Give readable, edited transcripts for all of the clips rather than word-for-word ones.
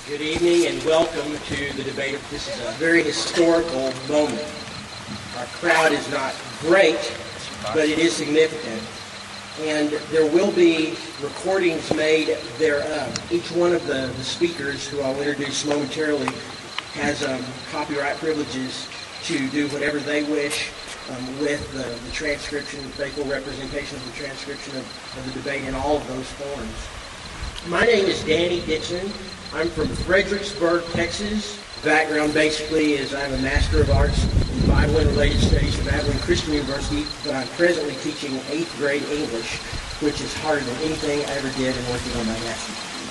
Good evening and welcome to the debate. This is a very historical moment. Our crowd is not great, but it is significant. And there will be recordings made thereof. Each one of the speakers, who I'll introduce momentarily, has copyright privileges to do whatever they wish with the transcription, faithful representation of the transcription of the debate in all of those forms. My name is Danny Dixon. I'm from Fredericksburg, Texas. Background basically is I'm a Master of Arts in Bible and Related Studies from Abilene Christian University, but I'm presently teaching 8th grade English, which is harder than anything I ever did in working on my master's degree.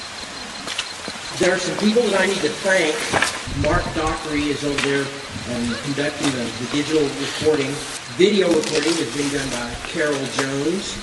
There are some people that I need to thank. Mark Dockery is over there conducting the digital recording. Video recording is being done by Carol Jones.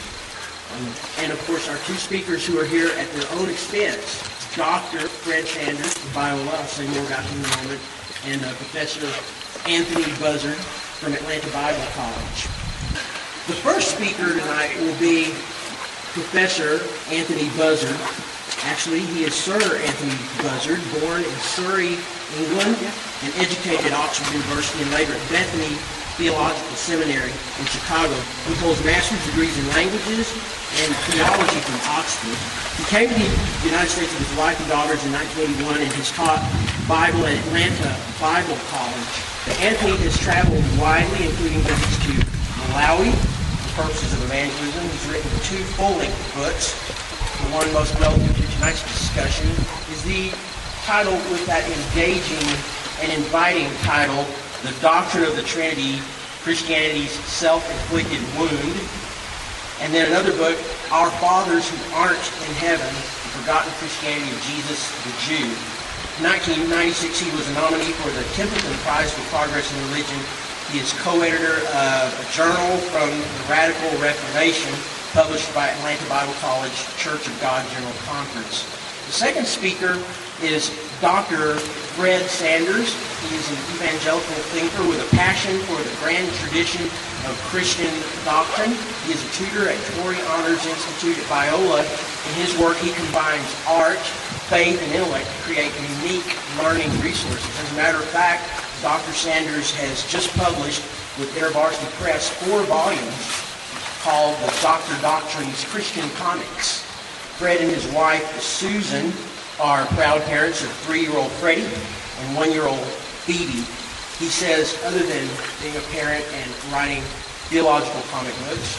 And of course our two speakers who are here at their own expense, Dr. Fred Sanders from Biola, I'll say more about him in a moment, and Professor Anthony Buzzard from Atlanta Bible College. The first speaker tonight will be Professor Anthony Buzzard. Actually, he is Sir Anthony Buzzard, born in Surrey, England, and educated at Oxford University and later at Bethany Theological Seminary in Chicago. He holds master's degrees in languages and theology from Oxford. He came to the United States with his wife and daughters in 1981 and has taught Bible at Atlanta Bible College. Anthony has traveled widely, including visits to Malawi for purposes of evangelism. He's written 2 full-length books. The one most relevant to tonight's discussion is the title with that engaging and inviting title, The Doctrine of the Trinity, Christianity's Self-Inflicted Wound. And then another book, Our Fathers Who Aren't in Heaven, The Forgotten Christianity of Jesus the Jew. In 1996, he was a nominee for the Templeton Prize for Progress in Religion. He is co-editor of a journal from the Radical Reformation, published by Atlanta Bible College Church of God General Conference. The second speaker is Dr. Fred Sanders. He is an evangelical thinker with a passion for the grand tradition of Christian doctrine. He is a tutor at Torrey Honors Institute at Biola. In his work, he combines art, faith, and intellect to create unique learning resources. As a matter of fact, Dr. Sanders has just published with InterVarsity Press 4 volumes called the Dr. Doctrine's Christian Comics. Fred and his wife, Susan, are proud parents of 3-year-old Freddie and 1-year-old Phoebe. He says, other than being a parent and writing theological comic books,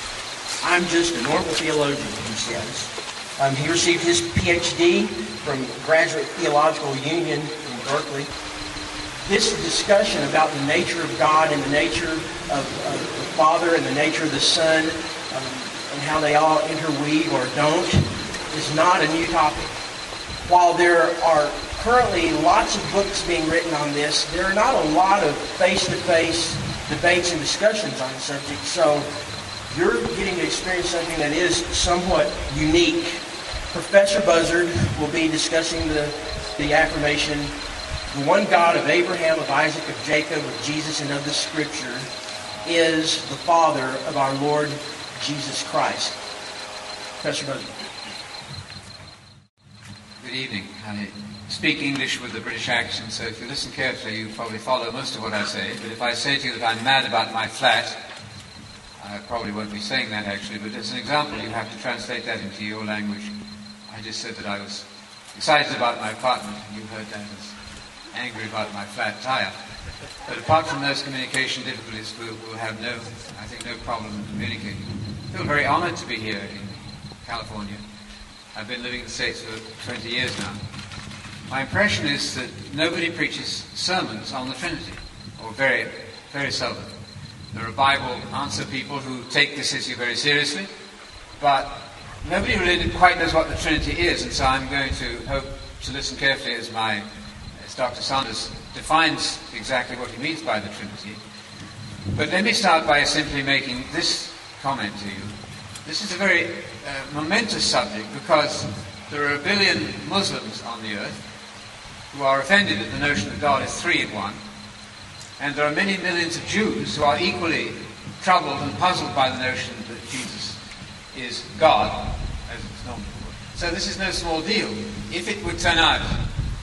I'm just a normal theologian, he says. He received his PhD from Graduate Theological Union in Berkeley. This discussion about the nature of God and the nature of the Father and the nature of the Son and how they all interweave or don't is not a new topic. While there are currently lots of books being written on this, there are not a lot of face-to-face debates and discussions on the subject, so you're getting to experience something that is somewhat unique. Professor Buzzard will be discussing the affirmation, the one God of Abraham, of Isaac, of Jacob, of Jesus, and of the Scripture is the Father of our Lord Jesus Christ. Professor Buzzard. Good evening. I speak English with a British accent, so if you listen carefully, you probably follow most of what I say. But if I say to you that I'm mad about my flat, I probably won't be saying that actually, but as an example, you have to translate that into your language. I just said that I was excited about my apartment, and you heard that as angry about my flat tire. But apart from those communication difficulties, we'll have no problem in communicating. I feel very honored to be here in California. I've been living in the States for 20 years now. My impression is that nobody preaches sermons on the Trinity, or very, very seldom. There are Bible answer people who take this issue very seriously, but nobody really quite knows what the Trinity is, and so I'm going to hope to listen carefully as Dr. Sanders defines exactly what he means by the Trinity. But let me start by simply making this comment to you. This is a very momentous subject because there are 1 billion Muslims on the earth who are offended at the notion that God is 3 in 1, and there are many millions of Jews who are equally troubled and puzzled by the notion that Jesus is God, as it's normally called. So this is no small deal. If it would turn out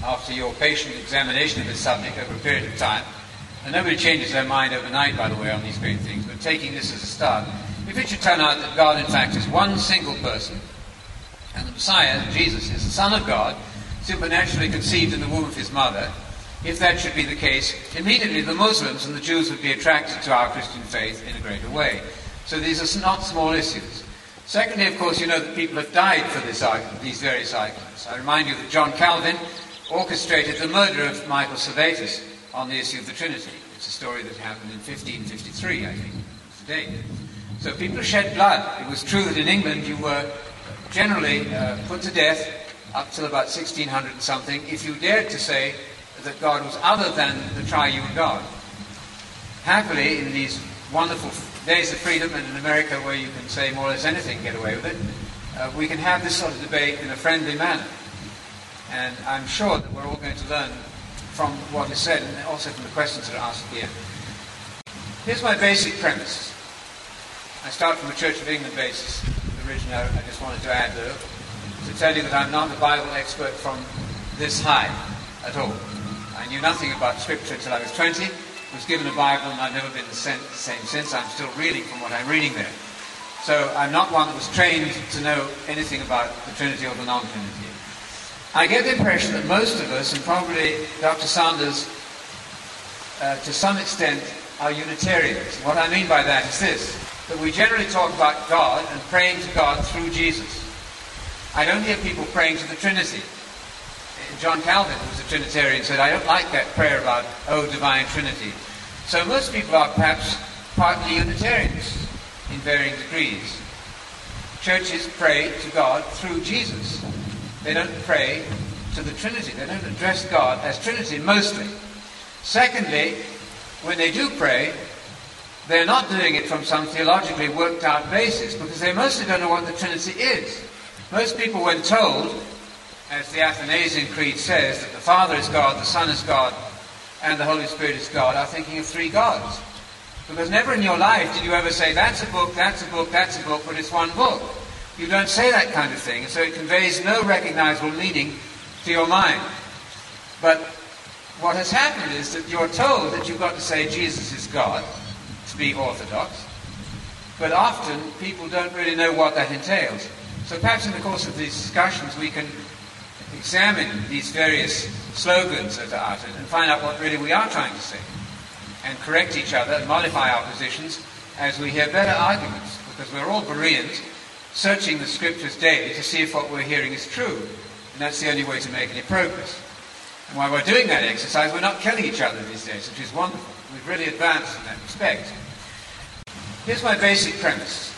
after your patient examination of this subject over a period of time, and nobody changes their mind overnight, by the way, on these great things, but taking this as a start, if it should turn out that God, in fact, is one single person, and the Messiah, Jesus, is the Son of God, supernaturally conceived in the womb of his mother, if that should be the case, immediately the Muslims and the Jews would be attracted to our Christian faith in a greater way. So these are not small issues. Secondly, of course, you know that people have died for this argument, these various arguments. I remind you that John Calvin orchestrated the murder of Michael Servetus on the issue of the Trinity. It's a story that happened in 1553, I think, was the date. So people shed blood. It was true that in England you were generally put to death up till about 1600 and something if you dared to say that God was other than the triune God. Happily, in these wonderful days of freedom, and in America where you can say more or less anything and get away with it, we can have this sort of debate in a friendly manner. And I'm sure that we're all going to learn from what is said, and also from the questions that are asked here. Here's my basic premise. I start from a Church of England basis. Originally, I just wanted to add, though, to tell you that I'm not a Bible expert from this high at all. I knew nothing about Scripture until I was 20, was given a Bible, and I've never been the same since. I'm still reading from what I'm reading there. So I'm not one that was trained to know anything about the Trinity or the non-Trinity. I get the impression that most of us, and probably Dr. Sanders to some extent, are Unitarians. What I mean by that is this, that we generally talk about God and praying to God through Jesus. I don't hear people praying to the Trinity. John Calvin, who was a Trinitarian, said, I don't like that prayer about, oh, divine Trinity. So most people are perhaps partly Unitarians in varying degrees. Churches pray to God through Jesus. They don't pray to the Trinity. They don't address God as Trinity, mostly. Secondly, when they do pray, they're not doing it from some theologically worked out basis, because they mostly don't know what the Trinity is. Most people, when told, as the Athanasian Creed says, that the Father is God, the Son is God, and the Holy Spirit is God, are thinking of three gods. Because never in your life did you ever say, that's a book, that's a book, that's a book, but it's one book. You don't say that kind of thing, and so it conveys no recognizable meaning to your mind. But what has happened is that you're told that you've got to say Jesus is God, to be orthodox, but often people don't really know what that entails. So perhaps in the course of these discussions we can examine these various slogans that are uttered and find out what really we are trying to say, and correct each other and modify our positions as we hear better arguments, because we're all Bereans searching the Scriptures daily to see if what we're hearing is true, and that's the only way to make any progress. And while we're doing that exercise, we're not killing each other these days, which is wonderful. We've really advanced in that respect. Here's my basic premise.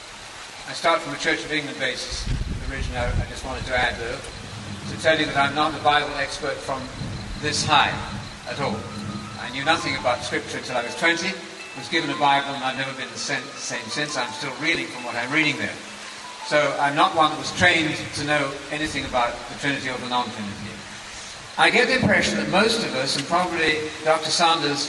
I start from a Church of England basis. Originally, I just wanted to add, though, to tell you that I'm not a Bible expert from this high at all. I knew nothing about Scripture until I was 20, was given a Bible, and I've never been the same since. I'm still reading from what I'm reading there. So I'm not one that was trained to know anything about the Trinity or the non-Trinity. I get the impression that most of us, and probably Dr. Sanders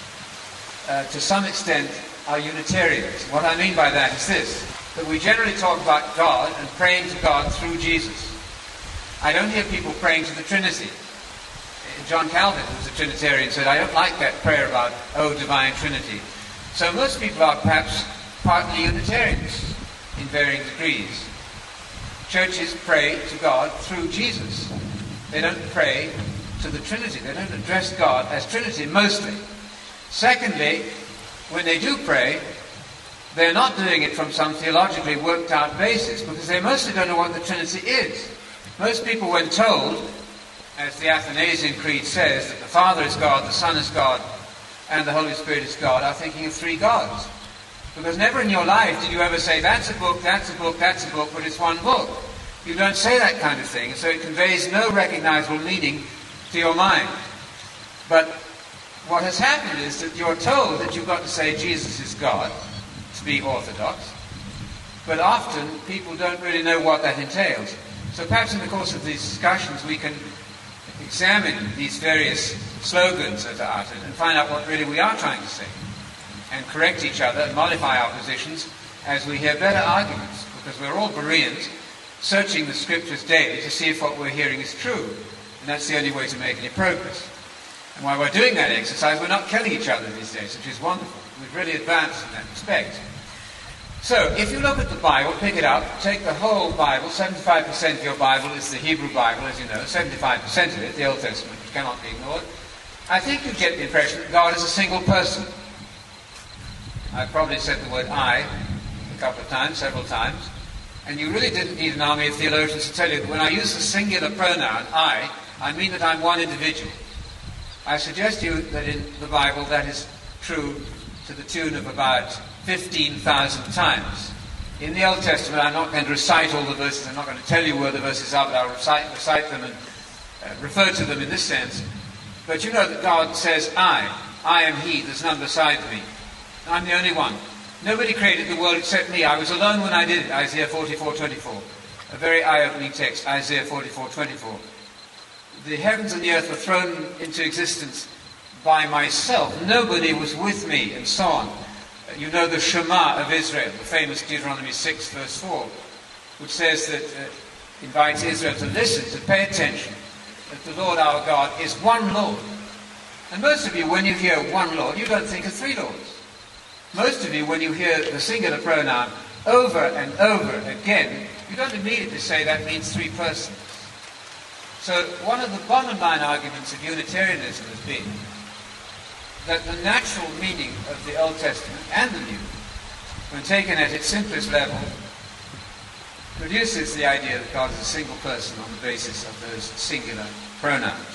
to some extent, are Unitarians. What I mean by that is this, that we generally talk about God and praying to God through Jesus. I don't hear people praying to the Trinity. John Calvin, who was a Trinitarian, said, I don't like that prayer about, oh, divine Trinity. So most people are perhaps partly Unitarians in varying degrees. Churches pray to God through Jesus. They don't pray to the Trinity. They don't address God as Trinity, mostly. Secondly, when they do pray, they're not doing it from some theologically worked out basis, because they mostly don't know what the Trinity is. Most people, when told, as the Athanasian Creed says, that the Father is God, the Son is God, and the Holy Spirit is God, are thinking of three gods. Because never in your life did you ever say, that's a book, that's a book, that's a book, but it's one book. You don't say that kind of thing, so it conveys no recognizable meaning to your mind. But what has happened is that you're told that you've got to say Jesus is God, to be orthodox, but often people don't really know what that entails. So perhaps in the course of these discussions we can examine these various slogans that are uttered and find out what really we are trying to say, and correct each other and modify our positions as we hear better arguments, because we're all Bereans searching the Scriptures daily to see if what we're hearing is true, and And that's the only way to make any progress. And while we're doing that exercise, we're not killing each other these days, which is wonderful. We've really advanced in that respect. So, if you look at the Bible, pick it up, take the whole Bible, 75% of your Bible is the Hebrew Bible, as you know, 75% of it, the Old Testament, which cannot be ignored. I think you get the impression that God is a single person. I've probably said the word I a couple of times, several times, and you really didn't need an army of theologians to tell you that when I use the singular pronoun I mean that I'm one individual. I suggest to you that in the Bible that is true to the tune of about 15,000 times. In the Old Testament, I'm not going to recite all the verses, I'm not going to tell you where the verses are, but I'll recite them and refer to them in this sense. But you know that God says, I am He, there's none beside me. I'm the only one. Nobody created the world except me. I was alone when I did it, Isaiah 44:24. A very eye-opening text, Isaiah 44:24. The heavens and the earth were thrown into existence by myself. Nobody was with me, and so on. You know the Shema of Israel, the famous Deuteronomy 6, verse 4, which says that, invites Israel to listen, to pay attention, that the Lord our God is one Lord. And most of you, when you hear one Lord, you don't think of three Lords. Most of you, when you hear the singular pronoun over and over again, you don't immediately say that means three persons. So one of the bottom line arguments of Unitarianism has been that the natural meaning of the Old Testament and the New, when taken at its simplest level, produces the idea that God is a single person on the basis of those singular pronouns.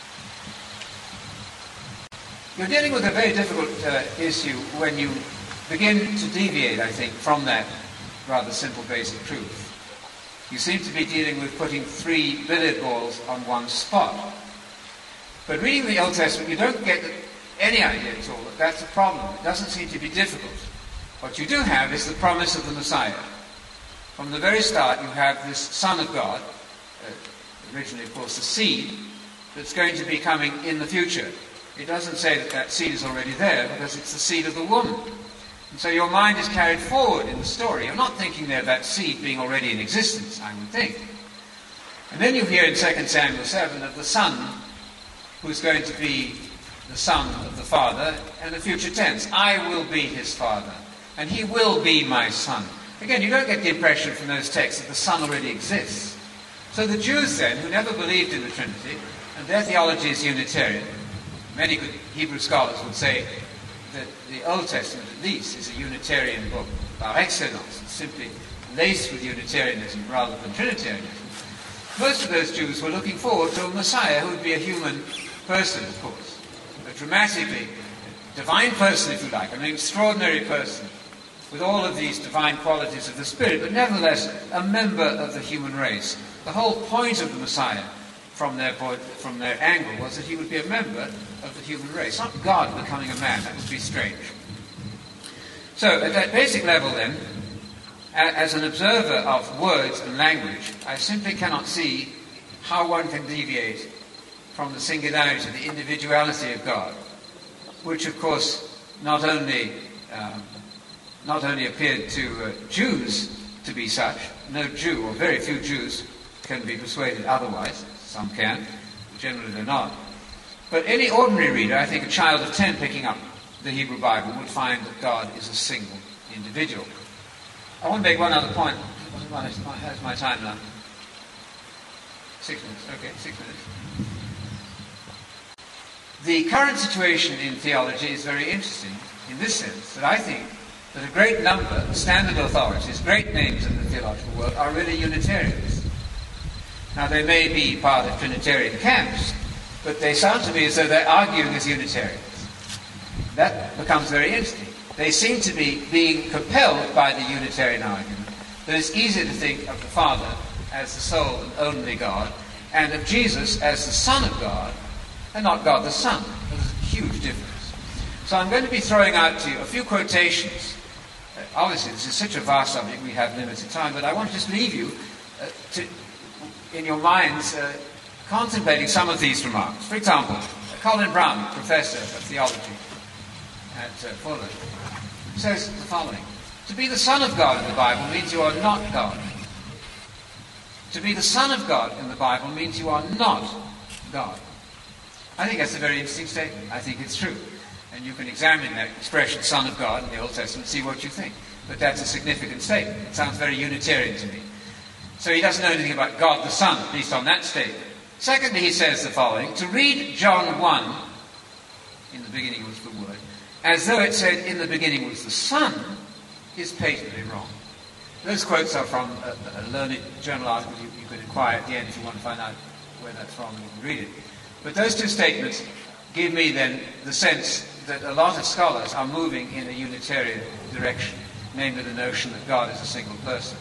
You're dealing with a very difficult issue when you begin to deviate, I think, from that rather simple basic truth. You seem to be dealing with putting 3 billiard balls on one spot. But reading the Old Testament, you don't get any idea at all that that's a problem. It doesn't seem to be difficult. What you do have is the promise of the Messiah. From the very start, you have this Son of God, originally, of course, the seed, that's going to be coming in the future. It doesn't say that that seed is already there, because it's the seed of the woman. And so your mind is carried forward in the story. You're not thinking there of that seed being already in existence, I would think. And then you hear in 2 Samuel 7 of the Son, who's going to be the Son of the Father, and the future tense. I will be his Father, and he will be my Son. Again, you don't get the impression from those texts that the Son already exists. So the Jews then, who never believed in the Trinity, and their theology is Unitarian, many good Hebrew scholars would say that the Old Testament, at least, is a Unitarian book par excellence. It's simply laced with Unitarianism rather than Trinitarianism. Most of those Jews were looking forward to a Messiah who would be a human person, of course. A dramatically divine person, if you like, an extraordinary person with all of these divine qualities of the Spirit, but nevertheless a member of the human race. The whole point of the Messiah, from their angle, was that he would be a member of the human race, not God becoming a man. That would be strange. So, at that basic level then, as an observer of words and language, I simply cannot see how one can deviate from the singularity, the individuality of God, which of course not only appeared to Jews to be such. No Jew, or very few Jews, can be persuaded otherwise. Some can, but generally they're not. But any ordinary reader, I think a child of 10 picking up the Hebrew Bible, would find that God is a single individual. I want to make one other point. How's my time now? 6 minutes. Okay, 6 minutes. The current situation in theology is very interesting in this sense, that I think that a great number of standard authorities, great names in the theological world, are really Unitarians. Now, they may be part of Trinitarian camps, but they sound to me as though they're arguing as Unitarians. That becomes very interesting. They seem to be being compelled by the Unitarian argument that it's easier to think of the Father as the sole and only God, and of Jesus as the Son of God, and not God the Son. There's a huge difference. So I'm going to be throwing out to you a few quotations. Obviously, this is such a vast subject, we have limited time, but I want to just leave you in your minds contemplating some of these remarks. For example, Colin Brown, professor of theology at Fuller, says the following: to be the Son of God in the Bible means you are not God. To be the Son of God in the Bible means you are not God. I think that's a very interesting statement. I think it's true. And you can examine that expression, Son of God, in the Old Testament, and see what you think. But that's a significant statement. It sounds very Unitarian to me. So he doesn't know anything about God the Son, at least on that statement. Secondly, he says the following: to read John 1, in the beginning was the Word, as though it said, in the beginning was the Son, is patently wrong. Those quotes are from a learned journal article you could inquire at the end if you want to find out where that's from, you can read it. But those two statements give me then the sense that a lot of scholars are moving in a Unitarian direction, namely the notion that God is a single person.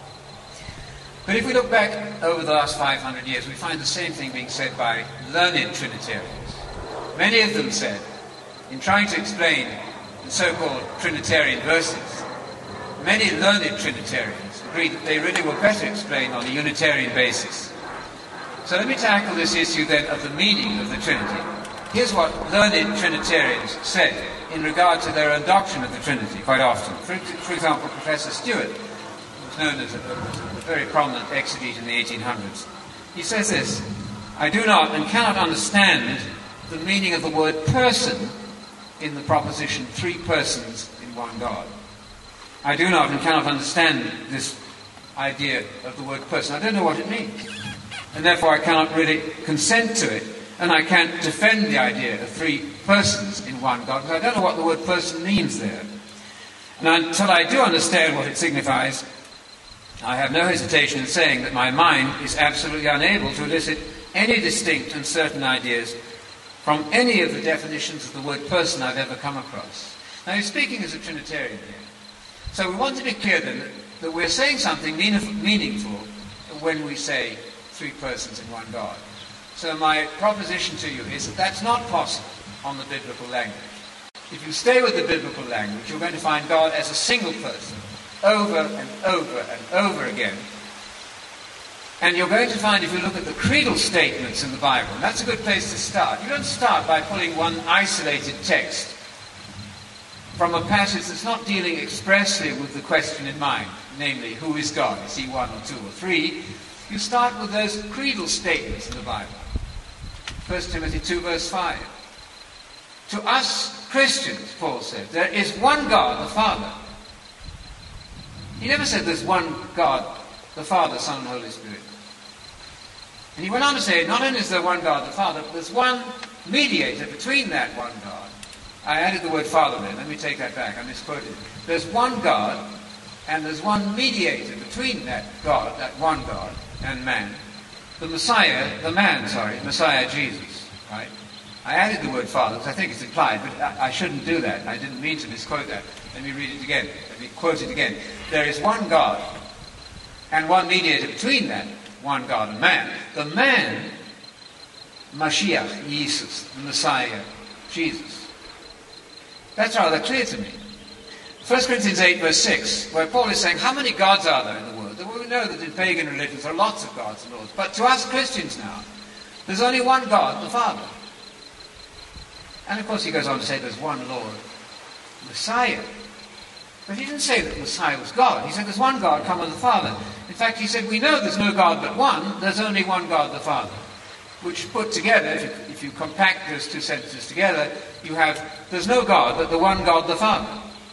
But if we look back over the last 500 years, we find the same thing being said by learned Trinitarians. Many of them said, in trying to explain the so-called Trinitarian verses, many learned Trinitarians agreed that they really were better explained on a Unitarian basis. So let me tackle this issue then of the meaning of the Trinity. Here's what learned Trinitarians said in regard to their own doctrine of the Trinity quite often. For example, Professor Stewart, who was known as a very prominent exegete in the 1800s, he says this: I do not and cannot understand the meaning of the word person in the proposition three persons in one God. I do not and cannot understand this idea of the word person. I don't know what it means. And therefore I cannot really consent to it. And I can't defend the idea of three persons in one God, because I don't know what the word person means there. And until I do understand what it signifies, I have no hesitation in saying that my mind is absolutely unable to elicit any distinct and certain ideas from any of the definitions of the word person I've ever come across. Now he's speaking as a Trinitarian here. So we want to be clear then that we're saying something meaningful when we say three persons in one God. So my proposition to you is that that's not possible on the biblical language. If you stay with the biblical language, you're going to find God as a single person over and over and over again. And you're going to find, if you look at the creedal statements in the Bible, and that's a good place to start. You don't start by pulling one isolated text from a passage that's not dealing expressly with the question in mind, namely, who is God? Is he one or two or three? You start with those creedal statements in the Bible. 1 Timothy 2 verse 5. To us Christians, Paul said, there is one God, the Father. He never said there's one God, the Father, Son, and Holy Spirit. And he went on to say, not only is there one God, the Father, but there's one mediator between that one God. I added the word Father there. Let me take that back. I misquoted. There's one God, and there's one mediator between that God, that one God, and man. Messiah Jesus. Right? I added the word Father because I think it's implied, but I shouldn't do that. I didn't mean to misquote that. Let me read it again. Let me quote it again. There is one God, and one mediator between that one God and man. The man, Mashiach, Jesus, the Messiah, Jesus. That's rather clear to me. 1 Corinthians 8 verse 6, where Paul is saying, how many gods are there in the world? We know that in pagan religions there are lots of gods and lords. But to us Christians now, there's only one God, the Father. And of course he goes on to say there's one Lord, Messiah. But he didn't say that Messiah was God. He said there's one God, come with the Father. In fact, he said we know there's no God but one. There's only one God, the Father. Which put together, if you compact those two sentences together, you have there's no God but the one God, the Father.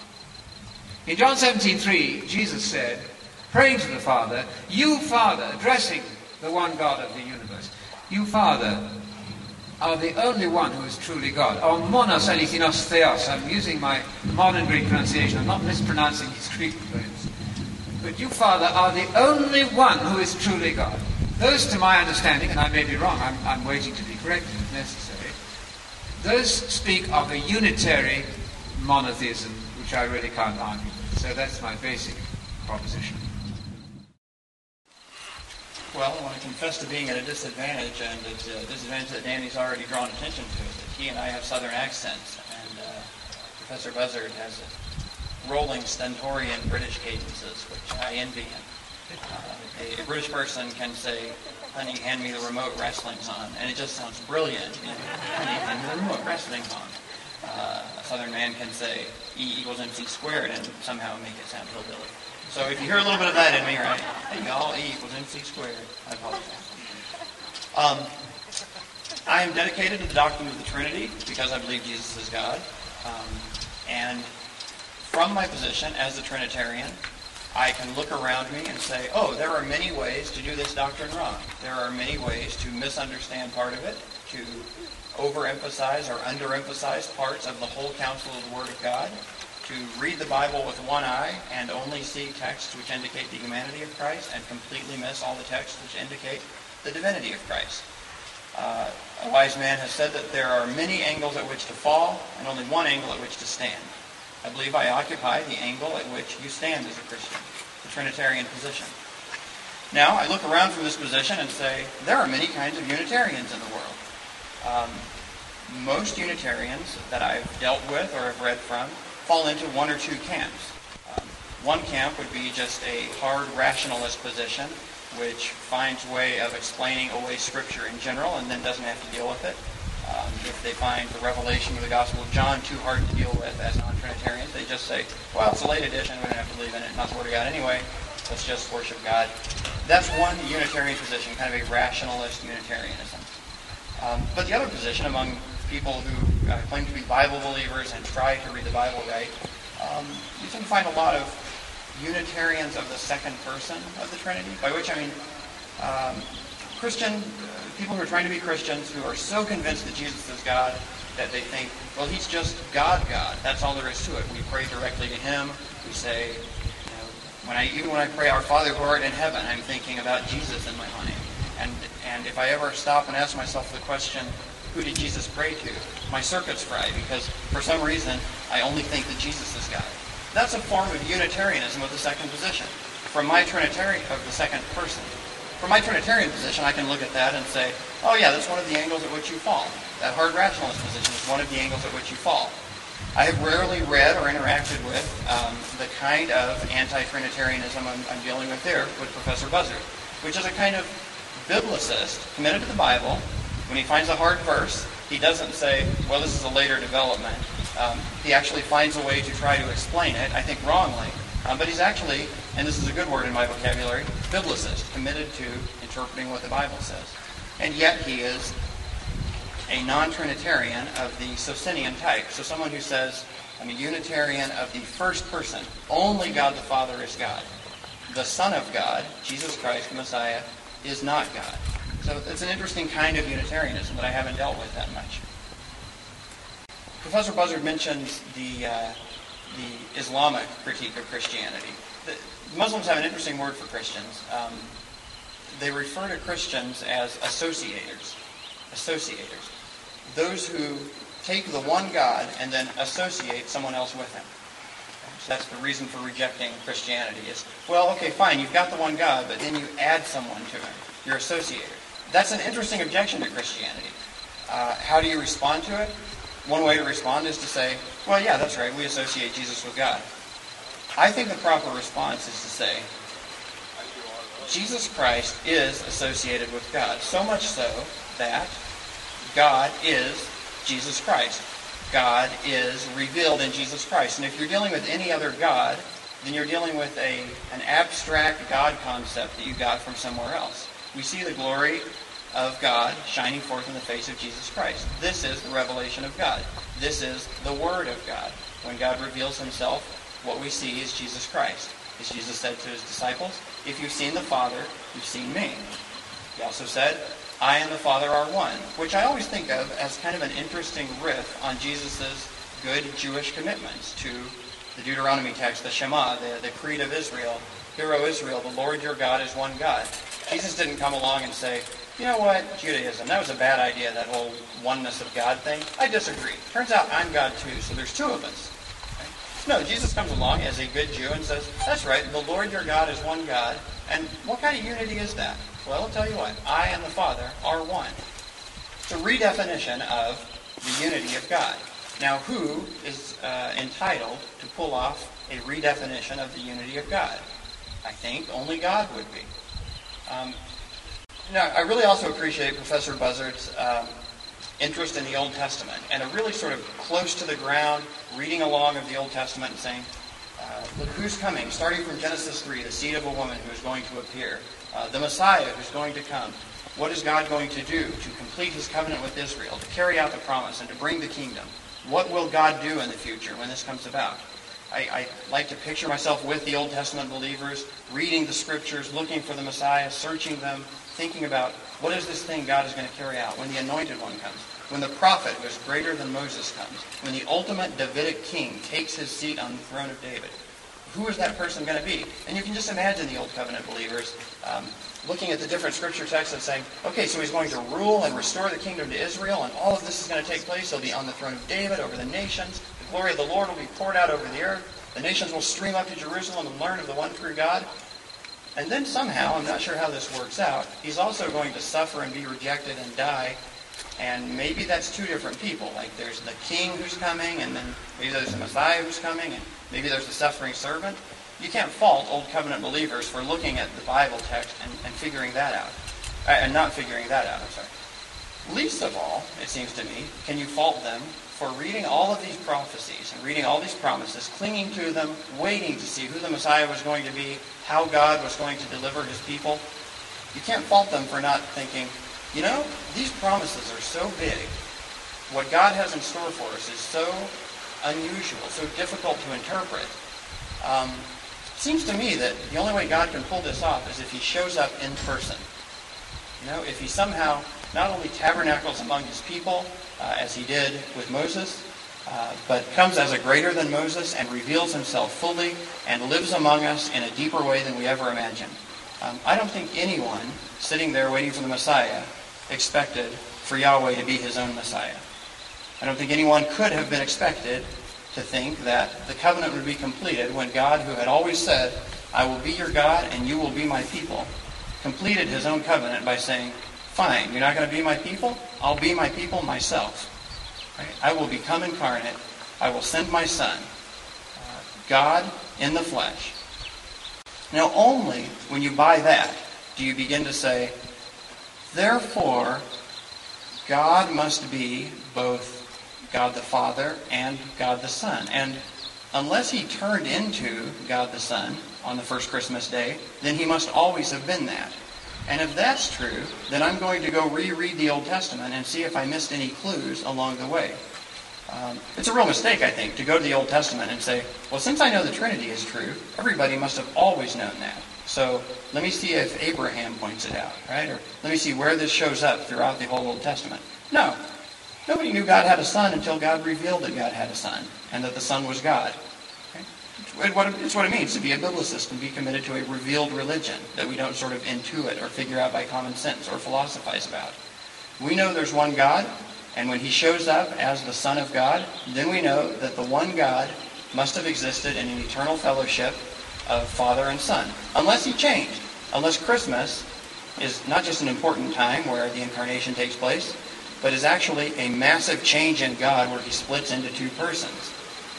In John 17:3, Jesus said, praying to the Father, you, Father, addressing the one God of the universe, you, Father, are the only one who is truly God. O monos alithos theos. I'm using my modern Greek pronunciation. I'm not mispronouncing his Greek words. But you, Father, are the only one who is truly God. Those, to my understanding, and I may be wrong, I'm waiting to be corrected if necessary, those speak of a unitary monotheism, which I really can't argue with. So that's my basic proposition. Well, I want to confess to being at a disadvantage, and it's a disadvantage that Danny's already drawn attention to, that he and I have southern accents, and Professor Buzzard has rolling stentorian British cadences, which I envy him. A British person can say, honey, hand me the remote wrestling con, and it just sounds brilliant. Honey, hand me the remote wrestling con. A southern man can say E equals MC squared and somehow make it sound hillbilly. So if you hear a little bit of that in me, right? Hey, y'all, E equals MC squared. I apologize. I am dedicated to the doctrine of the Trinity because I believe Jesus is God. And from my position as a Trinitarian, I can look around me and say, oh, there are many ways to do this doctrine wrong. There are many ways to misunderstand part of it, to overemphasize or underemphasize parts of the whole counsel of the Word of God, to read the Bible with one eye and only see texts which indicate the humanity of Christ and completely miss all the texts which indicate the divinity of Christ. A wise man has said that there are many angles at which to fall and only one angle at which to stand. I believe I occupy the angle at which you stand as a Christian, the Trinitarian position. Now, I look around from this position and say, there are many kinds of Unitarians in the world. Most Unitarians that I've dealt with or have read from fall into one or two camps. One camp would be just a hard rationalist position, which finds a way of explaining away Scripture in general and then doesn't have to deal with it. If they find the revelation of the Gospel of John too hard to deal with as non-Trinitarians, they just say, well, it's a late edition, we don't have to believe in it, not the Word of God anyway, let's just worship God. That's one Unitarian position, kind of a rationalist Unitarianism. But the other position among people who claim to be Bible believers and try to read the Bible right, you tend to find a lot of Unitarians of the second person of the Trinity, by which I mean people who are trying to be Christians who are so convinced that Jesus is God that they think, well, he's just God. That's all there is to it. We pray directly to him. We say, even when I pray, Our Father who art in heaven, I'm thinking about Jesus in my mind. And if I ever stop and ask myself the question, who did Jesus pray to? My circuits fry because for some reason I only think that Jesus is God. That's a form of Unitarianism of the second position. From my Trinitarian of the second person. From my Trinitarian position, I can look at that and say, oh yeah, that's one of the angles at which you fall. That hard rationalist position is one of the angles at which you fall. I have rarely read or interacted with the kind of anti-Trinitarianism I'm dealing with there with Professor Buzzard, which is a kind of biblicist committed to the Bible. When he finds a hard verse, he doesn't say, well, this is a later development. He actually finds a way to try to explain it, I think wrongly. But he's actually, and this is a good word in my vocabulary, biblicist, committed to interpreting what the Bible says. And yet he is a non-Trinitarian of the Socinian type. So someone who says, I'm a Unitarian of the first person. Only God the Father is God. The Son of God, Jesus Christ, the Messiah, is not God. So it's an interesting kind of Unitarianism that I haven't dealt with that much. Professor Buzzard mentions the Islamic critique of Christianity. The Muslims have an interesting word for Christians. They refer to Christians as associators. Associators. Those who take the one God and then associate someone else with him. So that's the reason for rejecting Christianity is, well, okay, fine, you've got the one God, but then you add someone to him. You're associated. That's an interesting objection to Christianity. How do you respond to it? One way to respond is to say, well, yeah, that's right, we associate Jesus with God. I think the proper response is to say, Jesus Christ is associated with God, so much so that God is Jesus Christ. God is revealed in Jesus Christ. And if you're dealing with any other God, then you're dealing with an abstract God concept that you got from somewhere else. We see the glory of God shining forth in the face of Jesus Christ. This is the revelation of God. This is the Word of God. When God reveals himself, what we see is Jesus Christ. As Jesus said to his disciples, if you've seen the Father, you've seen me. He also said, I and the Father are one, which I always think of as kind of an interesting riff on Jesus' good Jewish commitments to the Deuteronomy text, the Shema, the Creed of Israel. Hear, O Israel, the Lord your God is one God. Jesus didn't come along and say, you know what, Judaism, that was a bad idea, that whole oneness of God thing. I disagree. Turns out I'm God too, so there's two of us. Okay? No, Jesus comes along as a good Jew and says, that's right, the Lord your God is one God. And what kind of unity is that? Well, I'll tell you what, I and the Father are one. It's a redefinition of the unity of God. Now, who is entitled to pull off a redefinition of the unity of God? I think only God would be. Now, I really also appreciate Professor Buzzard's interest in the Old Testament and a really sort of close to the ground reading along of the Old Testament and saying, look who's coming, starting from Genesis 3, the seed of a woman who is going to appear, the Messiah who's going to come. what is God going to do to complete his covenant with Israel, to carry out the promise and to bring the kingdom? What will God do in the future when this comes about? I like to picture myself with the Old Testament believers, reading the scriptures, looking for the Messiah, searching them, thinking about what is this thing God is going to carry out when the anointed one comes, when the prophet who is greater than Moses comes, when the ultimate Davidic king takes his seat on the throne of David. Who is that person going to be? And you can just imagine the Old Covenant believers looking at the different scripture texts and saying, okay, so he's going to rule and restore the kingdom to Israel, and all of this is going to take place. He'll be on the throne of David over the nations. The glory of the Lord will be poured out over the earth. The nations will stream up to Jerusalem and learn of the one true God. And then somehow, I'm not sure how this works out, he's also going to suffer and be rejected and die. And maybe that's two different people. Like there's the king who's coming, and then maybe there's the Messiah who's coming, and maybe there's the suffering servant. You can't fault Old Covenant believers for looking at the Bible text and figuring that out. And not figuring that out, I'm sorry. Least of all, it seems to me, can you fault them for reading all of these prophecies and reading all these promises, clinging to them, waiting to see who the Messiah was going to be, how God was going to deliver his people. You can't fault them for not thinking, you know, these promises are so big. What God has in store for us is so unusual, so difficult to interpret. It seems to me that the only way God can pull this off is if he shows up in person. You know, if he somehow not only tabernacles among his people, as he did with Moses, but comes as a greater than Moses and reveals himself fully and lives among us in a deeper way than we ever imagined. I don't think anyone sitting there waiting for the Messiah expected for Yahweh to be his own Messiah. I don't think anyone could have been expected to think that the covenant would be completed when God, who had always said, I will be your God and you will be my people, completed his own covenant by saying, fine, you're not going to be my people? I'll be my people myself. Right? I will become incarnate. I will send my Son, God in the flesh. Now only when you buy that do you begin to say, therefore, God must be both God the Father and God the Son. And unless he turned into God the Son on the first Christmas day, then he must always have been that. And if that's true, then I'm going to go reread the Old Testament and see if I missed any clues along the way. It's a real mistake, I think, to go to the Old Testament and say, well, since I know the Trinity is true, everybody must have always known that. So let me see if Abraham points it out, right? Or let me see where this shows up throughout the whole Old Testament. No. Nobody knew God had a son until God revealed that God had a son and that the Son was God. Okay? It's what it means to be a biblicist and be committed to a revealed religion that we don't sort of intuit or figure out by common sense or philosophize about. We know there's one God, and when he shows up as the Son of God, then we know that the one God must have existed in an eternal fellowship of Father and Son. Unless he changed. Unless Christmas is not just an important time where the incarnation takes place, but is actually a massive change in God where he splits into two persons.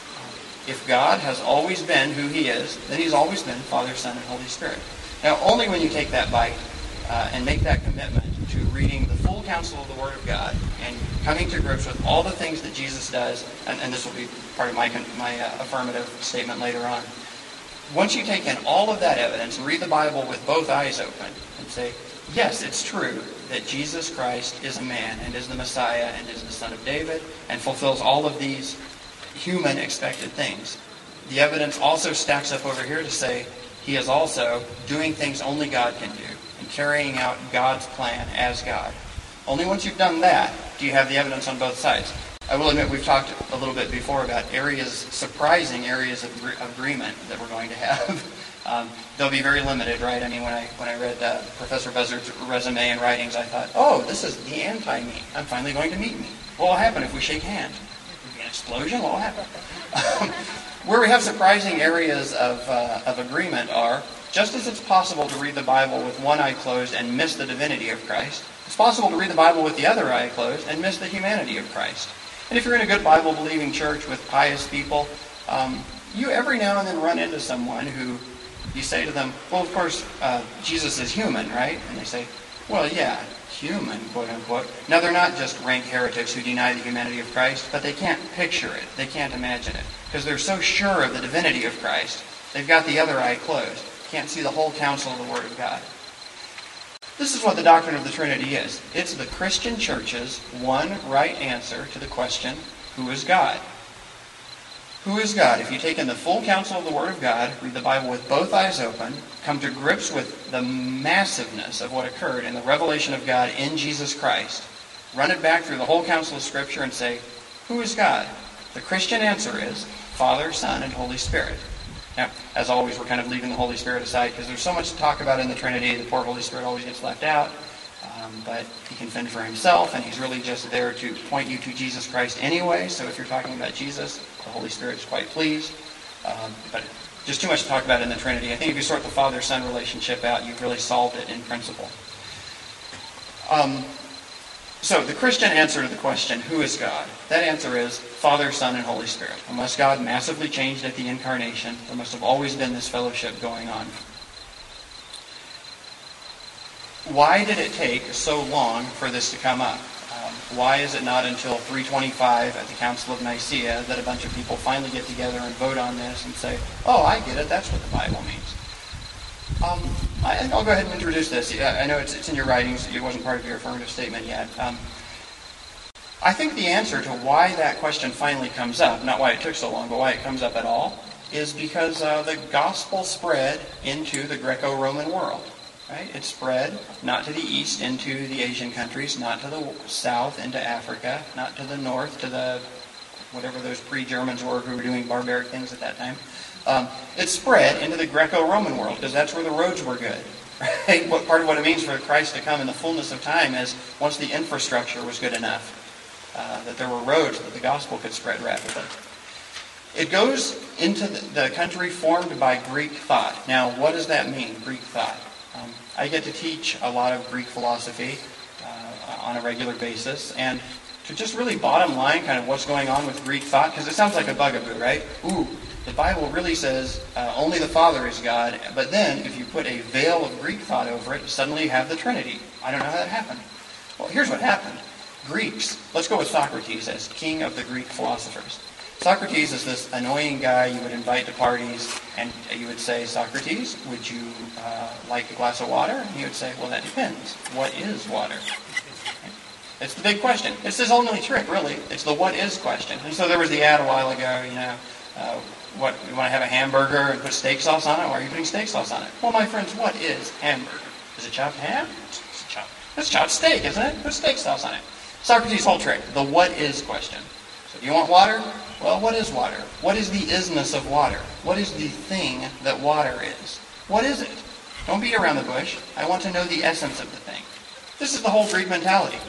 If God has always been who he is, then he's always been Father, Son, and Holy Spirit. Now, only when you take that bite and make that commitment to reading the full counsel of the Word of God and coming to grips with all the things that Jesus does, and this will be part of my affirmative statement later on. Once you take in all of that evidence and read the Bible with both eyes open and say, yes, it's true that Jesus Christ is a man and is the Messiah and is the Son of David and fulfills all of these human expected things. The evidence also stacks up over here to say he is also doing things only God can do and carrying out God's plan as God. Only once you've done that do you have the evidence on both sides. I will admit we've talked a little bit before about surprising areas of agreement that we're going to have. They'll be very limited, right? I mean, when I read Professor Buzzard's resume and writings, I thought, oh, this is the anti-me. I'm finally going to meet me. What will happen if we shake hands? There'll be an explosion? What will happen? Where we have surprising areas of agreement are, just as it's possible to read the Bible with one eye closed and miss the divinity of Christ, it's possible to read the Bible with the other eye closed and miss the humanity of Christ. And if you're in a good Bible-believing church with pious people, you every now and then run into someone who you say to them, well, of course, Jesus is human, right? And they say, well, yeah, human, quote unquote. Now, they're not just rank heretics who deny the humanity of Christ, but they can't picture it. They can't imagine it. Because they're so sure of the divinity of Christ, they've got the other eye closed. Can't see the whole counsel of the Word of God. This is what the doctrine of the Trinity is. It's the Christian church's one right answer to the question, who is God? Who is God? If you take in the full counsel of the Word of God, read the Bible with both eyes open, come to grips with the massiveness of what occurred in the revelation of God in Jesus Christ, run it back through the whole counsel of Scripture and say, who is God? The Christian answer is Father, Son, and Holy Spirit. Now, as always, we're kind of leaving the Holy Spirit aside because there's so much to talk about in the Trinity. The poor Holy Spirit always gets left out. But he can fend for himself, and he's really just there to point you to Jesus Christ anyway. So if you're talking about Jesus, the Holy Spirit is quite pleased. But just too much to talk about in the Trinity. I think if you sort the Father-Son relationship out, you've really solved it in principle. So the Christian answer to the question, who is God? That answer is Father, Son, and Holy Spirit. Unless God massively changed at the Incarnation, there must have always been this fellowship going on. Why did it take so long for this to come up? Why is it not until 325 at the Council of Nicaea that a bunch of people finally get together and vote on this and say, oh, I get it, that's what the Bible means? I'll go ahead and introduce this. I know it's in your writings. It wasn't part of your affirmative statement yet. I think the answer to why that question finally comes up, not why it took so long, but why it comes up at all, is because the gospel spread into the Greco-Roman world. Right? It spread not to the east into the Asian countries, not to the south into Africa, not to the north to the whatever those pre-Germans were who were doing barbaric things at that time. It spread into the Greco-Roman world because that's where the roads were good. Right? Part of what it means for Christ to come in the fullness of time is once the infrastructure was good enough, that there were roads that the gospel could spread rapidly. It goes into the country formed by Greek thought. Now, what does that mean, Greek thought? I get to teach a lot of Greek philosophy on a regular basis, and to just really bottom line kind of what's going on with Greek thought, because it sounds like a bugaboo, right? Ooh, the Bible really says only the Father is God, but then if you put a veil of Greek thought over it, suddenly you have the Trinity. I don't know how that happened. Well, here's what happened. Greeks, let's go with Socrates as king of the Greek philosophers. Socrates is this annoying guy you would invite to parties, and you would say, Socrates, would you like a glass of water? And he would say, well, that depends. What is water? It's the big question. It's his only trick, really. It's the what is question. And so there was the ad a while ago, what, you want to have a hamburger and put steak sauce on it? Why are you putting steak sauce on it? Well, my friends, what is hamburger? Is it chopped ham? It's chopped steak, isn't it? Put steak sauce on it. Socrates' whole trick, the what is question. So do you want water? Well, what is water? What is the isness of water? What is the thing that water is? What is it? Don't beat around the bush. I want to know the essence of the thing. This is the whole Greek mentality.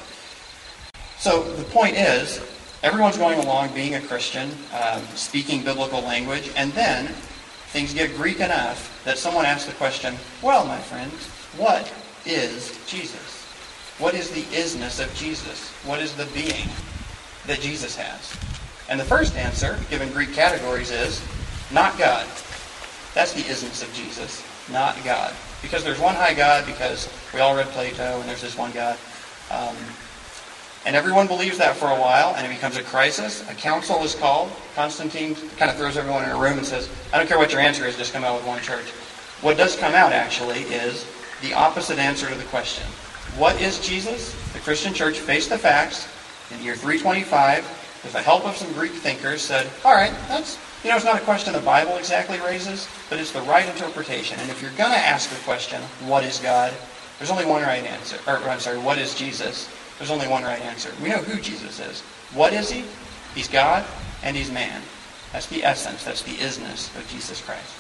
So the point is, everyone's going along being a Christian, speaking biblical language, and then things get Greek enough that someone asks the question, well, my friends, what is Jesus? What is the isness of Jesus? What is the being that Jesus has? And the first answer, given Greek categories, is not God. That's the isness of Jesus, not God. Because there's one high God, because we all read Plato, and there's this one God. And everyone believes that for a while, and it becomes a crisis. A council is called. Constantine kind of throws everyone in a room and says, I don't care what your answer is, just come out with one church. What does come out, actually, is the opposite answer to the question. What is Jesus? The Christian church faced the facts in year 325, with the help of some Greek thinkers, said, all right, it's not a question the Bible exactly raises, but it's the right interpretation. And if you're going to ask the question, what is God? There's only one right answer. What is Jesus? There's only one right answer. We know who Jesus is. What is he? He's God and he's man. That's the essence, that's the isness of Jesus Christ.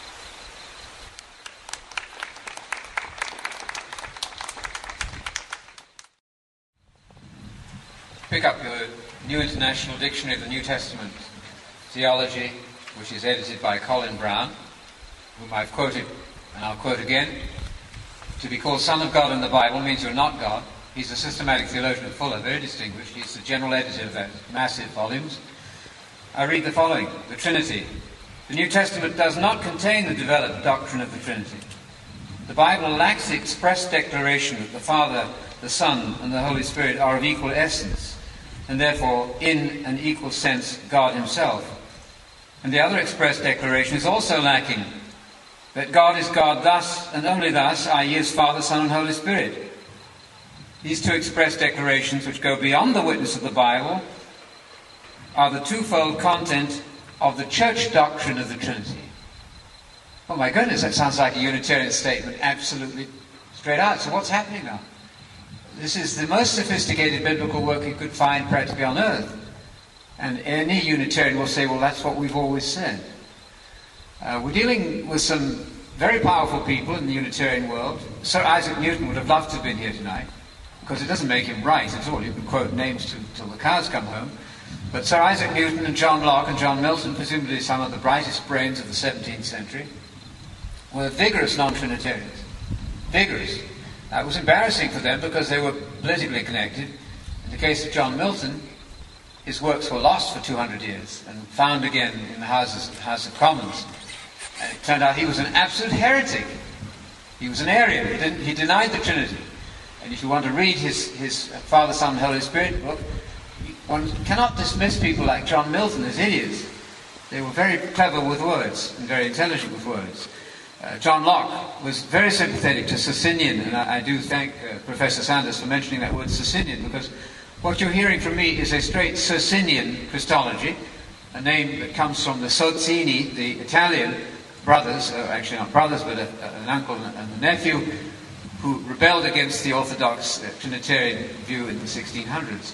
Pick up your New International Dictionary of the New Testament Theology, which is edited by Colin Brown, whom I've quoted, and I'll quote again. To be called Son of God in the Bible means you're not God. He's a systematic theologian of Fuller, very distinguished. He's the general editor of that massive volumes. I read the following. The Trinity. The New Testament does not contain the developed doctrine of the Trinity. The Bible lacks the express declaration that the Father, the Son, and the Holy Spirit are of equal essence, and therefore, in an equal sense, God himself. And the other express declaration is also lacking. that God is God thus and only thus, i.e. as Father, Son, and Holy Spirit. These two express declarations, which go beyond the witness of the Bible, are the twofold content of the church doctrine of the Trinity. Oh my goodness, that sounds like a Unitarian statement, absolutely straight out. So what's happening now? This is the most sophisticated biblical work you could find practically on earth. And any Unitarian will say, well, that's what we've always said. We're dealing with some very powerful people in the Unitarian world. Sir Isaac Newton would have loved to have been here tonight, because it doesn't make him right at all. You can quote names till the cows come home. But Sir Isaac Newton and John Locke and John Milton, presumably some of the brightest brains of the 17th century, were vigorous non-Trinitarians. Vigorous. That was embarrassing for them because they were politically connected. In the case of John Milton, his works were lost for 200 years and found again in the House of Commons. And it turned out he was an absolute heretic. He was an Arian. He denied the Trinity. And if you want to read his Father, Son, and Holy Spirit book, one cannot dismiss people like John Milton as idiots. They were very clever with words and very intelligent with words. John Locke was very sympathetic to Socinian, and I do thank Professor Sanders for mentioning that word Socinian, because what you're hearing from me is a straight Socinian Christology, a name that comes from the Sozzini, the Italian brothers, actually not brothers, but an uncle and a nephew, who rebelled against the Orthodox Trinitarian view in the 1600s.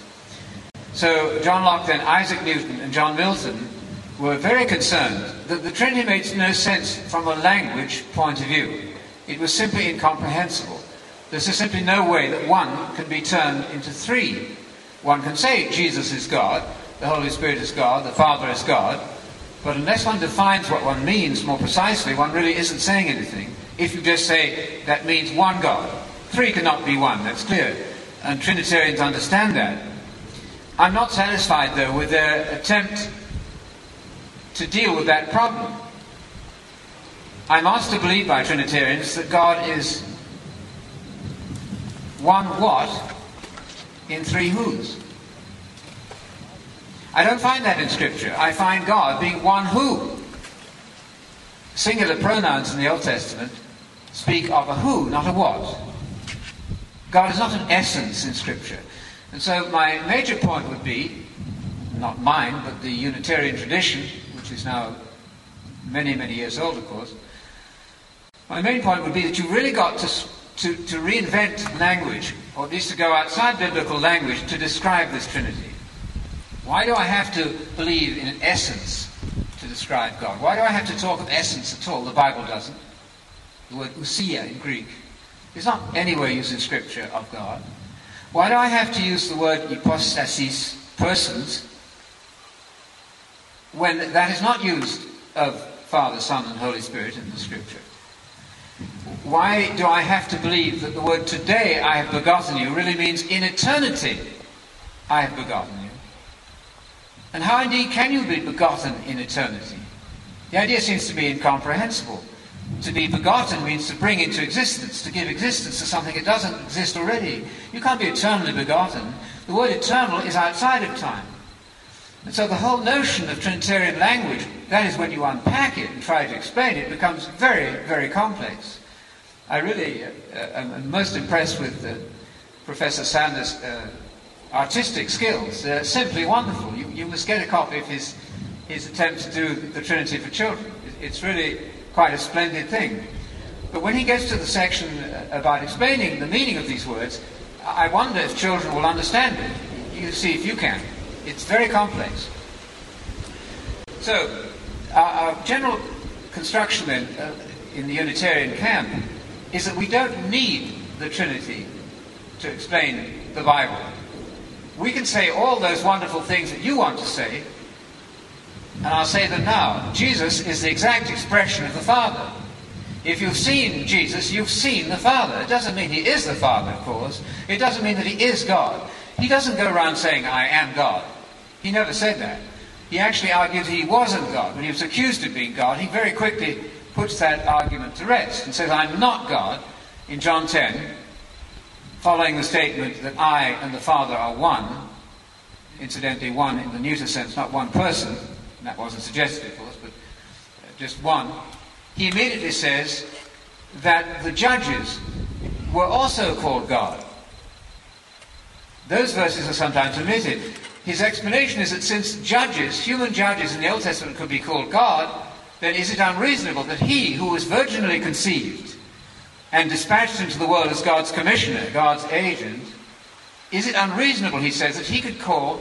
So John Locke, then Isaac Newton, and John Milton were very concerned that the Trinity made no sense from a language point of view. It was simply incomprehensible. There's simply no way that one can be turned into three. One can say Jesus is God, the Holy Spirit is God, the Father is God, but unless one defines what one means more precisely, one really isn't saying anything. If you just say that means one God, three cannot be one, that's clear. And Trinitarians understand that. I'm not satisfied, though, with their attempt to deal with that problem. I'm asked to believe by Trinitarians that God is one what in three whos. I don't find that in Scripture. I find God being one who. Singular pronouns in the Old Testament speak of a who, not a what. God is not an essence in Scripture. And so my major point would be, not mine, but the Unitarian tradition, which is now many, many years old, of course. My main point would be that you've really got to reinvent language, or at least to go outside biblical language to describe this Trinity. Why do I have to believe in an essence to describe God? Why do I have to talk of essence at all? The Bible doesn't. The word ousia in Greek is not anywhere used in Scripture of God. Why do I have to use the word hypostasis, persons, when that is not used of Father, Son, and Holy Spirit in the Scripture? Why do I have to believe that the word today I have begotten you really means in eternity I have begotten you? And how indeed can you be begotten in eternity? The idea seems to be incomprehensible. To be begotten means to bring into existence, to give existence to something that doesn't exist already. You can't be eternally begotten. The word eternal is outside of time. And so the whole notion of Trinitarian language, that is when you unpack it and try to explain it, becomes very, very complex. I really am most impressed with Professor Sanders' artistic skills. They're simply wonderful. You must get a copy of his attempt to do the Trinity for children. It's really quite a splendid thing. But when he gets to the section about explaining the meaning of these words, I wonder if children will understand it. You see if you can. It's very complex. So, our general construction then in the Unitarian camp is that we don't need the Trinity to explain the Bible. We can say all those wonderful things that you want to say, and I'll say them now. Jesus is the exact expression of the Father. If you've seen Jesus, you've seen the Father. It doesn't mean he is the Father, of course. It doesn't mean that he is God. He doesn't go around saying, I am God. He never said that. He actually argued he wasn't God. When he was accused of being God, he very quickly puts that argument to rest and says, I'm not God, in John 10, following the statement that I and the Father are one. Incidentally, one in the neuter sense, not one person. That wasn't suggested, of course, but just one. he immediately says that the judges were also called God. Those verses are sometimes omitted. His explanation is that since judges, human judges in the Old Testament could be called God, then is it unreasonable that he who was virginally conceived and dispatched into the world as God's commissioner, God's agent, is it unreasonable, he says, that he could call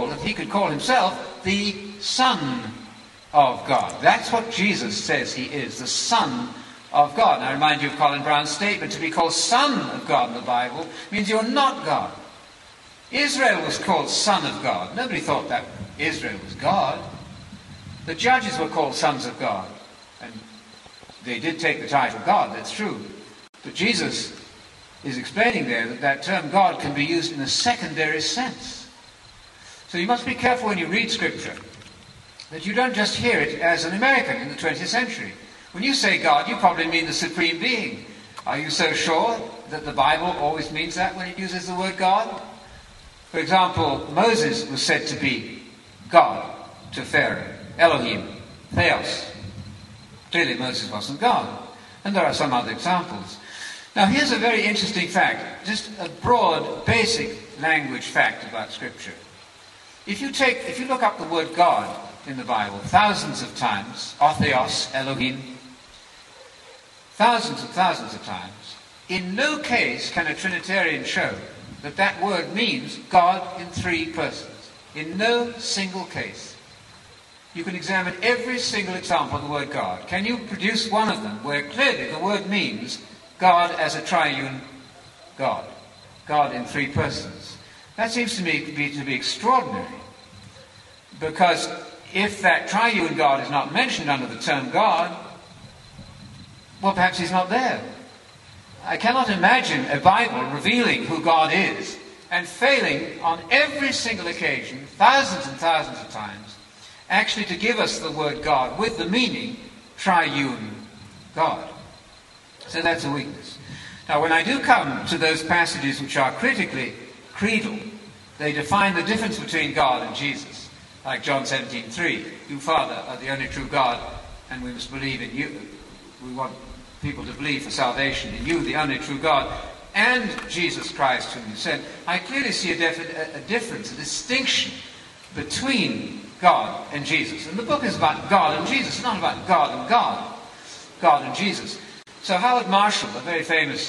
himself the Son of God? That's what Jesus says he is, the Son of God. And I remind you of Colin Brown's statement, to be called Son of God in the Bible means you're not God. Israel was called Son of God. Nobody thought that Israel was God. The judges were called sons of God. And they did take the title God, that's true. But Jesus is explaining there that that term God can be used in a secondary sense. So you must be careful when you read Scripture that you don't just hear it as an American in the 20th century. When you say God, you probably mean the Supreme Being. Are you so sure that the Bible always means that when it uses the word God? For example, Moses was said to be God to Pharaoh, Elohim, Theos. Clearly Moses wasn't God. And there are some other examples. Now here's a very interesting fact, just a broad, basic language fact about Scripture. If you look up the word God in the Bible thousands of times, Otheos, Elohim, thousands of times, in no case can a Trinitarian show that that word means God in three persons. In no single case. You can examine every single example of the word God. Can you produce one of them where clearly the word means God as a triune God? God in three persons. That seems to me to be extraordinary. Because if that triune God is not mentioned under the term God, well, perhaps he's not there. I cannot imagine a Bible revealing who God is and failing on every single occasion, thousands and thousands of times, actually to give us the word God with the meaning triune God. So that's a weakness. Now, when I do come to those passages which are critically creedal, they define the difference between God and Jesus. Like John 17:3, you, Father, are the only true God, and we must believe in you. We want people to believe for salvation in you, the only true God, and Jesus Christ whom you sent. I clearly see a difference, a distinction between God and Jesus. And the book is about God and Jesus, it's not about God and God. God and Jesus. So Howard Marshall, a very famous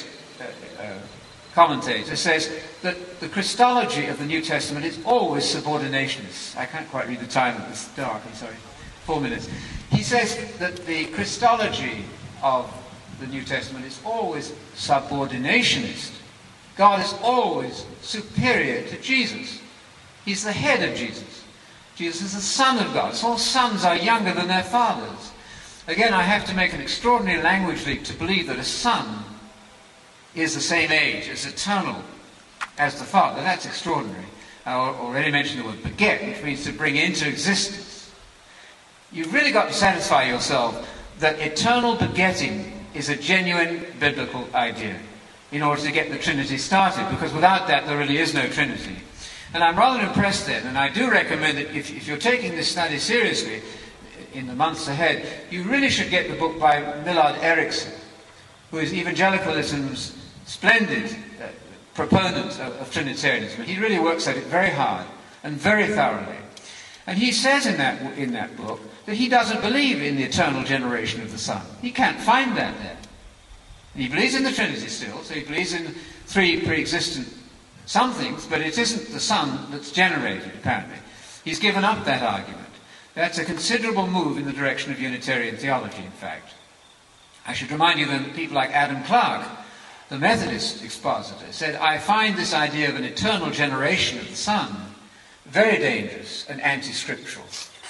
commentator, says that the Christology of the New Testament is always subordinationist. I can't quite read the time, it's dark, I'm sorry. 4 minutes. He says that the Christology of the New Testament is always subordinationist. God is always superior to Jesus. He's the head of Jesus. Jesus is the Son of God. So all sons are younger than their fathers. Again, I have to make an extraordinary language leap to believe that a son is the same age, as eternal as the Father. That's extraordinary. I already mentioned the word beget, which means to bring into existence. You've really got to satisfy yourself that eternal begetting is a genuine biblical idea in order to get the Trinity started, because without that there really is no Trinity. And I'm rather impressed then, and I do recommend that if you're taking this study seriously in the months ahead, you really should get the book by Millard Erickson, who is evangelicalism's splendid proponent of Trinitarianism. He really works at it very hard and very thoroughly. And he says in that book that he doesn't believe in the eternal generation of the Son. He can't find that there. He believes in the Trinity still, so he believes in three pre-existent somethings, but it isn't the Son that's generated, apparently. He's given up that argument. That's a considerable move in the direction of Unitarian theology, in fact. I should remind you that people like Adam Clarke, the Methodist expositor, said, I find this idea of an eternal generation of the Son very dangerous and anti-scriptural.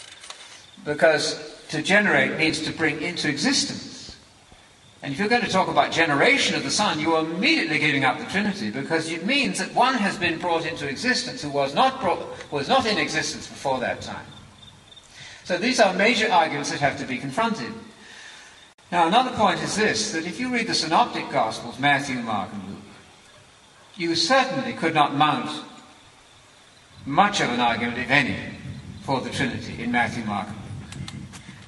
Because to generate means to bring into existence. And if you're going to talk about generation of the Son, you are immediately giving up the Trinity, because it means that one has been brought into existence who was not in existence before that time. So these are major arguments that have to be confronted. Now, another point is this, that if you read the Synoptic Gospels, Matthew, Mark, and Luke, you certainly could not mount much of an argument, if any, for the Trinity in Matthew, Mark, and Luke.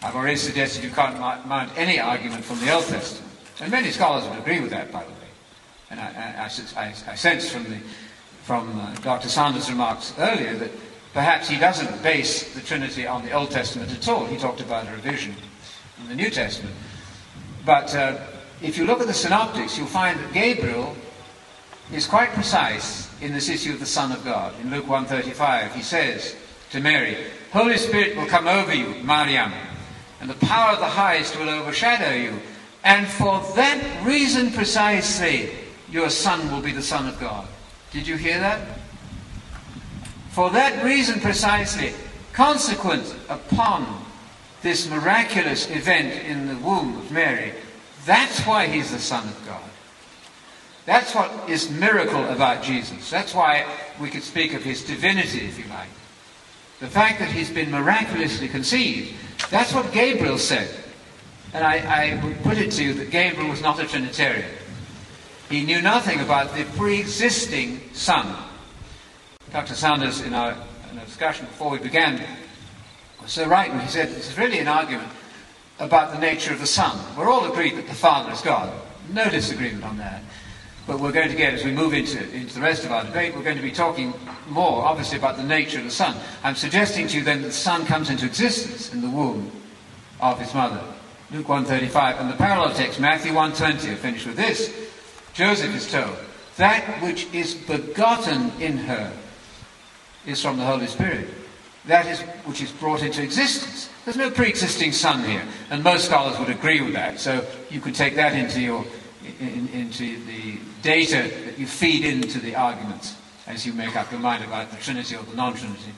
I've already suggested you can't mount any argument from the Old Testament. And many scholars would agree with that, by the way. And I sense from Dr. Sanders' remarks earlier that perhaps he doesn't base the Trinity on the Old Testament at all. He talked about a revision in the New Testament. But if you look at the synoptics, you'll find that Gabriel is quite precise in this issue of the Son of God. In Luke 1:35, he says to Mary, "Holy Spirit will come over you, Mariam, and the power of the highest will overshadow you. And for that reason precisely, your son will be the Son of God." Did you hear that? For that reason precisely, consequent upon this miraculous event in the womb of Mary, that's why he's the Son of God. That's what is miracle about Jesus. That's why we could speak of his divinity, if you like. The fact that he's been miraculously conceived, that's what Gabriel said. And I would put it to you that Gabriel was not a Trinitarian. He knew nothing about the pre-existing Son. Dr. Sanders, in our discussion before we began, was so right when he said this is really an argument about the nature of the Son. We're all agreed that the Father is God. No disagreement on that. But we're going to get, as we move into the rest of our debate, we're going to be talking more, obviously, about the nature of the Son. I'm suggesting to you then that the Son comes into existence in the womb of his mother. Luke 1:35, and the parallel text, Matthew 1:20, I'll finish with this. Joseph is told, that which is begotten in her is from the Holy Spirit. That is which is brought into existence. There's no pre-existing Son here, and most scholars would agree with that. So you can take that into the data that you feed into the arguments as you make up your mind about the Trinity or the non-Trinity.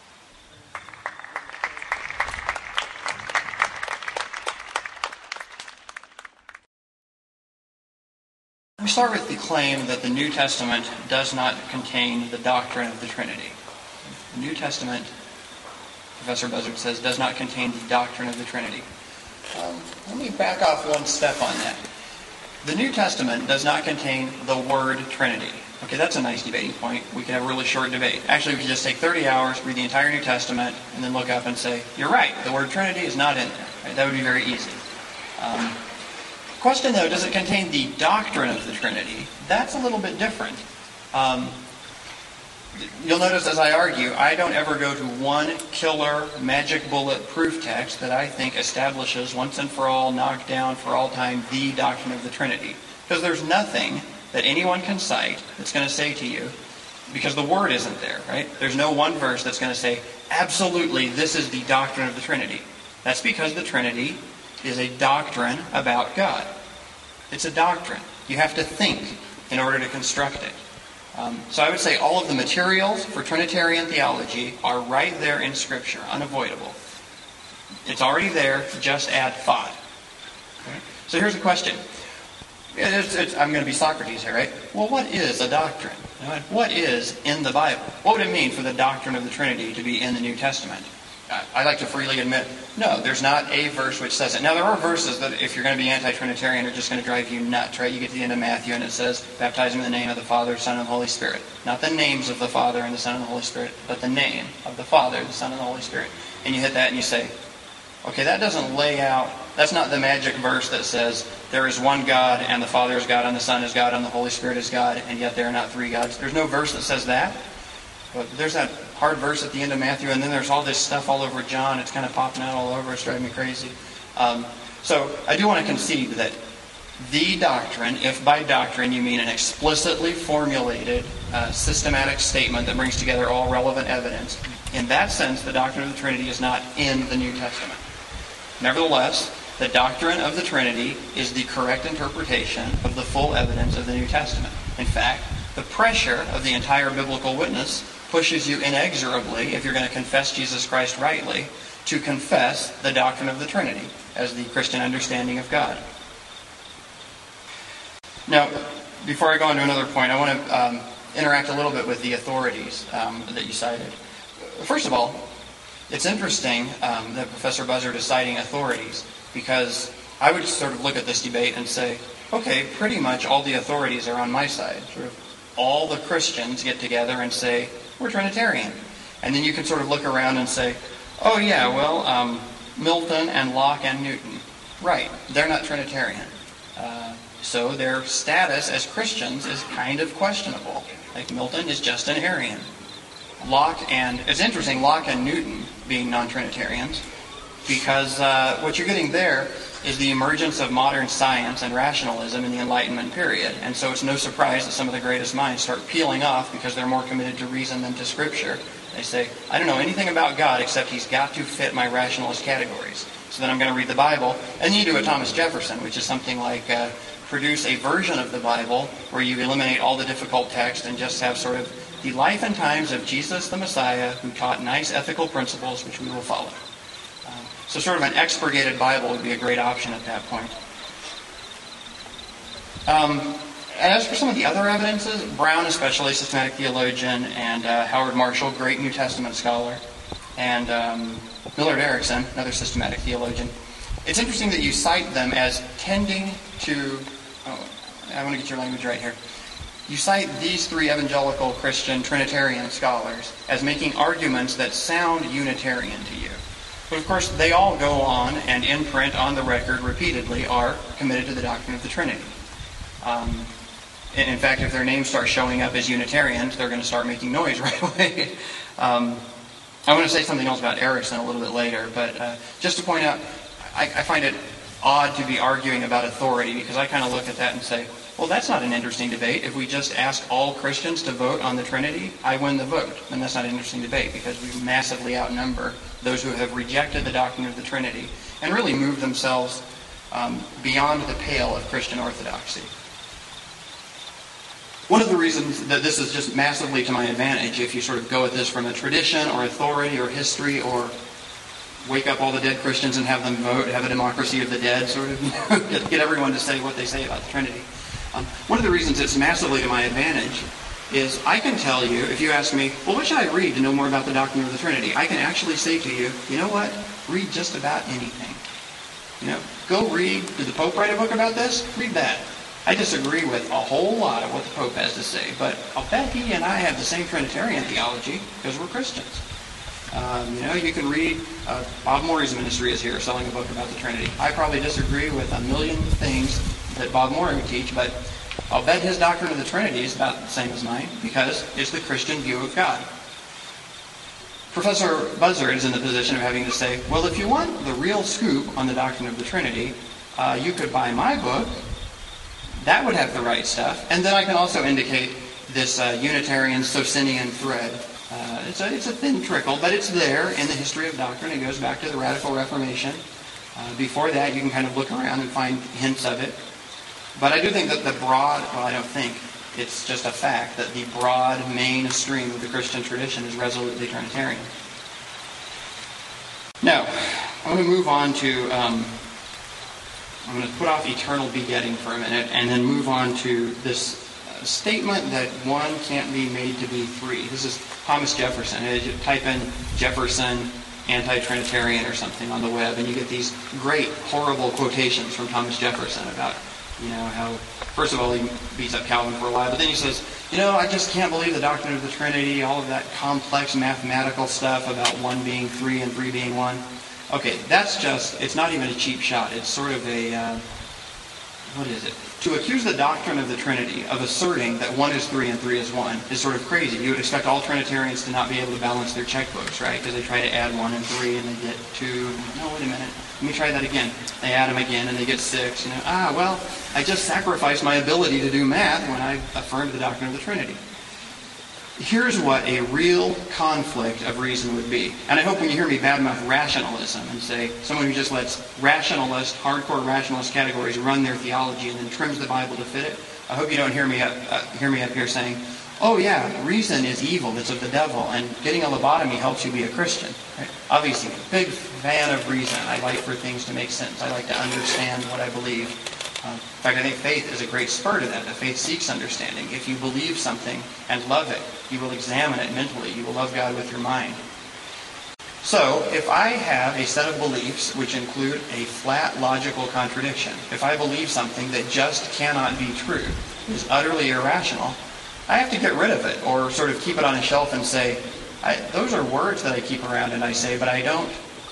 We start with the claim that the New Testament does not contain the doctrine of the Trinity. The New Testament, Professor Buzzard says, does not contain the doctrine of the Trinity. Let me back off one step on that. The New Testament does not contain the word Trinity. Okay, that's a nice debating point. We could have a really short debate. Actually, we could just take 30 hours, read the entire New Testament, and then look up and say, you're right, the word Trinity is not in there. Right? That would be very easy. Question, though, does it contain the doctrine of the Trinity? That's a little bit different. You'll notice as I argue, I don't ever go to one killer, magic bullet proof text that I think establishes once and for all, knocked down for all time, the doctrine of the Trinity. Because there's nothing that anyone can cite that's going to say to you, because the word isn't there, right? There's no one verse that's going to say, absolutely, this is the doctrine of the Trinity. That's because the Trinity is a doctrine about God. It's a doctrine. You have to think in order to construct it. So I would say all of the materials for Trinitarian theology are right there in Scripture, unavoidable. It's already there, just add thought. Okay? So here's a question. I'm going to be Socrates here, right? Well, what is a doctrine? What is in the Bible? What would it mean for the doctrine of the Trinity to be in the New Testament? I like to freely admit, no, there's not a verse which says it. Now, there are verses that, if you're going to be anti-Trinitarian, are just going to drive you nuts, right? You get to the end of Matthew and it says, baptize in the name of the Father, Son, and the Holy Spirit. Not the names of the Father and the Son and the Holy Spirit, but the name of the Father, the Son, and the Holy Spirit. And you hit that and you say, okay, that doesn't lay out, that's not the magic verse that says, there is one God, and the Father is God, and the Son is God, and the Holy Spirit is God, and yet there are not three gods. There's no verse that says that. But there's that hard verse at the end of Matthew, and then there's all this stuff all over John. It's kind of popping out all over. It's driving me crazy. So I do want to concede that the doctrine, if by doctrine you mean an explicitly formulated, systematic statement that brings together all relevant evidence, in that sense, the doctrine of the Trinity is not in the New Testament. Nevertheless, the doctrine of the Trinity is the correct interpretation of the full evidence of the New Testament. In fact, the pressure of the entire biblical witness pushes you inexorably, if you're going to confess Jesus Christ rightly, to confess the doctrine of the Trinity as the Christian understanding of God. Now, before I go on to another point, I want to interact a little bit with the authorities that you cited. First of all, it's interesting that Professor Buzzard is citing authorities, because I would sort of look at this debate and say, okay, pretty much all the authorities are on my side. Sort of all the Christians get together and say, we're Trinitarian. And then you can sort of look around and say, oh yeah, well, Milton and Locke and Newton. Right, they're not Trinitarian. So their status as Christians is kind of questionable. Like Milton is just an Arian. It's interesting, Locke and Newton being non-Trinitarians, because what you're getting there is the emergence of modern science and rationalism in the Enlightenment period. And so it's no surprise that some of the greatest minds start peeling off because they're more committed to reason than to Scripture. They say, I don't know anything about God except He's got to fit my rationalist categories. So then I'm going to read the Bible. And you do a Thomas Jefferson, which is something like produce a version of the Bible where you eliminate all the difficult text and just have sort of the life and times of Jesus the Messiah, who taught nice ethical principles which we will follow. So sort of an expurgated Bible would be a great option at that point. As for some of the other evidences, Brown, especially systematic theologian, and Howard Marshall, great New Testament scholar, and Millard Erickson, another systematic theologian. It's interesting that you cite them as tending to... I want to get your language right here. You cite these three evangelical Christian Trinitarian scholars as making arguments that sound Unitarian to you. But of course, they all go on and in print, on the record, repeatedly are committed to the doctrine of the Trinity. In fact, if their names start showing up as Unitarians, they're going to start making noise right away. I want to say something else about Erickson a little bit later, but just to point out, I find it odd to be arguing about authority, because I kind of look at that and say, well, that's not an interesting debate. If we just ask all Christians to vote on the Trinity, I win the vote. And that's not an interesting debate, because we massively outnumber those who have rejected the doctrine of the Trinity and really moved themselves beyond the pale of Christian orthodoxy. One of the reasons that this is just massively to my advantage, if you sort of go at this from a tradition or authority or history, or wake up all the dead Christians and have them vote, have a democracy of the dead, sort of, get everyone to say what they say about the Trinity. One of the reasons it's massively to my advantage is I can tell you, if you ask me, well, what should I read to know more about the doctrine of the Trinity? I can actually say to you, you know what? Read just about anything. Go read, did the Pope write a book about this? Read that. I disagree with a whole lot of what the Pope has to say, but I'll bet he and I have the same Trinitarian theology because we're Christians. You can read, Bob Morey's ministry is here selling a book about the Trinity. I probably disagree with a million things that Bob Morey would teach, but I'll bet his doctrine of the Trinity is about the same as mine because it's the Christian view of God. Professor Buzzard is in the position of having to say, well, if you want the real scoop on the doctrine of the Trinity, you could buy my book. That would have the right stuff. And then I can also indicate this Unitarian Socinian thread. It's a thin trickle, but it's there in the history of doctrine. It goes back to the Radical Reformation. Before that, you can kind of look around and find hints of it. But I do think that I don't think, it's just a fact that the broad mainstream of the Christian tradition is resolutely Trinitarian. Now, I'm going to move on to, I'm going to put off eternal begetting for a minute and then move on to this statement that one can't be made to be three. This is Thomas Jefferson. You type in Jefferson anti-Trinitarian or something on the web, and you get these great, horrible quotations from Thomas Jefferson about, how, first of all, he beats up Calvin for a while, but then he says, I just can't believe the doctrine of the Trinity, all of that complex mathematical stuff about one being three and three being one. Okay, it's not even a cheap shot. It's sort of a, what is it? To accuse the doctrine of the Trinity of asserting that one is three and three is one is sort of crazy. You would expect all Trinitarians to not be able to balance their checkbooks, right? Because they try to add 1 and 3 and they get 2. No, wait a minute. Let me try that again. They add them again and they get 6. I just sacrificed my ability to do math when I affirmed the doctrine of the Trinity. Here's what a real conflict of reason would be. And I hope when you hear me badmouth rationalism and say someone who just lets hardcore rationalist categories run their theology and then trims the Bible to fit it, I hope you don't hear me up here saying, oh yeah, reason is evil, it's of the devil, and getting a lobotomy helps you be a Christian. Right? Obviously, big fan of reason. I like for things to make sense. I like to understand what I believe. In fact, I think faith is a great spur to that. That faith seeks understanding. If you believe something and love it, you will examine it mentally. You will love God with your mind. So, if I have a set of beliefs which include a flat logical contradiction, if I believe something that just cannot be true, is utterly irrational, I have to get rid of it or sort of keep it on a shelf and say, those are words that I keep around and I say, but I don't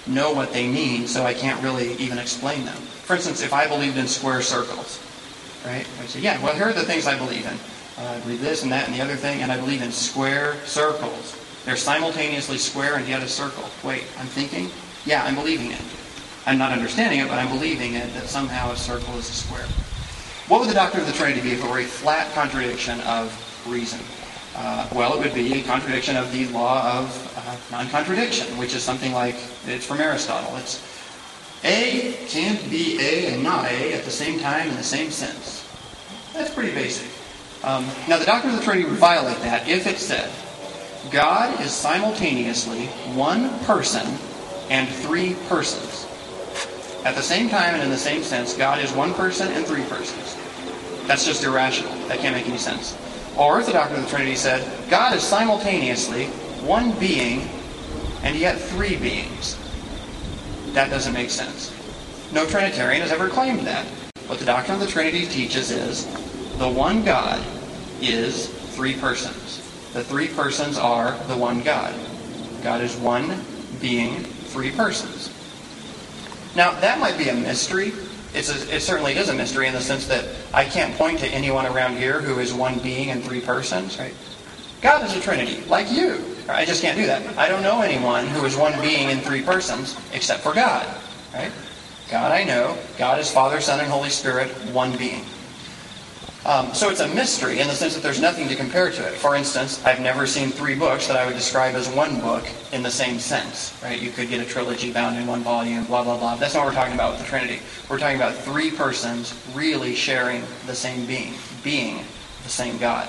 know what they mean, so I can't really even explain them. For instance, if I believed in square circles, right? I say, yeah, well, here are the things I believe in. I believe this and that and the other thing, and I believe in square circles. They're simultaneously square and yet a circle. Wait, I'm thinking? Yeah, I'm believing it. I'm not understanding it, but I'm believing it, that somehow a circle is a square. What would the doctrine of the Trinity be if it were a flat contradiction of reason? Well, it would be a contradiction of the law of non-contradiction, which is something like, it's from Aristotle. It's A can't be A and not A at the same time in the same sense. That's pretty basic. Now, the doctrine of the Trinity would violate that if it said, God is simultaneously one person and three persons. At the same time and in the same sense, God is one person and three persons. That's just irrational. That can't make any sense. Or if the doctrine of the Trinity said, God is simultaneously one being and yet three beings. That doesn't make sense. No Trinitarian has ever claimed that. What the doctrine of the Trinity teaches is the one God is three persons. The three persons are the one God. God is one being, three persons. Now, that might be a mystery. It certainly is a mystery in the sense that I can't point to anyone around here who is one being and three persons, right? God is a Trinity, like you. I just can't do that. I don't know anyone who is one being in three persons except for God, right? God I know. God is Father, Son, and Holy Spirit, one being. So it's a mystery in the sense that there's nothing to compare to it. For instance, I've never seen three books that I would describe as one book in the same sense. Right? You could get a trilogy bound in one volume, blah, blah, blah. That's not what we're talking about with the Trinity. We're talking about three persons really sharing the same being the same God.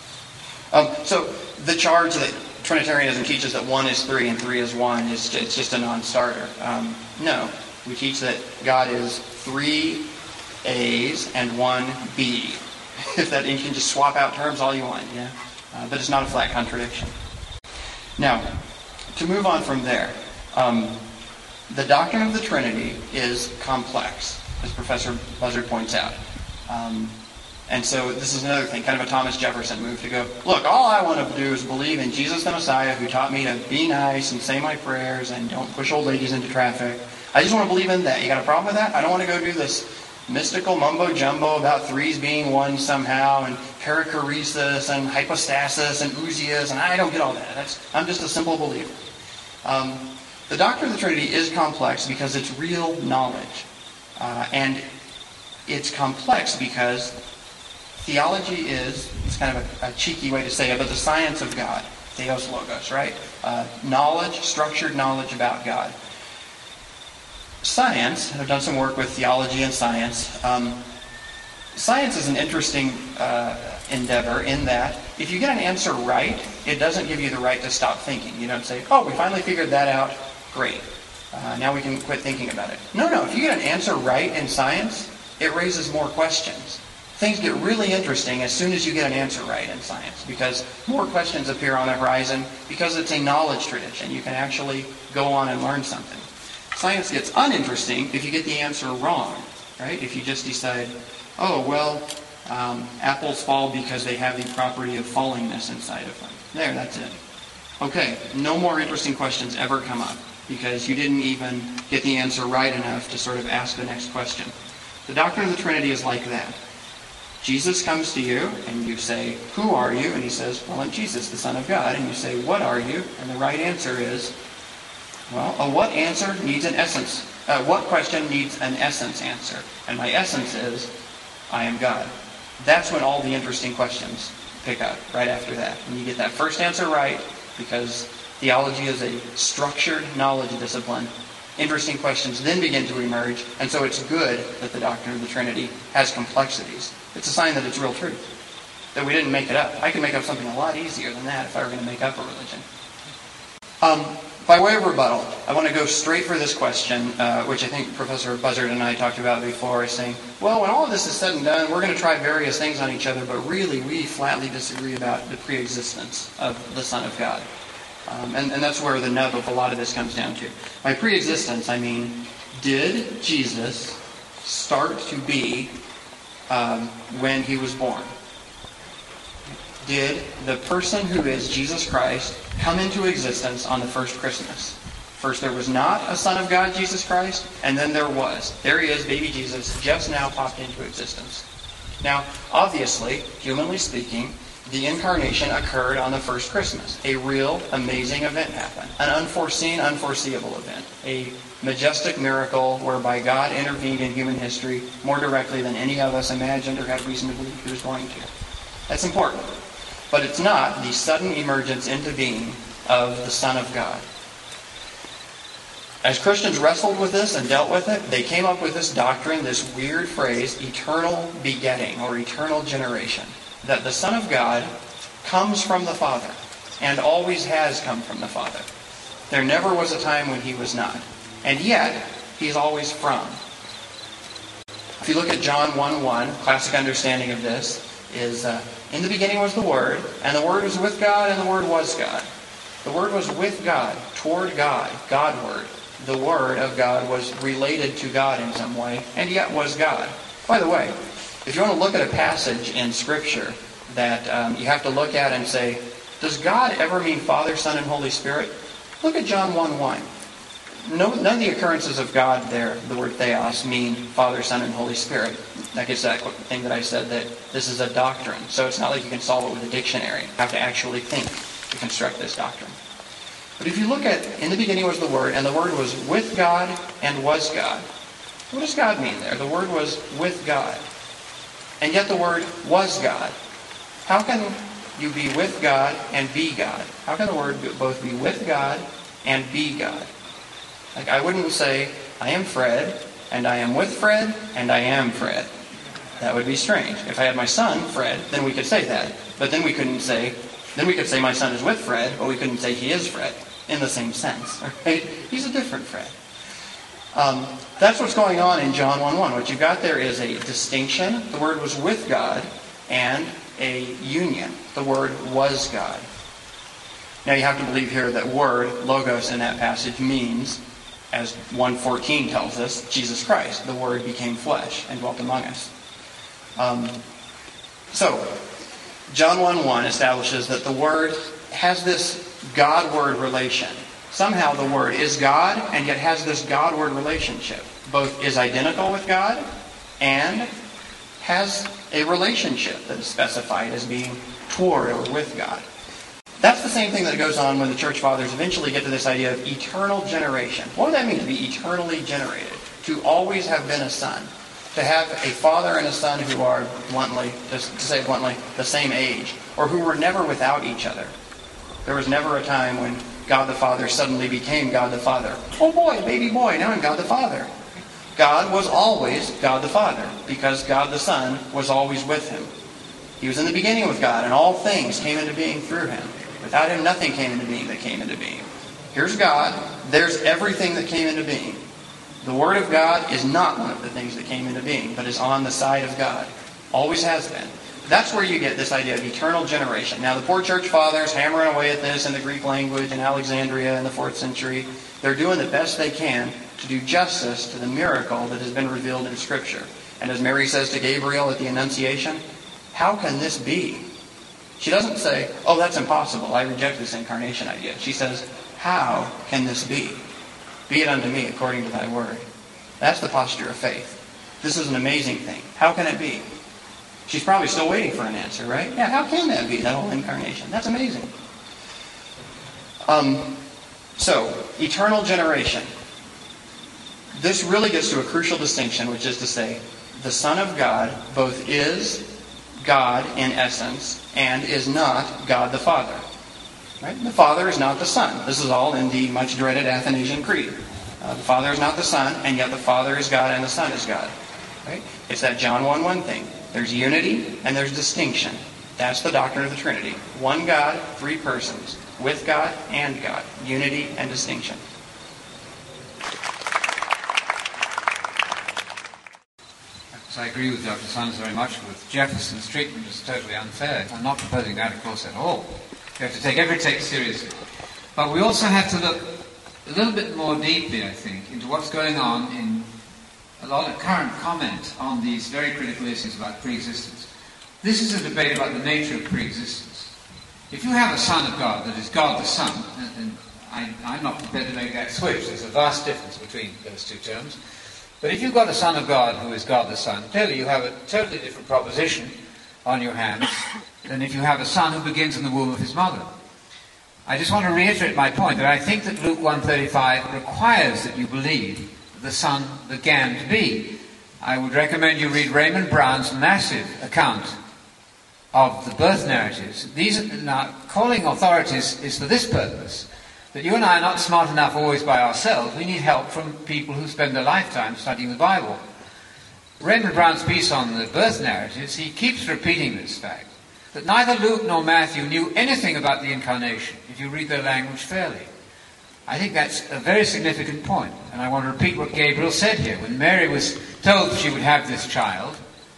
So the charge that Trinitarianism teaches that one is three and three is one, it's just a non-starter. No. We teach that God is three A's and one B. If that, you can just swap out terms all you want, yeah. But it's not a flat contradiction. Now, to move on from there, the doctrine of the Trinity is complex, as Professor Buzzard points out. And so this is another thing, kind of a Thomas Jefferson move to go, look, all I want to do is believe in Jesus the Messiah who taught me to be nice and say my prayers and don't push old ladies into traffic. I just want to believe in that. You got a problem with that? I don't want to go do this mystical mumbo-jumbo about threes being one somehow, and perichoresis, and hypostasis, and ousias, and I don't get all that. I'm just a simple believer. The doctrine of the Trinity is complex because it's real knowledge. And it's complex because theology is, it's kind of a cheeky way to say it, but the science of God. Theos Logos, right? Knowledge, structured knowledge about God. Science, I've done some work with theology and science. Science is an interesting endeavor in that if you get an answer right, it doesn't give you the right to stop thinking. You don't say, oh, we finally figured that out. Great. Now we can quit thinking about it. No. If you get an answer right in science, it raises more questions. Things get really interesting as soon as you get an answer right in science because more questions appear on the horizon because it's a knowledge tradition. You can actually go on and learn something. Science gets uninteresting if you get the answer wrong, right? If you just decide, oh, well, apples fall because they have the property of fallingness inside of them. There, that's it. Okay, no more interesting questions ever come up because you didn't even get the answer right enough to sort of ask the next question. The doctrine of the Trinity is like that. Jesus comes to you and you say, who are you? And he says, well, I'm Jesus, the Son of God. And you say, what are you? And the right answer is, well, what answer needs an essence? What question needs an essence answer? And my essence is, I am God. That's when all the interesting questions pick up, right after that. And you get that first answer right, because theology is a structured knowledge discipline. Interesting questions then begin to emerge, and so it's good that the doctrine of the Trinity has complexities. It's a sign that it's real truth, that we didn't make it up. I could make up something a lot easier than that if I were going to make up a religion. By way of rebuttal, I want to go straight for this question, which I think Professor Buzzard and I talked about before, saying, well, when all of this is said and done, we're going to try various things on each other, but really we flatly disagree about the pre-existence of the Son of God. And that's where the nub of a lot of this comes down to. By pre-existence, I mean, did Jesus start to be when he was born? Did the person who is Jesus Christ come into existence on the first Christmas? First there was not a Son of God, Jesus Christ, and then there was. There he is, baby Jesus, just now popped into existence. Now, obviously, humanly speaking, the incarnation occurred on the first Christmas. A real, amazing event happened. An unforeseen, unforeseeable event. A majestic miracle whereby God intervened in human history more directly than any of us imagined or had reason to believe he was going to. That's important. But it's not the sudden emergence into being of the Son of God. As Christians wrestled with this and dealt with it, they came up with this doctrine, this weird phrase, eternal begetting or eternal generation. That the Son of God comes from the Father and always has come from the Father. There never was a time when he was not. And yet, he's always from. If you look at John 1:1, classic understanding of this is, in the beginning was the Word, and the Word was with God, and the Word was God. The Word was with God, toward God, God-word. The Word of God was related to God in some way, and yet was God. By the way, if you want to look at a passage in Scripture that you have to look at and say, does God ever mean Father, Son, and Holy Spirit? Look at John 1:1. None of the occurrences of God there, the word theos, mean Father, Son, and Holy Spirit. That gets that thing that I said, that this is a doctrine. So it's not like you can solve it with a dictionary. You have to actually think to construct this doctrine. But if you look at, in the beginning was the Word, and the Word was with God and was God. What does God mean there? The Word was with God. And yet the Word was God. How can you be with God and be God? How can the Word both be with God and be God? Like, I wouldn't say, I am Fred, and I am with Fred, and I am Fred. That would be strange. If I had my son, Fred, then we could say that. But then we could say my son is with Fred, but we couldn't say he is Fred in the same sense. Right? He's a different Fred. That's what's going on in John 1:1. What you've got there is a distinction. The Word was with God, and a union. The Word was God. Now you have to believe here that word, logos, in that passage means, as 1:14 tells us, Jesus Christ. The Word became flesh and dwelt among us. So, John 1:1 establishes that the Word has this God-Word relation. Somehow the Word is God and yet has this God-Word relationship. Both is identical with God and has a relationship that is specified as being toward or with God. That's the same thing that goes on when the Church Fathers eventually get to this idea of eternal generation. What would that mean, to be eternally generated? To always have been a son. To have a father and a son who are, bluntly, to say it bluntly, the same age. Or who were never without each other. There was never a time when God the Father suddenly became God the Father. Oh boy, baby boy, now I'm God the Father. God was always God the Father, because God the Son was always with him. He was in the beginning with God, and all things came into being through him. Without him, nothing came into being that came into being. Here's God. There's everything that came into being. The Word of God is not one of the things that came into being, but is on the side of God. Always has been. That's where you get this idea of eternal generation. Now, the poor Church Fathers hammering away at this in the Greek language in Alexandria in the 4th century, they're doing the best they can to do justice to the miracle that has been revealed in Scripture. And as Mary says to Gabriel at the Annunciation, how can this be? She doesn't say, oh, that's impossible, I reject this incarnation idea. She says, how can this be? Be it unto me according to thy word. That's the posture of faith. This is an amazing thing. How can it be? She's probably still waiting for an answer, right? Yeah, how can that be, that whole incarnation? That's amazing. So, eternal generation. This really gets to a crucial distinction, which is to say, the Son of God both is God in essence and is not God the Father. Right? The Father is not the Son. This is all in the much dreaded Athanasian Creed. The Father is not the Son, and yet the Father is God and the Son is God. Right? It's that John 1:1 thing. There's unity and there's distinction. That's the doctrine of the Trinity. One God, three persons. With God and God. Unity and distinction. So I agree with Dr. Sons very much. With Jefferson's treatment is totally unfair. I'm not proposing that, of course, at all. We have to take every text seriously. But we also have to look a little bit more deeply, I think, into what's going on in a lot of current comment on these very critical issues about pre-existence. This is a debate about the nature of pre-existence. If you have a Son of God that is God the Son, and I'm not prepared to make that switch. There's a vast difference between those two terms. But if you've got a Son of God who is God the Son, clearly you have a totally different proposition on your hands than if you have a son who begins in the womb of his mother. I just want to reiterate my point that I think that Luke 1:35 requires that you believe that the Son began to be. I would recommend you read Raymond Brown's massive account of the birth narratives. Now, calling authorities is for this purpose, that you and I are not smart enough always by ourselves. We need help from people who spend their lifetime studying the Bible. Raymond Brown's piece on the birth narratives, he keeps repeating this fact, that neither Luke nor Matthew knew anything about the incarnation, if you read their language fairly. I think that's a very significant point, and I want to repeat what Gabriel said here. When Mary was told she would have this child,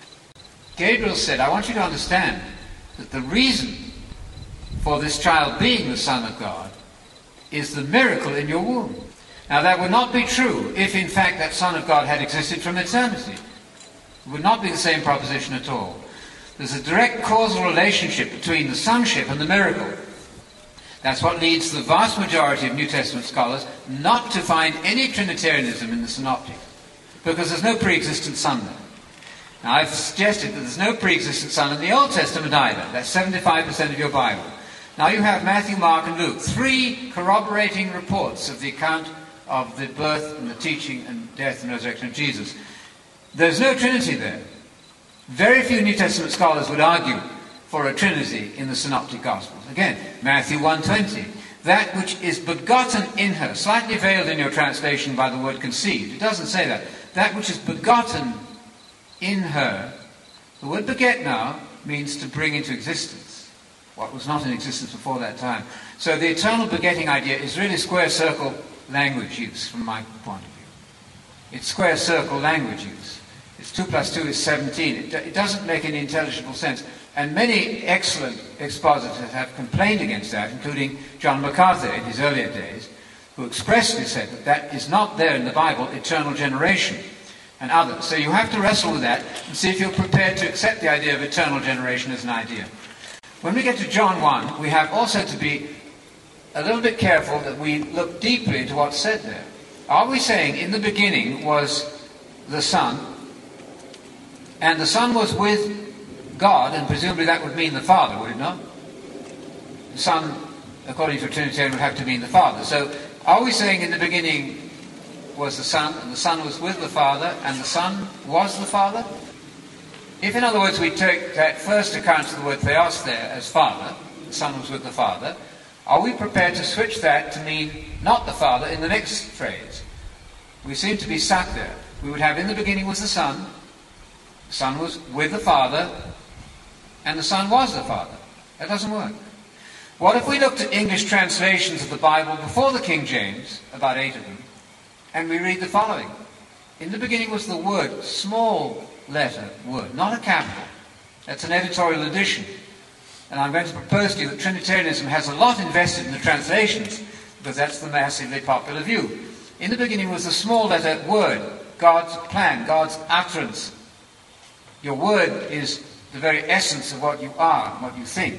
Gabriel said, I want you to understand that the reason for this child being the Son of God is the miracle in your womb. Now that would not be true if in fact that Son of God had existed from eternity. It would not be the same proposition at all. There's a direct causal relationship between the sonship and the miracle. That's what leads the vast majority of New Testament scholars not to find any Trinitarianism in the Synoptic, because there's no pre-existent Son there. Now I've suggested that there's no pre-existent Son in the Old Testament either. That's 75% of your Bible. Now you have Matthew, Mark and Luke, 3 corroborating reports of the account of the birth and the teaching and death and resurrection of Jesus. There's no Trinity there. Very few New Testament scholars would argue for a Trinity in the Synoptic Gospels. Again, Matthew 1:20, that which is begotten in her, slightly veiled in your translation by the word conceived. It doesn't say that. That which is begotten in her. The word beget now means to bring into existence what was not in existence before that time. So the eternal begetting idea is really square circle language use from my point of view. It's square circle language use. It's 2 + 2 is 17. It doesn't make any intelligible sense. And many excellent expositors have complained against that, including John MacArthur in his earlier days, who expressly said that that is not there in the Bible, eternal generation, and others. So you have to wrestle with that and see if you're prepared to accept the idea of eternal generation as an idea. When we get to John 1, we have also to be a little bit careful that we look deeply into what's said there. Are we saying in the beginning was the Son, and the Son was with God, and presumably that would mean the Father, would it not? The Son, according to a Trinitarian, would have to mean the Father. So are we saying in the beginning was the Son, and the Son was with the Father, and the Son was the Father? If, in other words, we take that first account of the word theos there as Father, the Son was with the Father, are we prepared to switch that to mean not the Father in the next phrase? We seem to be stuck there. We would have in the beginning was the Son was with the Father, and the Son was the Father. That doesn't work. What if we looked at English translations of the Bible before the King James, about 8 of them, and we read the following. In the beginning was the Word, small letter Word, not a capital. That's an editorial addition. And I'm going to propose to you that Trinitarianism has a lot invested in the translations, because that's the massively popular view. In the beginning was the small letter Word, God's plan, God's utterance. Your Word is the very essence of what you are, what you think.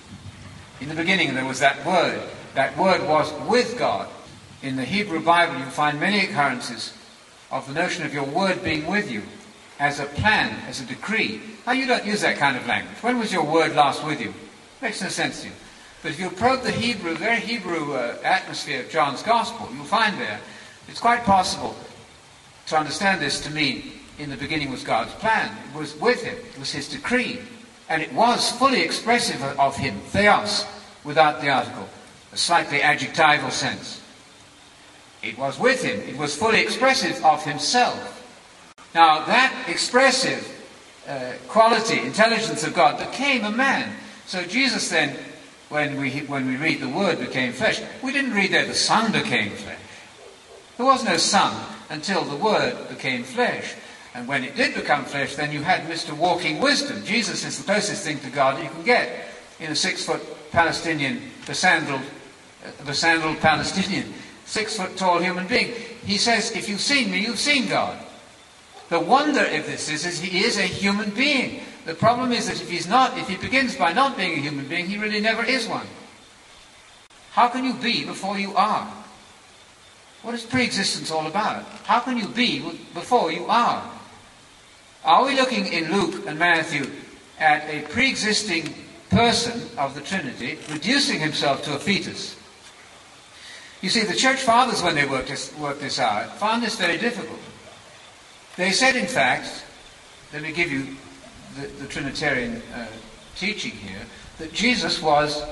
In the beginning there was that Word. That Word was with God. In the Hebrew Bible you find many occurrences of the notion of your Word being with you as a plan, as a decree. Now you don't use that kind of language. When was your Word last with you? Makes no sense to you. But if you probe the Hebrew, very Hebrew atmosphere of John's Gospel, you'll find there it's quite possible to understand this to mean in the beginning was God's plan. It was with him. It was his decree. And it was fully expressive of him, theos, without the article, a slightly adjectival sense. It was with him. It was fully expressive of himself. Now that expressive quality, intelligence of God became a man. So Jesus then, when we read the Word became flesh, we didn't read there the Son became flesh. There was no Son until the Word became flesh. And when it did become flesh, then you had Mr. Walking Wisdom. Jesus is the closest thing to God that you can get in a 6-foot Palestinian, besandaled Palestinian, 6-foot-tall human being. He says, if you've seen me, you've seen God. The wonder of this is he is a human being. The problem is that if he begins by not being a human being, he really never is one. How can you be before you are? What is pre-existence all about? How can you be before you are? Are we looking in Luke and Matthew at a pre-existing person of the Trinity reducing himself to a fetus? You see, the church fathers, when they worked this out, found this very difficult. They said, in fact, let me give you the Trinitarian teaching here, that Jesus was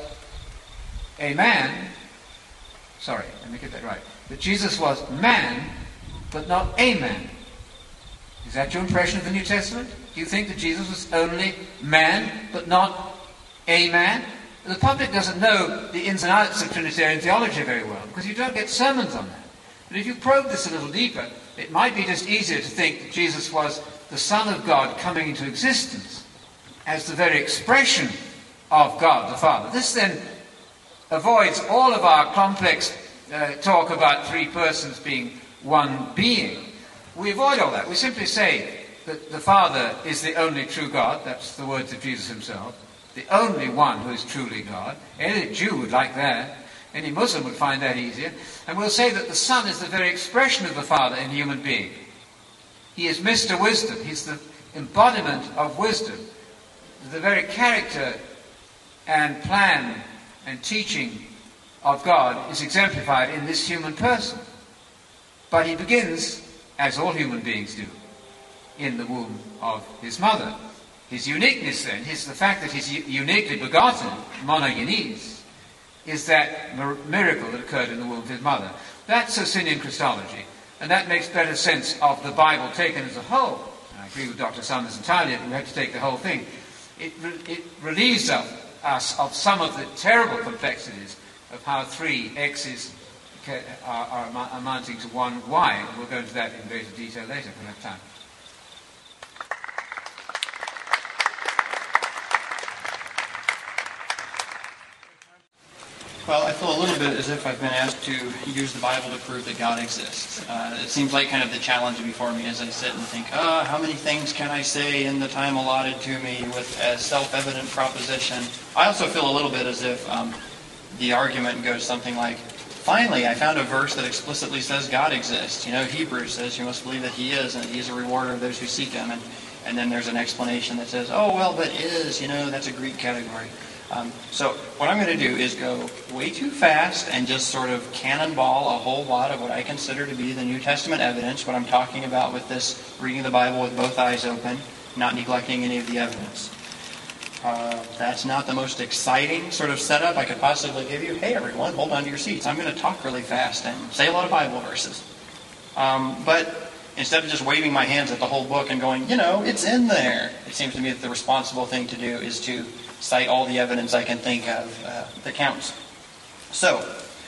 a man, sorry, let me get that right, that Jesus was man, but not a man. Is that your impression of the New Testament? Do you think that Jesus was only man, but not a man? The public doesn't know the ins and outs of Trinitarian theology very well, because you don't get sermons on that. But if you probe this a little deeper, it might be just easier to think that Jesus was the Son of God coming into existence as the very expression of God the Father. This then avoids all of our complex talk about three persons being one being. We avoid all that. We simply say that the Father is the only true God. That's the words of Jesus himself. The only one who is truly God. Any Jew would like that. Any Muslim would find that easier. And we'll say that the Son is the very expression of the Father in human being. He is Mr. Wisdom. He's the embodiment of wisdom. The very character and plan and teaching of God is exemplified in this human person. But he begins, as all human beings do, in the womb of his mother. His uniqueness then, the fact that he's uniquely begotten, monogenes, is that miracle that occurred in the womb of his mother. That's Socinian Christology, and that makes better sense of the Bible taken as a whole. I agree with Dr. Summers entirely that we have to take the whole thing. It relieves us of some of the terrible complexities of how three X's are amounting to one Y, and we'll go into that in greater detail later if we have time. Well, I feel a little bit as if I've been asked to use the Bible to prove that God exists. It seems like kind of the challenge before me as I sit and think, how many things can I say in the time allotted to me with a self-evident proposition? I also feel a little bit as if the argument goes something like, finally, I found a verse that explicitly says God exists. You know, Hebrews says you must believe that he is, and that he is a rewarder of those who seek him. And then there's an explanation that says, oh, well, but is, that's a Greek category. So what I'm going to do is go way too fast and just sort of cannonball a whole lot of what I consider to be the New Testament evidence, what I'm talking about with this reading the Bible with both eyes open, not neglecting any of the evidence. That's not the most exciting sort of setup I could possibly give you. Hey everyone, hold on to your seats. I'm going to talk really fast and say a lot of Bible verses. But instead of just waving my hands at the whole book and going, it's in there, it seems to me that the responsible thing to do is to cite all the evidence I can think of that counts. So,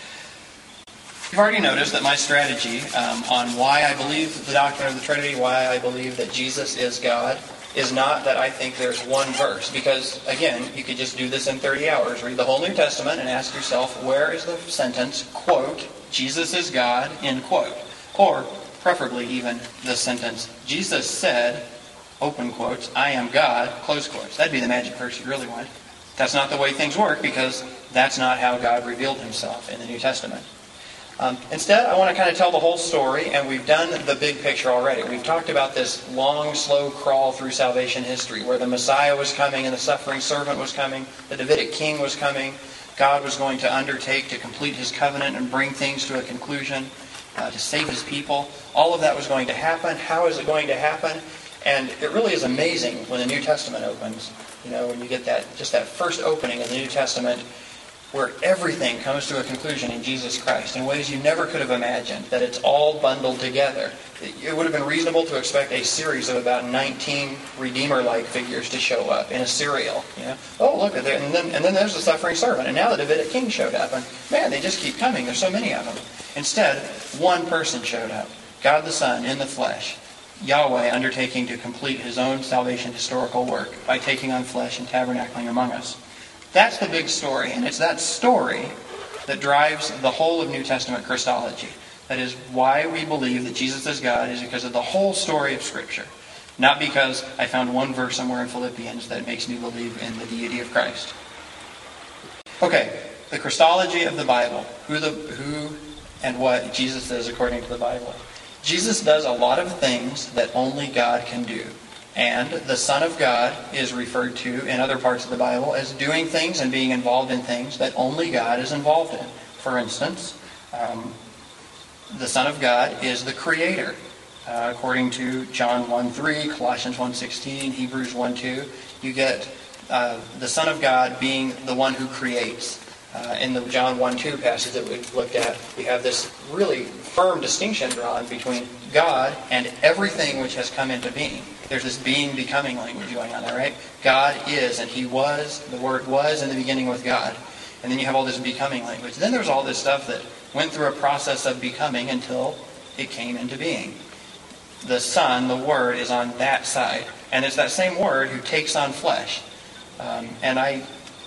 you've already noticed that my strategy on why I believe the doctrine of the Trinity, why I believe that Jesus is God, is not that I think there's one verse. Because, again, you could just do this in 30 hours. Read the whole New Testament and ask yourself, where is the sentence, quote, Jesus is God, end quote. Or, preferably even, the sentence, Jesus said, open quotes, I am God, close quotes. That'd be the magic verse you really want. That's not the way things work, because that's not how God revealed himself in the New Testament. Instead, I want to kind of tell the whole story, and we've done the big picture already. We've talked about this long, slow crawl through salvation history, where the Messiah was coming and the suffering servant was coming, the Davidic king was coming, God was going to undertake to complete his covenant and bring things to a conclusion, to save his people. All of that was going to happen. How is it going to happen? And it really is amazing when the New Testament opens, when you get that first opening of the New Testament, where everything comes to a conclusion in Jesus Christ in ways you never could have imagined, that it's all bundled together. It would have been reasonable to expect a series of about 19 Redeemer-like figures to show up in a serial. Oh, look at that. And then there's the suffering servant. And now the Davidic king showed up. And man, they just keep coming. There's so many of them. Instead, one person showed up. God the Son in the flesh. Yahweh undertaking to complete his own salvation historical work by taking on flesh and tabernacling among us. That's the big story, and it's that story that drives the whole of New Testament Christology. That is, why we believe that Jesus is God is because of the whole story of Scripture. Not because I found one verse somewhere in Philippians that makes me believe in the deity of Christ. Okay, The Christology of the Bible. Who and what Jesus is according to the Bible. Jesus does a lot of things that only God can do. And the Son of God is referred to in other parts of the Bible as doing things and being involved in things that only God is involved in. For instance, the Son of God is the Creator. According to John 1:3, Colossians 1:16, Hebrews 1:2, you get the Son of God being the one who creates. In the John 1:2 passage that we've looked at, you have this really firm distinction drawn between God and everything which has come into being. There's this being becoming language going on there, right? God is, and He was, the Word was in the beginning with God. And then you have all this becoming language. Then there's all this stuff that went through a process of becoming until it came into being. The Son, the Word, is on that side. And it's that same Word who takes on flesh. I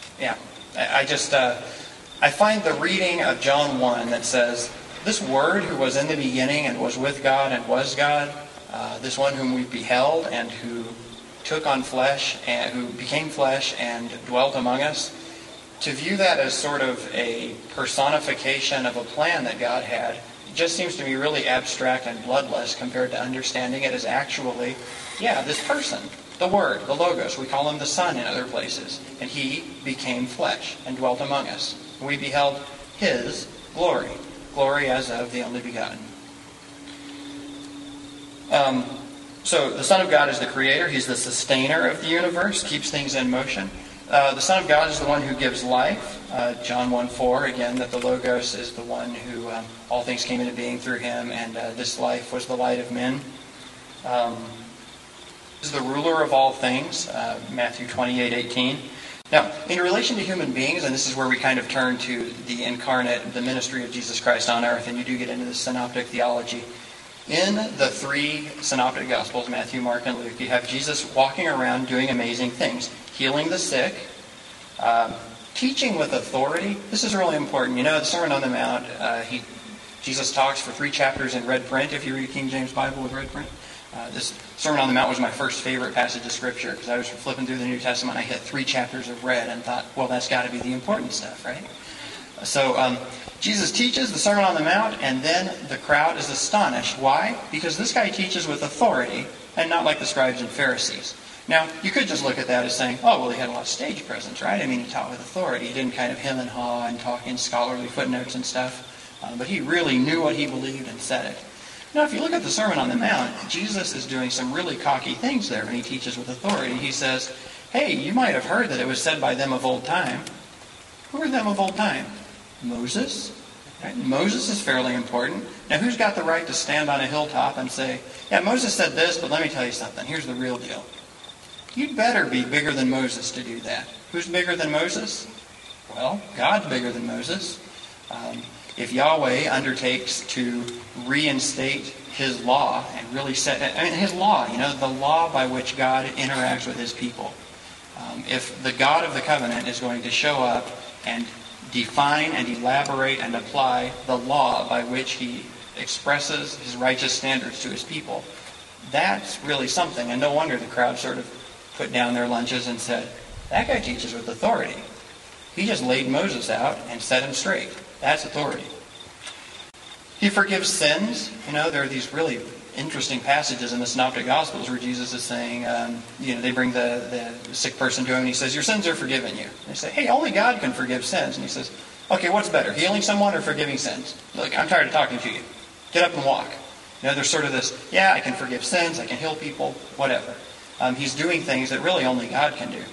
find the reading of John 1 that says, this Word who was in the beginning and was with God and was God, this one whom we beheld and who took on flesh and who became flesh and dwelt among us, to view that as sort of a personification of a plan that God had, just seems to be really abstract and bloodless compared to understanding it as actually, this person, the Word, the Logos. We call Him the Son in other places. And He became flesh and dwelt among us. We beheld His glory. Glory as of the only begotten. So the Son of God is the Creator. He's the sustainer of the universe, keeps things in motion. The Son of God is the one who gives life. John 1:4, again, that the Logos is the one who all things came into being through Him, and this life was the light of men. Is the ruler of all things, Matthew 28:18. Now, in relation to human beings, and this is where we kind of turn to the incarnate, the ministry of Jesus Christ on earth, and you do get into the synoptic theology. In the three synoptic Gospels, Matthew, Mark, and Luke, you have Jesus walking around doing amazing things. Healing the sick, teaching with authority. This is really important. You know, the Sermon on the Mount, Jesus talks for 3 chapters in red print, if you read a King James Bible with red print. This Sermon on the Mount was my first favorite passage of Scripture, because I was flipping through the New Testament, I hit 3 chapters of red and thought, well, that's got to be the important stuff, right? So Jesus teaches the Sermon on the Mount, and then the crowd is astonished. Why? Because this guy teaches with authority, and not like the scribes and Pharisees. Now, you could just look at that as saying, oh, well, he had a lot of stage presence, right? I mean, he taught with authority. He didn't kind of hem and haw and talk in scholarly footnotes and stuff. But he really knew what he believed and said it. Now, if you look at the Sermon on the Mount, Jesus is doing some really cocky things there when he teaches with authority. He says, hey, you might have heard that it was said by them of old time. Who are them of old time? Moses. Right? Moses is fairly important. Now, who's got the right to stand on a hilltop and say, yeah, Moses said this, but let me tell you something. Here's the real deal. You'd better be bigger than Moses to do that. Who's bigger than Moses? Well, God's bigger than Moses. If Yahweh undertakes to reinstate His law and really His law, the law by which God interacts with His people. If the God of the covenant is going to show up and define and elaborate and apply the law by which He expresses His righteous standards to His people, that's really something. And no wonder the crowd sort of put down their lunches and said, that guy teaches with authority. He just laid Moses out and set him straight. That's authority. He forgives sins. There are these really interesting passages in the Synoptic Gospels where Jesus is saying, they bring the sick person to him and He says, your sins are forgiven you. And they say, hey, only God can forgive sins. And He says, okay, what's better, healing someone or forgiving sins? Look, I'm tired of talking to you. Get up and walk. There's sort of this, I can forgive sins, I can heal people, whatever. He's doing things that really only God can do.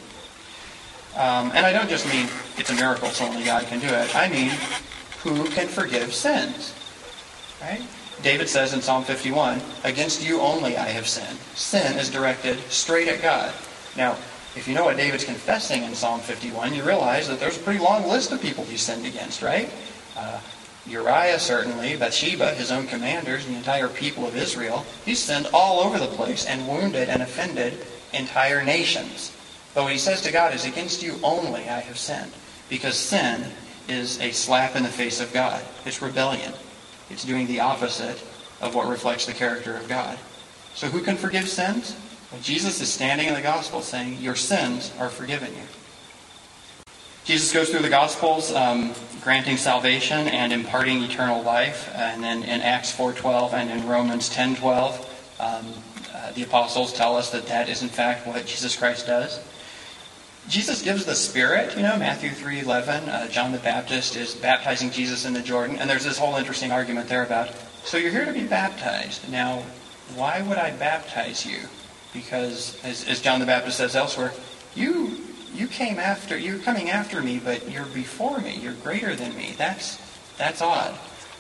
And I don't just mean it's a miracle so only God can do it. I mean, who can forgive sins? Right? David says in Psalm 51, against you only I have sinned. Sin is directed straight at God. Now, if you know what David's confessing in Psalm 51, you realize that there's a pretty long list of people he sinned against, right? Uriah, certainly, Bathsheba, his own commanders, the entire people of Israel. He sinned all over the place and wounded and offended entire nations. But what he says to God is, against you only I have sinned. Because sin is a slap in the face of God. It's rebellion. It's doing the opposite of what reflects the character of God. So who can forgive sins? Well, Jesus is standing in the gospel saying, your sins are forgiven you. Jesus goes through the Gospels, granting salvation and imparting eternal life. And then in Acts 4:12 and in Romans 10:12, the apostles tell us that that is in fact what Jesus Christ does. Jesus gives the Spirit. Matthew 3:11, John the Baptist is baptizing Jesus in the Jordan. And there's this whole interesting argument there about, so you're here to be baptized. Now, why would I baptize you? Because, as John the Baptist says elsewhere, you're coming after me, but you're before me. You're greater than me. That's odd.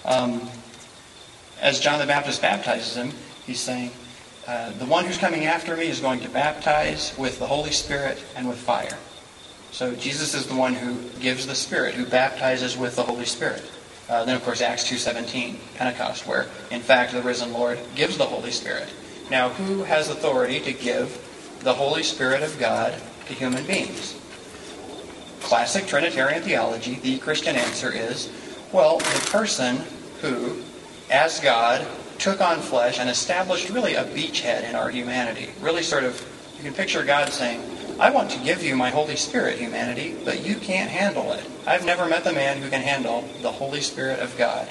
As John the Baptist baptizes him, he's saying, the one who's coming after me is going to baptize with the Holy Spirit and with fire. So Jesus is the one who gives the Spirit, who baptizes with the Holy Spirit. Then, of course, Acts 2:17, Pentecost, where, in fact, the risen Lord gives the Holy Spirit. Now, who has authority to give the Holy Spirit of God to human beings? Classic Trinitarian theology, the Christian answer is, well, the person who, as God, took on flesh and established really a beachhead in our humanity. Really sort of, you can picture God saying, I want to give you my Holy Spirit, humanity, but you can't handle it. I've never met the man who can handle the Holy Spirit of God.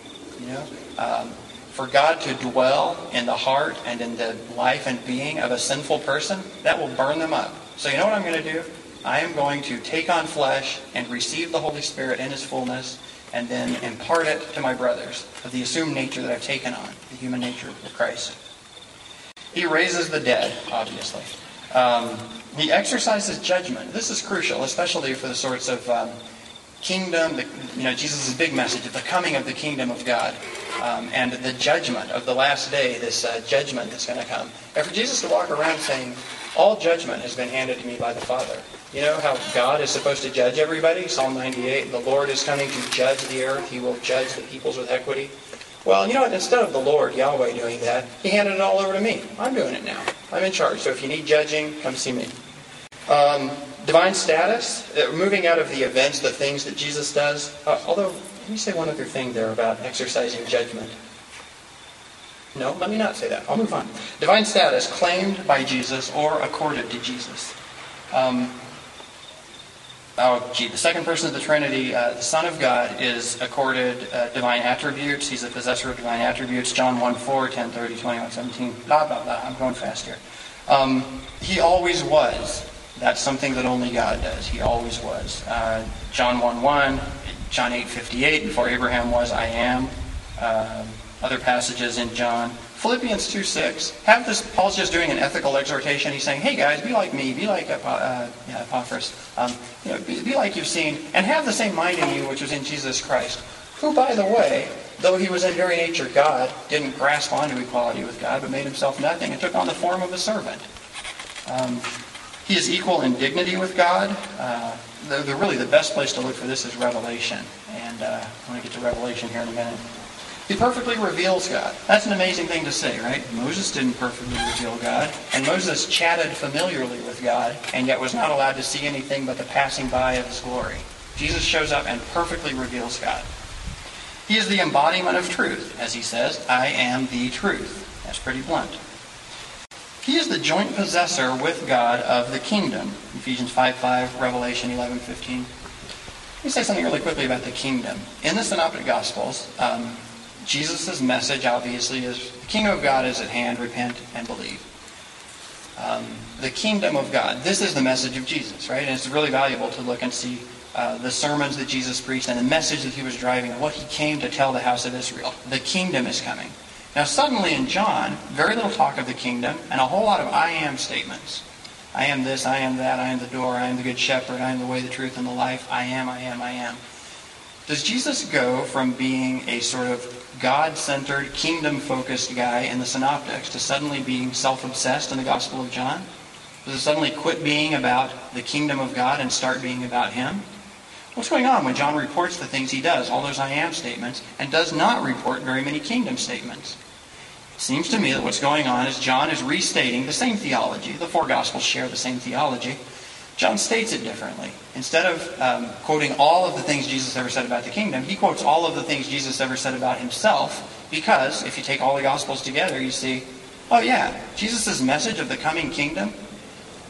For God to dwell in the heart and in the life and being of a sinful person, that will burn them up. So you know what I'm going to do? I am going to take on flesh and receive the Holy Spirit in His fullness and then impart it to my brothers of the assumed nature that I've taken on, the human nature of Christ. He raises the dead, obviously. He exercises judgment. This is crucial, especially for the sorts of kingdom, Jesus' big message of the coming of the kingdom of God. And the judgment of the last day, this judgment that's going to come. And for Jesus to walk around saying, all judgment has been handed to me by the Father. You know how God is supposed to judge everybody? Psalm 98, the Lord is coming to judge the earth. He will judge the peoples with equity. Well, you know what? Instead of the Lord, Yahweh, doing that, He handed it all over to me. I'm doing it now. I'm in charge. So if you need judging, come see me. Divine status, moving out of the events, the things that Jesus does. Although, let me say one other thing there about exercising judgment. No, let me not say that. I'll move on. Divine status claimed by Jesus or accorded to Jesus. The second person of the Trinity, the Son of God, is accorded divine attributes. He's a possessor of divine attributes. John 1:4, 10:30, 21:17, blah, blah, blah. I'm going fast here. He always was. That's something that only God does. He always was. John 1:1, John 8:58, before Abraham was, I am. Other passages in John. Philippians 2:6. Paul's just doing an ethical exhortation. He's saying, hey guys, be like me, be like Epaphras. Be like you've seen, and have the same mind in you which was in Jesus Christ, who, by the way, though he was in very nature God, didn't grasp onto equality with God, but made himself nothing and took on the form of a servant. He is equal in dignity with God. Really the best place to look for this is Revelation. And I want to get to Revelation here in a minute. He perfectly reveals God. That's an amazing thing to say, right? Moses didn't perfectly reveal God. And Moses chatted familiarly with God, and yet was not allowed to see anything but the passing by of His glory. Jesus shows up and perfectly reveals God. He is the embodiment of truth. As He says, I am the truth. That's pretty blunt. He is the joint possessor with God of the kingdom. Ephesians 5:5, Revelation 11:15. Let me say something really quickly about the kingdom. In the Synoptic Gospels, Jesus' message, obviously, is the kingdom of God is at hand, repent and believe. The kingdom of God. This is the message of Jesus, right? And it's really valuable to look and see the sermons that Jesus preached and the message that He was driving, what He came to tell the house of Israel. The kingdom is coming. Now, suddenly in John, very little talk of the kingdom and a whole lot of I am statements. I am this, I am that, I am the door, I am the good shepherd, I am the way, the truth, and the life. I am, I am, I am. Does Jesus go from being a sort of God-centered, kingdom-focused guy in the Synoptics to suddenly being self-obsessed in the Gospel of John? Does it suddenly quit being about the kingdom of God and start being about Him? What's going on when John reports the things he does, all those I am statements, and does not report very many kingdom statements? It seems to me that what's going on is John is restating the same theology. The four Gospels share the same theology. John states it differently. Instead of quoting all of the things Jesus ever said about the kingdom, he quotes all of the things Jesus ever said about Himself, because if you take all the Gospels together, you see, oh yeah, Jesus' message of the coming kingdom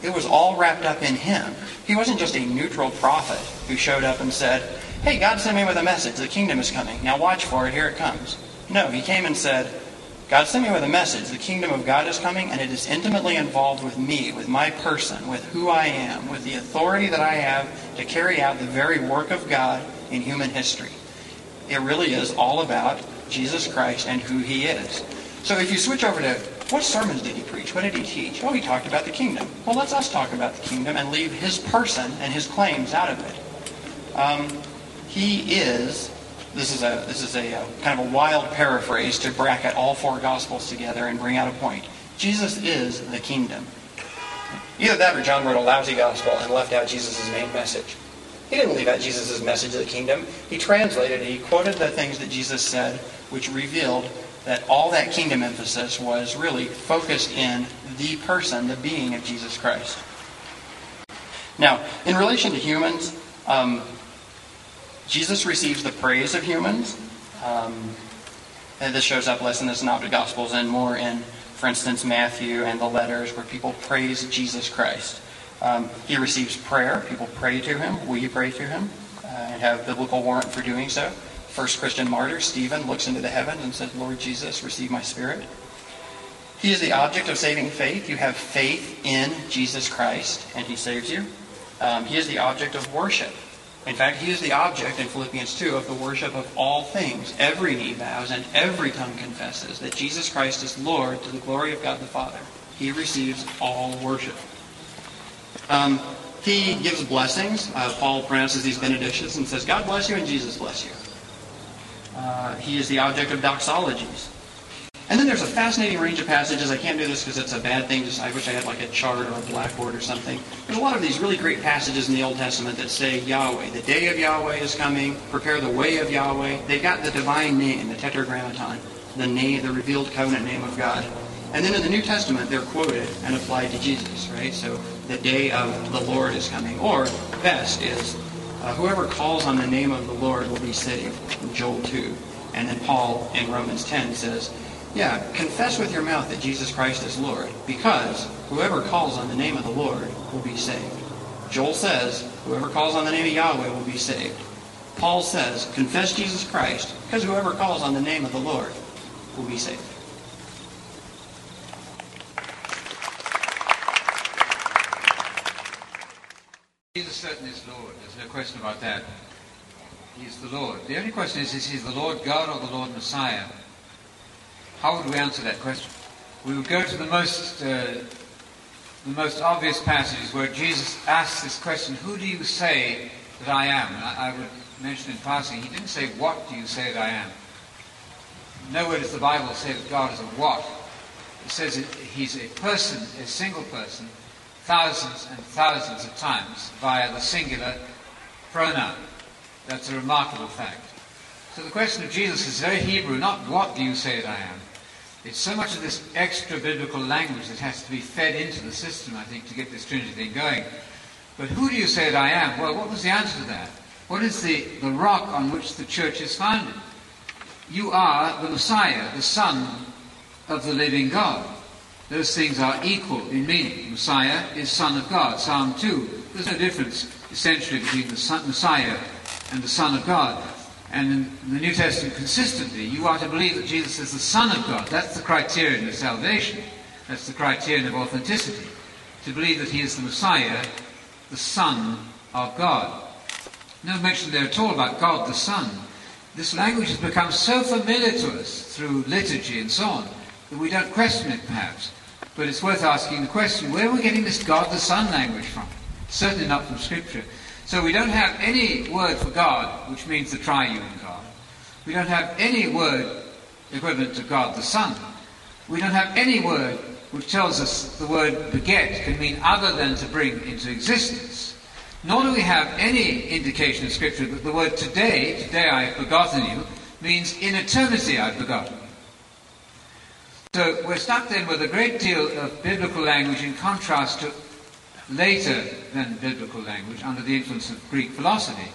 It was all wrapped up in him. He wasn't just a neutral prophet who showed up and said, hey, God sent me with a message. The kingdom is coming. Now watch for it. Here it comes. No, he came and said, God sent me with a message. The kingdom of God is coming, and it is intimately involved with me, with my person, with who I am, with the authority that I have to carry out the very work of God in human history. It really is all about Jesus Christ and who he is. So if you switch over to, what sermons did he preach? What did he teach? Oh, he talked about the kingdom. Well, let's us talk about the kingdom and leave his person and his claims out of it. He is... This is a kind of a wild paraphrase to bracket all four Gospels together and bring out a point. Jesus is the kingdom. Either that or John wrote a lousy Gospel and left out Jesus' main message. He didn't leave out Jesus' message of the kingdom. He translated it. He quoted the things that Jesus said, which revealed that all that kingdom emphasis was really focused in the person, the being of Jesus Christ. Now, in relation to humans, Jesus receives the praise of humans. And this shows up less in the Synoptic Gospels and more in, for instance, Matthew and the letters where people praise Jesus Christ. He receives prayer. People pray to him. We pray to him and have biblical warrant for doing so. First Christian martyr, Stephen, looks into the heavens and says, Lord Jesus, receive my spirit. He is the object of saving faith. You have faith in Jesus Christ and he saves you. He is the object of worship. In fact, he is the object, in Philippians 2, of the worship of all things. Every knee bows and every tongue confesses that Jesus Christ is Lord to the glory of God the Father. He receives all worship. He gives blessings. Paul pronounces these benedictions and says, God bless you and Jesus bless you. He is the object of doxologies. And then there's a fascinating range of passages. I can't do this because it's a bad thing. I wish I had like a chart or a blackboard or something. There's a lot of these really great passages in the Old Testament that say Yahweh. The day of Yahweh is coming. Prepare the way of Yahweh. They got the divine name, the Tetragrammaton, the name, the revealed covenant name of God. And then in the New Testament, they're quoted and applied to Jesus, right? So the day of the Lord is coming. Or best is whoever calls on the name of the Lord will be saved, in Joel 2. And then Paul in Romans 10 says, yeah, confess with your mouth that Jesus Christ is Lord, because whoever calls on the name of the Lord will be saved. Joel says, whoever calls on the name of Yahweh will be saved. Paul says, confess Jesus Christ, because whoever calls on the name of the Lord will be saved. Jesus certainly is Lord. There's no question about that. He's the Lord. The only question is he the Lord God or the Lord Messiah? How would we answer that question? We would go to the most obvious passages where Jesus asks this question, who do you say that I am? And I would mention in passing, he didn't say, what do you say that I am? Nowhere does the Bible say that God is a what. It says he's a person, a single person, thousands and thousands of times via the singular pronoun. That's a remarkable fact. So the question of Jesus is very Hebrew, not what do you say that I am? It's so much of this extra biblical language that has to be fed into the system, I think, to get this Trinity thing going. But who do you say that I am? Well, what was the answer to that? What is the rock on which the church is founded? You are the Messiah, the Son of the living God. Those things are equal in meaning. Messiah is Son of God. Psalm 2. There's no difference, essentially, between the Messiah and the Son of God. And in the New Testament, consistently, you are to believe that Jesus is the Son of God. That's the criterion of salvation. That's the criterion of authenticity. To believe that he is the Messiah, the Son of God. No mention there at all about God the Son. This language has become so familiar to us through liturgy and so on that we don't question it, perhaps. But it's worth asking the question, where are we getting this God the Son language from? Certainly not from Scripture. So we don't have any word for God, which means the triune God. We don't have any word equivalent to God the Son. We don't have any word which tells us the word beget can mean other than to bring into existence. Nor do we have any indication in Scripture that the word today I have begotten you, means in eternity I have begotten you. So we're stuck then with a great deal of biblical language in contrast to later than biblical language under the influence of Greek philosophy.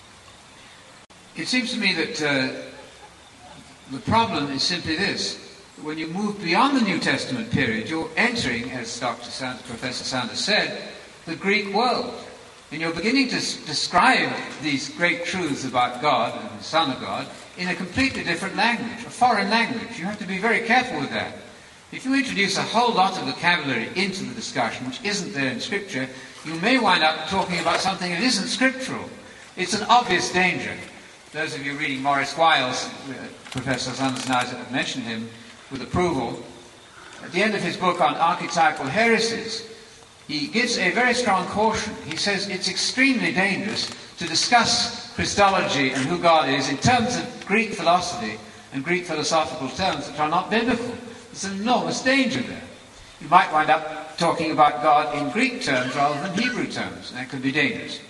It seems to me that the problem is simply this. When you move beyond the New Testament period, you're entering, as Professor Sanders said, the Greek world. And you're beginning to describe these great truths about God and the Son of God in a completely different language, a foreign language. You have to be very careful with that. If you introduce a whole lot of vocabulary into the discussion which isn't there in Scripture, you may wind up talking about something that isn't scriptural. It's an obvious danger. Those of you reading Maurice Wiles, Professor Sanders and I have mentioned him with approval, at the end of his book on archetypal heresies, he gives a very strong caution. He says it's extremely dangerous to discuss Christology and who God is in terms of Greek philosophy and Greek philosophical terms which are not biblical. There's an enormous danger there. You might wind up talking about God in Greek terms rather than Hebrew terms, and that could be dangerous.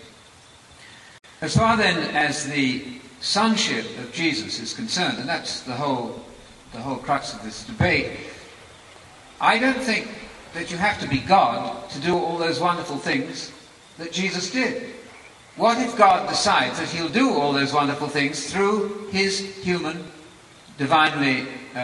As far then as the sonship of Jesus is concerned, and that's the whole crux of this debate, I don't think that you have to be God to do all those wonderful things that Jesus did. What if God decides that he'll do all those wonderful things through his human, divinely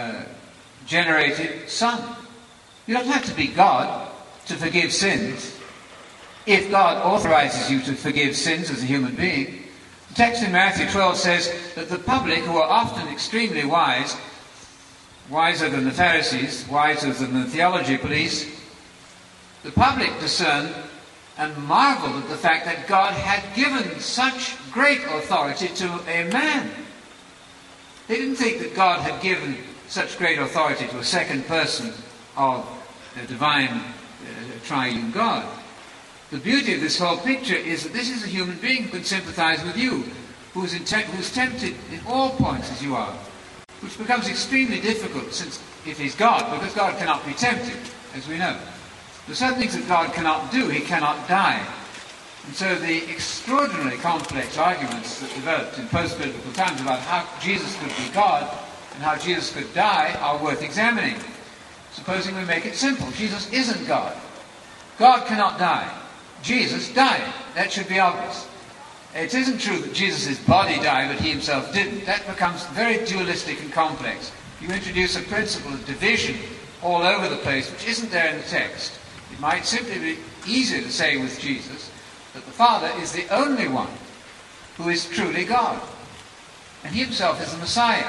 generated Son? You don't have to be God to forgive sins. If God authorizes you to forgive sins as a human being, the text in Matthew 12 says that the public, who are often extremely wise, wiser than the Pharisees, wiser than the theology police, the public discerned and marveled at the fact that God had given such great authority to a man. They didn't think that God had given such great authority to a second person of the divine triune God. The beauty of this whole picture is that this is a human being who can sympathize with you, who's tempted in all points as you are, which becomes extremely difficult since if he's God, because God cannot be tempted, as we know. There are certain things that God cannot do. He cannot die. And so the extraordinarily complex arguments that developed in post-biblical times about how Jesus could be God and how Jesus could die are worth examining. Supposing we make it simple. Jesus isn't God. God cannot die. Jesus died. That should be obvious. It isn't true that Jesus' body died, but he himself didn't. That becomes very dualistic and complex. You introduce a principle of division all over the place, which isn't there in the text. It might simply be easier to say with Jesus that the Father is the only one who is truly God, and he himself is the Messiah.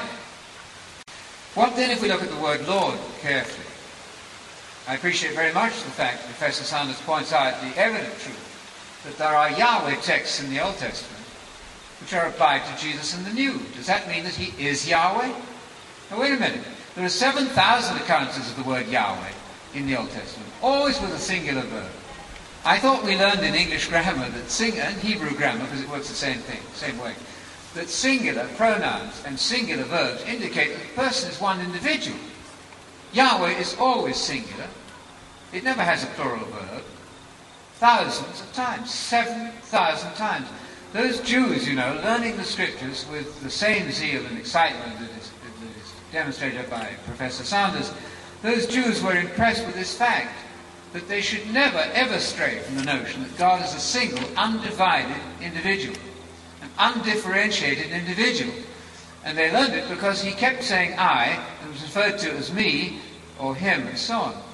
What then if we look at the word Lord carefully? I appreciate very much the fact that Professor Sanders points out the evident truth that there are Yahweh texts in the Old Testament which are applied to Jesus in the New. Does that mean that he is Yahweh? Now wait a minute. There are 7,000 occurrences of the word Yahweh in the Old Testament, always with a singular verb. I thought we learned in English grammar and Hebrew grammar, because it works the same way, that singular pronouns and singular verbs indicate that the person is one individual. Yahweh is always singular. It never has a plural verb. Thousands of times, 7,000 times. Those Jews, learning the scriptures with the same zeal and excitement that is demonstrated by Professor Sanders, those Jews were impressed with this fact, that they should never ever stray from the notion that God is a single, undivided individual, an undifferentiated individual. And they learned it because he kept saying I, and was referred to as me, or him, and so on.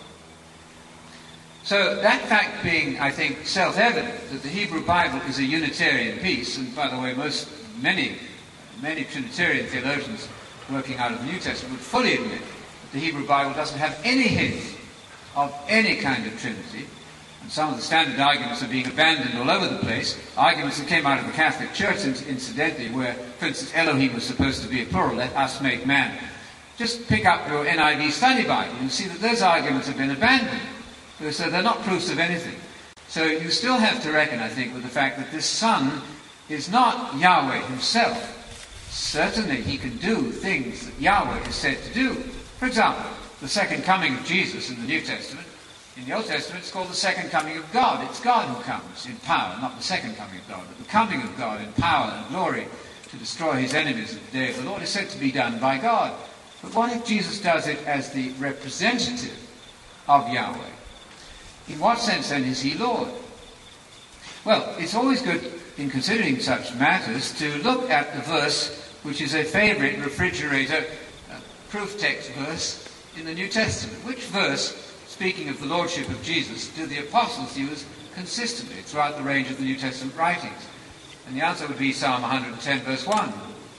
So that fact being, I think, self-evident, that the Hebrew Bible is a Unitarian piece, and by the way, many Trinitarian theologians working out of the New Testament would fully admit that the Hebrew Bible doesn't have any hint of any kind of Trinity, and some of the standard arguments are being abandoned all over the place, arguments that came out of the Catholic Church, incidentally, where, for instance, Elohim was supposed to be a plural, let us make man. Just pick up your NIV study Bible and see that those arguments have been abandoned. So they're not proofs of anything. So you still have to reckon, I think, with the fact that this Son is not Yahweh himself. Certainly he can do things that Yahweh is said to do. For example, the second coming of Jesus in the New Testament. In the Old Testament it's called the second coming of God. It's God who comes in power, not the second coming of God, but the coming of God in power and glory to destroy his enemies at the day of the Lord is said to be done by God. But what if Jesus does it as the representative of Yahweh? In what sense then is he Lord? Well, it's always good in considering such matters to look at the verse which is a favorite refrigerator proof text verse in the New Testament? Which verse, speaking of the lordship of Jesus, do the apostles use consistently throughout the range of the New Testament writings? And the answer would be Psalm 110 verse 1.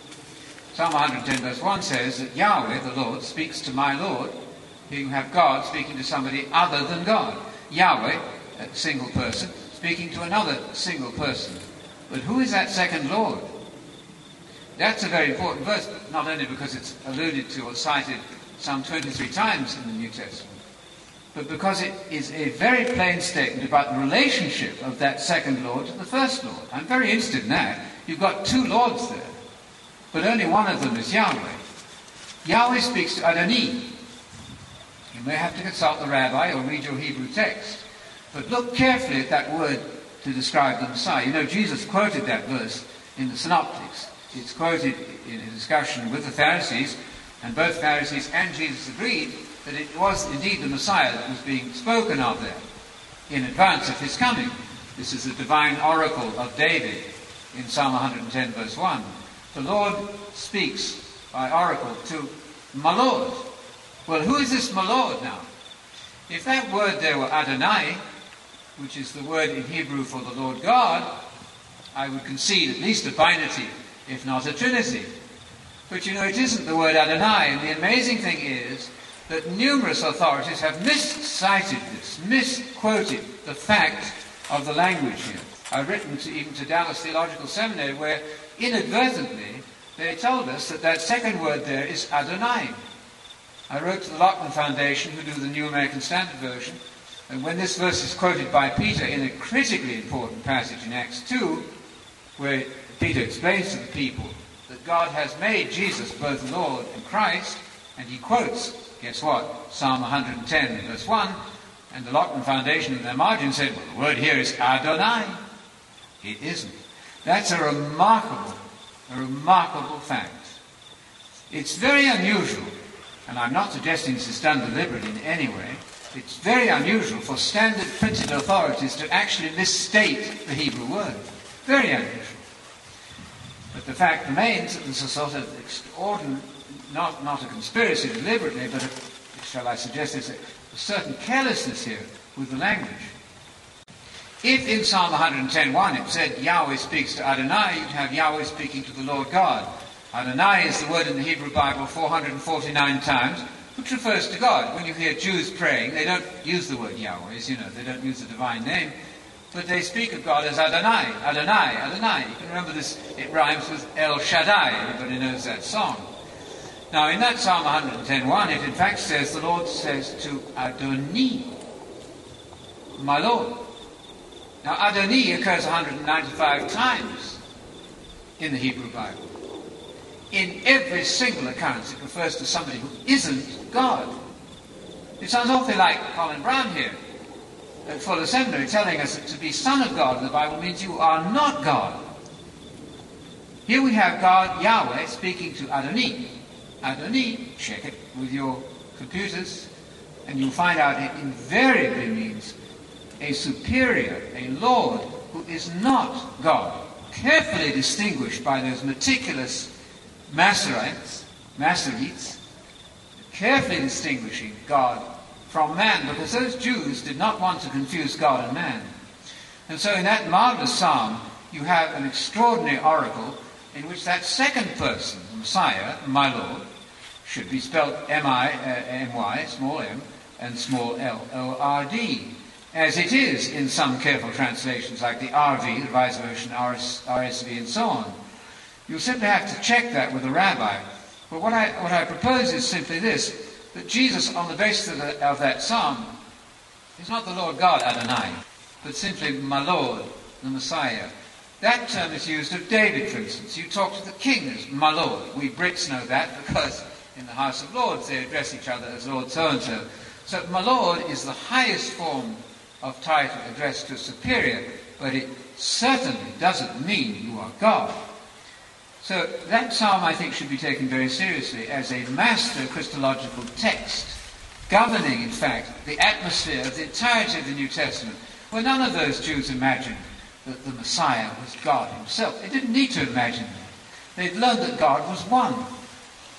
Psalm 110 verse 1 says that Yahweh, the Lord, speaks to my Lord. Here you have God speaking to somebody other than God. Yahweh, a single person, speaking to another single person. But who is that second Lord? That's a very important verse, not only because it's alluded to or cited some 23 times in the New Testament, but because it is a very plain statement about the relationship of that second Lord to the first Lord. I'm very interested in that. You've got two Lords there, but only one of them is Yahweh. Yahweh speaks to Adoni. You may have to consult the rabbi or read your Hebrew text, but look carefully at that word to describe the Messiah. You know, Jesus quoted that verse in the Synoptics. It's quoted in a discussion with the Pharisees, and both Pharisees and Jesus agreed that it was indeed the Messiah that was being spoken of there in advance of his coming. This is the divine oracle of David in Psalm 110 verse 1. The Lord speaks by oracle to my Lord. Well, who is this my Lord now? If that word there were Adonai, which is the word in Hebrew for the Lord God, I would concede at least a binary, if not a trinity. But you know, it isn't the word Adonai, and the amazing thing is that numerous authorities have miscited this, misquoted the fact of the language here. I've written even to Dallas Theological Seminary, where inadvertently they told us that that second word there is Adonai. I wrote to the Lockman Foundation, who do the New American Standard Version, and when this verse is quoted by Peter in a critically important passage in Acts 2, where Peter explains to the people that God has made Jesus both Lord and Christ, and he quotes, guess what, Psalm 110 verse 1, and the Lockman Foundation in their margin said, well, the word here is Adonai. It isn't. That's a remarkable fact. It's very unusual, and I'm not suggesting this is done deliberately in any way. It's very unusual for standard printed authorities to actually misstate the Hebrew word. Very unusual. But the fact remains that there's a sort of extraordinary, not a conspiracy deliberately, but shall I suggest there's a certain carelessness here with the language. If in Psalm 110:1 it said Yahweh speaks to Adonai, you'd have Yahweh speaking to the Lord God. Adonai is the word in the Hebrew Bible 449 times, which refers to God. When you hear Jews praying, they don't use the word Yahweh, as you know, they don't use the divine name, but they speak of God as Adonai, Adonai, Adonai. You can remember this, it rhymes with El Shaddai, everybody knows that song. Now in that Psalm 110:1, it in fact says, the Lord says to Adoni, my Lord. Now Adoni occurs 195 times in the Hebrew Bible. In every single occurrence, it refers to somebody who isn't God. It sounds awfully like Colin Brown here at Fuller Seminary telling us that to be son of God in the Bible means you are not God. Here we have God, Yahweh, speaking to Adoni. Adoni, check it with your computers, and you'll find out it invariably means a superior, a Lord who is not God, carefully distinguished by those meticulous Masoretes, carefully distinguishing God from man, because those Jews did not want to confuse God and man. And so in that marvelous psalm, you have an extraordinary oracle in which that second person, the Messiah, my Lord, should be spelled M-I-M-Y, small m, and small L-O-R-D, as it is in some careful translations like the RV, the Revised Version, RSV, and so on. You'll simply have to check that with a rabbi. But what I propose is simply this, that Jesus, on the basis of that psalm, is not the Lord God, Adonai, but simply my Lord, the Messiah. That term is used of David, for instance. You talk to the king as my Lord. We Brits know that because in the House of Lords they address each other as Lord so-and-so. So my Lord is the highest form of title addressed to a superior, but it certainly doesn't mean you are God. So that psalm, I think, should be taken very seriously as a master Christological text, governing, in fact, the atmosphere of the entirety of the New Testament, where none of those Jews imagined that the Messiah was God himself. They didn't need to imagine that. They'd learned that God was one.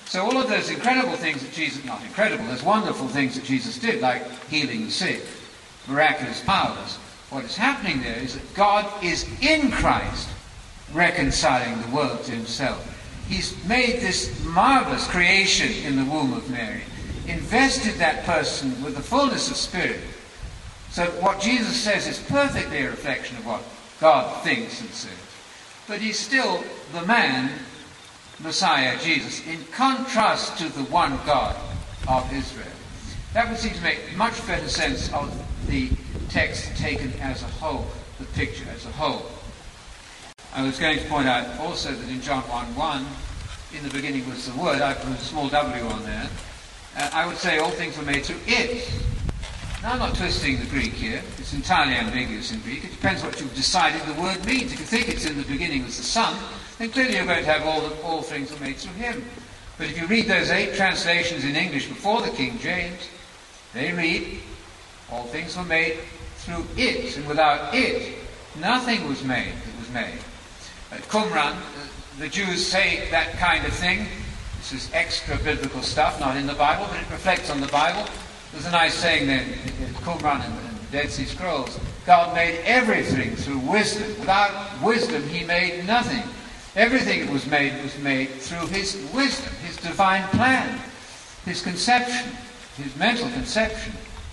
So all of those incredible things that Jesus, not incredible, there's wonderful things that Jesus did, like healing the sick, miraculous powers. What is happening there is that God is in Christ reconciling the world to himself. He's made this marvelous creation in the womb of Mary, invested that person with the fullness of spirit. So what Jesus says is perfectly a reflection of what God thinks and says. But he's still the man, Messiah, Jesus, in contrast to the one God of Israel. That would seem to make much better sense of the text taken as a whole, the picture as a whole. I was going to point out also that in John 1:1, in the beginning was the Word. I put a small w on there. I would say all things were made through it. Now, I'm not twisting the Greek here. It's entirely ambiguous in Greek. It depends what you've decided the word means. If you think it's in the beginning was the Son, then clearly you're going to have all things were made through him. But if you read those 8 translations in English before the King James, they read, all things were made through it, and without it, nothing was made that was made. At Qumran, the Jews say that kind of thing. This is extra-biblical stuff, not in the Bible, but it reflects on the Bible. There's a nice saying there in Qumran and the Dead Sea Scrolls. God made everything through wisdom. Without wisdom, he made nothing. Everything that was made through his wisdom, his divine plan, his conception, his mental conception.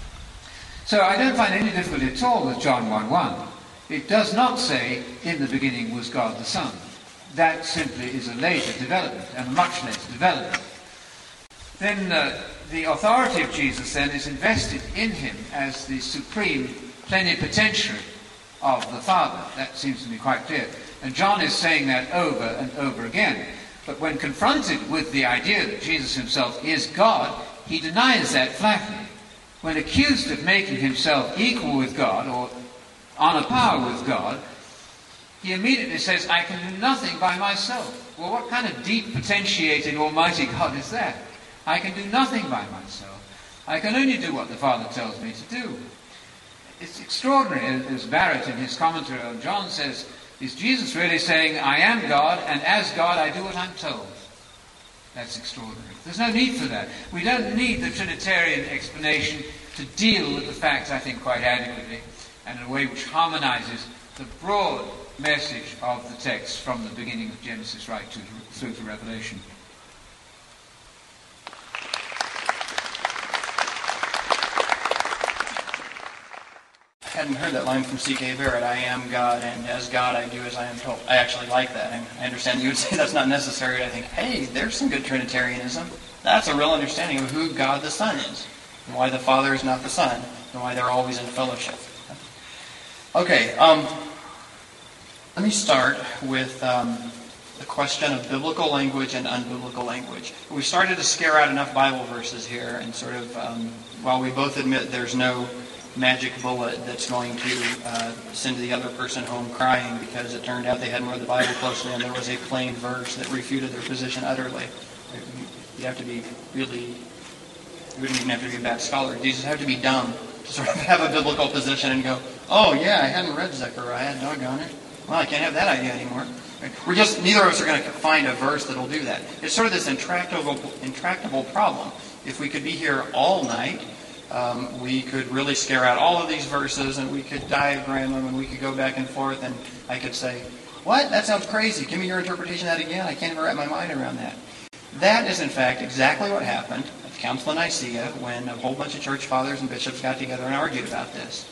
So I don't find any difficulty at all with John 1:1. It does not say, in the beginning was God the Son. That simply is a later development, and a much later development. Then the authority of Jesus then is invested in him as the supreme plenipotentiary of the Father. That seems to be quite clear. And John is saying that over and over again. But when confronted with the idea that Jesus himself is God, he denies that flatly. When accused of making himself equal with God, or on a par with God, he immediately says, I can do nothing by myself. Well, what kind of deep potentiating almighty God is that? I can do nothing by myself. I can only do what the Father tells me to do. It's extraordinary, as Barrett in his commentary on John says, is Jesus really saying, I am God, and as God I do what I'm told? That's extraordinary. There's no need for that. We don't need the Trinitarian explanation to deal with the facts, I think, quite adequately, and in a way which harmonizes the broad message of the text from the beginning of Genesis right through to Revelation. I hadn't heard that line from C.K. Barrett, I am God, and as God I do as I am told. I actually like that. I understand that you would say that's not necessary. I think, hey, there's some good Trinitarianism. That's a real understanding of who God the Son is, and why the Father is not the Son, and why they're always in fellowship. Okay, let me start with the question of biblical language and unbiblical language. We started to scare out enough Bible verses here, and sort of, while we both admit there's no magic bullet that's going to send the other person home crying because it turned out they hadn't read the Bible closely and there was a plain verse that refuted their position utterly. You have to be really, you wouldn't even have to be a bad scholar. You just have to be dumb to sort of have a biblical position and go, oh yeah, I hadn't read Zechariah, doggone it. Well, I can't have that idea anymore. Neither of us are going to find a verse that'll do that. It's sort of this intractable problem. If we could be here all night, we could really scare out all of these verses, and we could diagram them, and we could go back and forth, and I could say, what? That sounds crazy. Give me your interpretation of that again. I can't even wrap my mind around that. That is, in fact, exactly what happened at the Council of Nicaea when a whole bunch of church fathers and bishops got together and argued about this.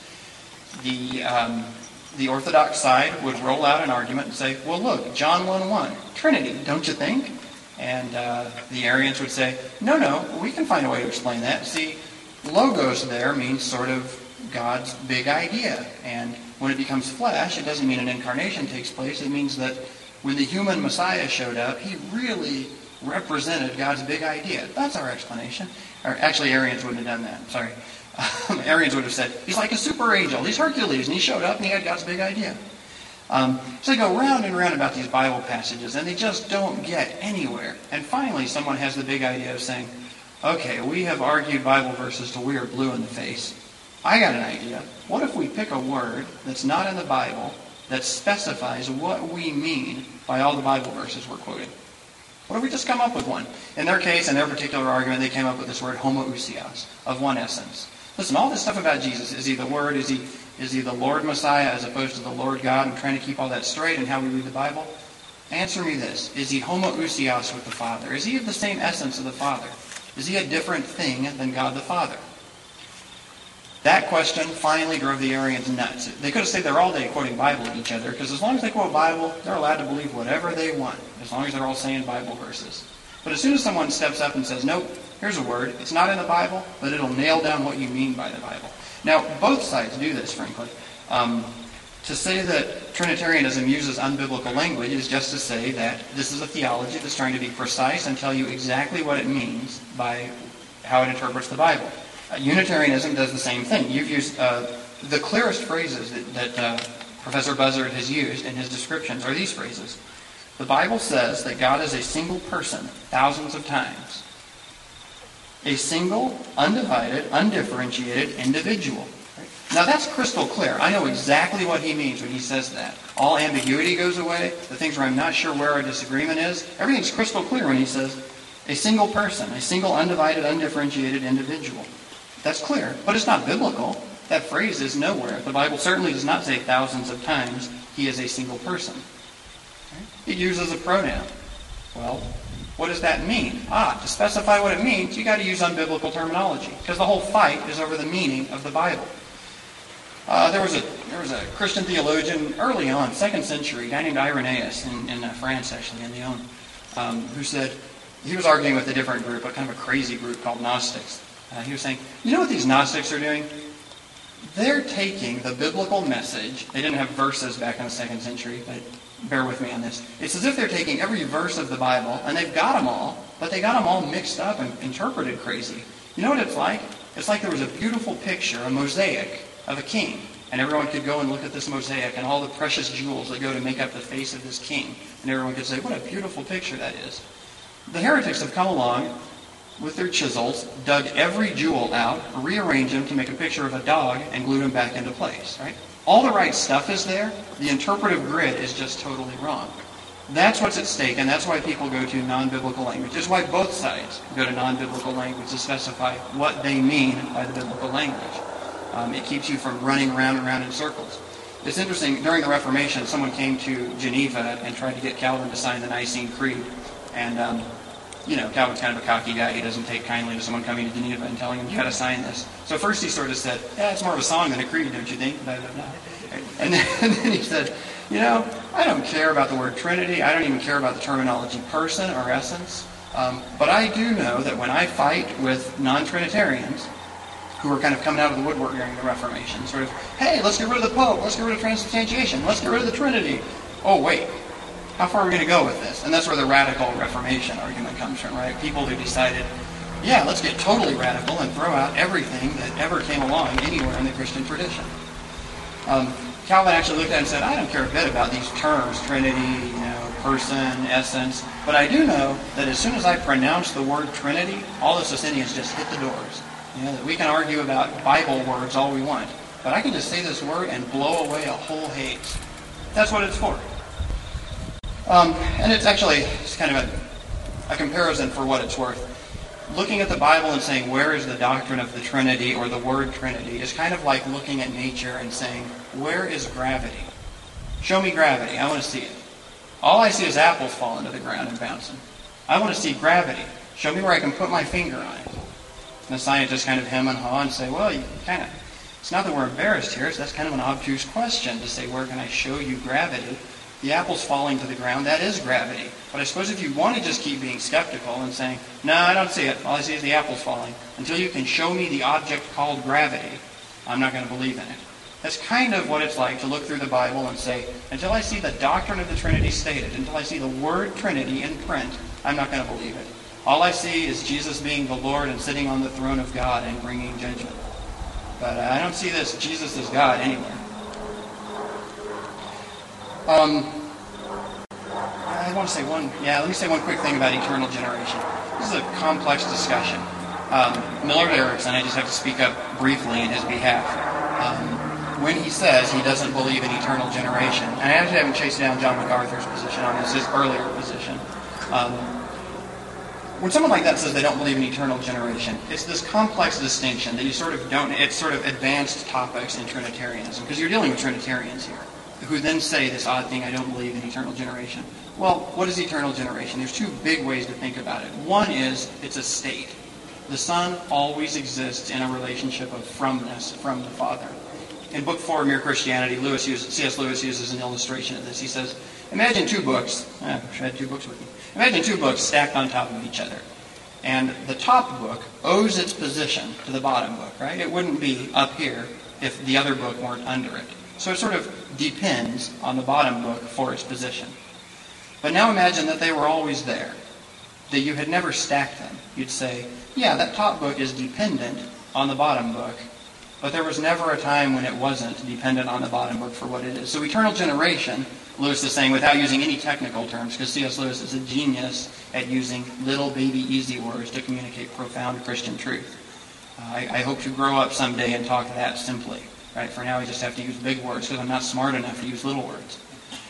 The Orthodox side would roll out an argument and say, well, look, John 1:1, Trinity, don't you think? And the Arians would say, no, we can find a way to explain that. See, logos there means sort of God's big idea. And when it becomes flesh, it doesn't mean an incarnation takes place. It means that when the human Messiah showed up, he really represented God's big idea. That's our explanation. Or actually, Arians wouldn't have done that. Sorry. Arians would have said, he's like a super angel. He's Hercules, and he showed up, and he had God's big idea. So they go round and round about these Bible passages, and they just don't get anywhere. And finally, someone has the big idea of saying, okay, we have argued Bible verses till we are blue in the face. I got an idea. What if we pick a word that's not in the Bible that specifies what we mean by all the Bible verses we're quoting? What if we just come up with one? In their case, in their particular argument, they came up with this word homoousios, of one essence. Listen, all this stuff about Jesus, is he the Word, is he the Lord Messiah as opposed to the Lord God? I'm trying to keep all that straight in how we read the Bible. Answer me this. Is he homoousios with the Father? Is he of the same essence of the Father? Is he a different thing than God the Father? That question finally drove the Arians nuts. They could have stayed there all day quoting Bible at each other, because as long as they quote Bible, they're allowed to believe whatever they want, as long as they're all saying Bible verses. But as soon as someone steps up and says, nope, here's a word, it's not in the Bible, but it'll nail down what you mean by the Bible. Now, both sides do this, frankly. To say that Trinitarianism uses unbiblical language is just to say that this is a theology that's trying to be precise and tell you exactly what it means by how it interprets the Bible. Unitarianism does the same thing. You've used the clearest phrases that Professor Buzzard has used in his descriptions are these phrases. The Bible says that God is a single person thousands of times. A single, undivided, undifferentiated individual. Now that's crystal clear. I know exactly what he means when he says that. All ambiguity goes away. The things where I'm not sure where our disagreement is. Everything's crystal clear when he says a single person, a single, undivided, undifferentiated individual. That's clear, but it's not biblical. That phrase is nowhere. The Bible certainly does not say thousands of times he is a single person. It uses a pronoun. Well, what does that mean? To specify what it means, you got to use unbiblical terminology, because the whole fight is over the meaning of the Bible. There was a Christian theologian early on, 2nd century, a guy named Irenaeus in France, actually, in Lyon, who said, he was arguing with a different group, a kind of a crazy group called Gnostics. He was saying, you know what these Gnostics are doing? They're taking the biblical message. They didn't have verses back in the 2nd century, but bear with me on this. It's as if they're taking every verse of the Bible, and they've got them all, but they got them all mixed up and interpreted crazy. You know what it's like? It's like there was a beautiful picture, a mosaic, of a king. And everyone could go and look at this mosaic and all the precious jewels that go to make up the face of this king. And everyone could say, what a beautiful picture that is. The heretics have come along with their chisels, dug every jewel out, rearranged them to make a picture of a dog, and glued them back into place. Right? All the right stuff is there. The interpretive grid is just totally wrong. That's what's at stake, and that's why people go to non-biblical language. It's why both sides go to non-biblical language to specify what they mean by the biblical language. It keeps you from running around and around in circles. It's interesting, during the Reformation, someone came to Geneva and tried to get Calvin to sign the Nicene Creed. And, Calvin's kind of a cocky guy. He doesn't take kindly to someone coming to Geneva and telling him, you got to sign this. So first he sort of said, yeah, it's more of a song than a creed, don't you think? And then he said, I don't care about the word Trinity. I don't even care about the terminology person or essence. But I do know that when I fight with non-Trinitarians, who were kind of coming out of the woodwork during the Reformation, sort of, hey, let's get rid of the Pope, let's get rid of transubstantiation, let's get rid of the Trinity. Oh, wait, how far are we going to go with this? And that's where the radical Reformation argument comes from, right? People who decided, yeah, let's get totally radical and throw out everything that ever came along anywhere in the Christian tradition. Calvin actually looked at it and said, I don't care a bit about these terms, Trinity, person, essence, but I do know that as soon as I pronounce the word Trinity, all the Socinians just hit the doors. That we can argue about Bible words all we want, but I can just say this word and blow away a whole haze. That's what it's for. And it's kind of a comparison for what it's worth. Looking at the Bible and saying, where is the doctrine of the Trinity or the word Trinity is kind of like looking at nature and saying, where is gravity? Show me gravity. I want to see it. All I see is apples falling to the ground and bouncing. I want to see gravity. Show me where I can put my finger on it. And the scientists kind of hem and haw and say, well, it's not that we're embarrassed here, so that's kind of an obtuse question to say, where can I show you gravity? The apple's falling to the ground, that is gravity. But I suppose if you want to just keep being skeptical and saying, no, I don't see it, all I see is the apple's falling, until you can show me the object called gravity, I'm not going to believe in it. That's kind of what it's like to look through the Bible and say, until I see the doctrine of the Trinity stated, until I see the word Trinity in print, I'm not going to believe it. All I see is Jesus being the Lord and sitting on the throne of God and bringing judgment. But I don't see this Jesus is God anywhere. I want to say let me say one quick thing about eternal generation. This is a complex discussion. Millard Erickson, I just have to speak up briefly in his behalf. When he says he doesn't believe in eternal generation, and I actually haven't chased down John MacArthur's position on this, his earlier position. when someone like that says they don't believe in eternal generation, it's this complex distinction that you sort of don't, it's sort of advanced topics in Trinitarianism, because you're dealing with Trinitarians here, who then say this odd thing, I don't believe in eternal generation. Well, what is eternal generation? There's two big ways to think about it. One is, it's a state. The Son always exists in a relationship of fromness from the Father. In Book 4 of Mere Christianity, C.S. Lewis uses an illustration of this. He says, imagine two books. I wish I had two books with me. Imagine two books stacked on top of each other. And the top book owes its position to the bottom book, right? It wouldn't be up here if the other book weren't under it. So it sort of depends on the bottom book for its position. But now imagine that they were always there, that you had never stacked them. You'd say, yeah, that top book is dependent on the bottom book, but there was never a time when it wasn't dependent on the bottom book for what it is. So eternal generation, Lewis is saying, without using any technical terms, because C.S. Lewis is a genius at using little baby easy words to communicate profound Christian truth. I hope to grow up someday and talk that simply. Right? For now, I just have to use big words because I'm not smart enough to use little words.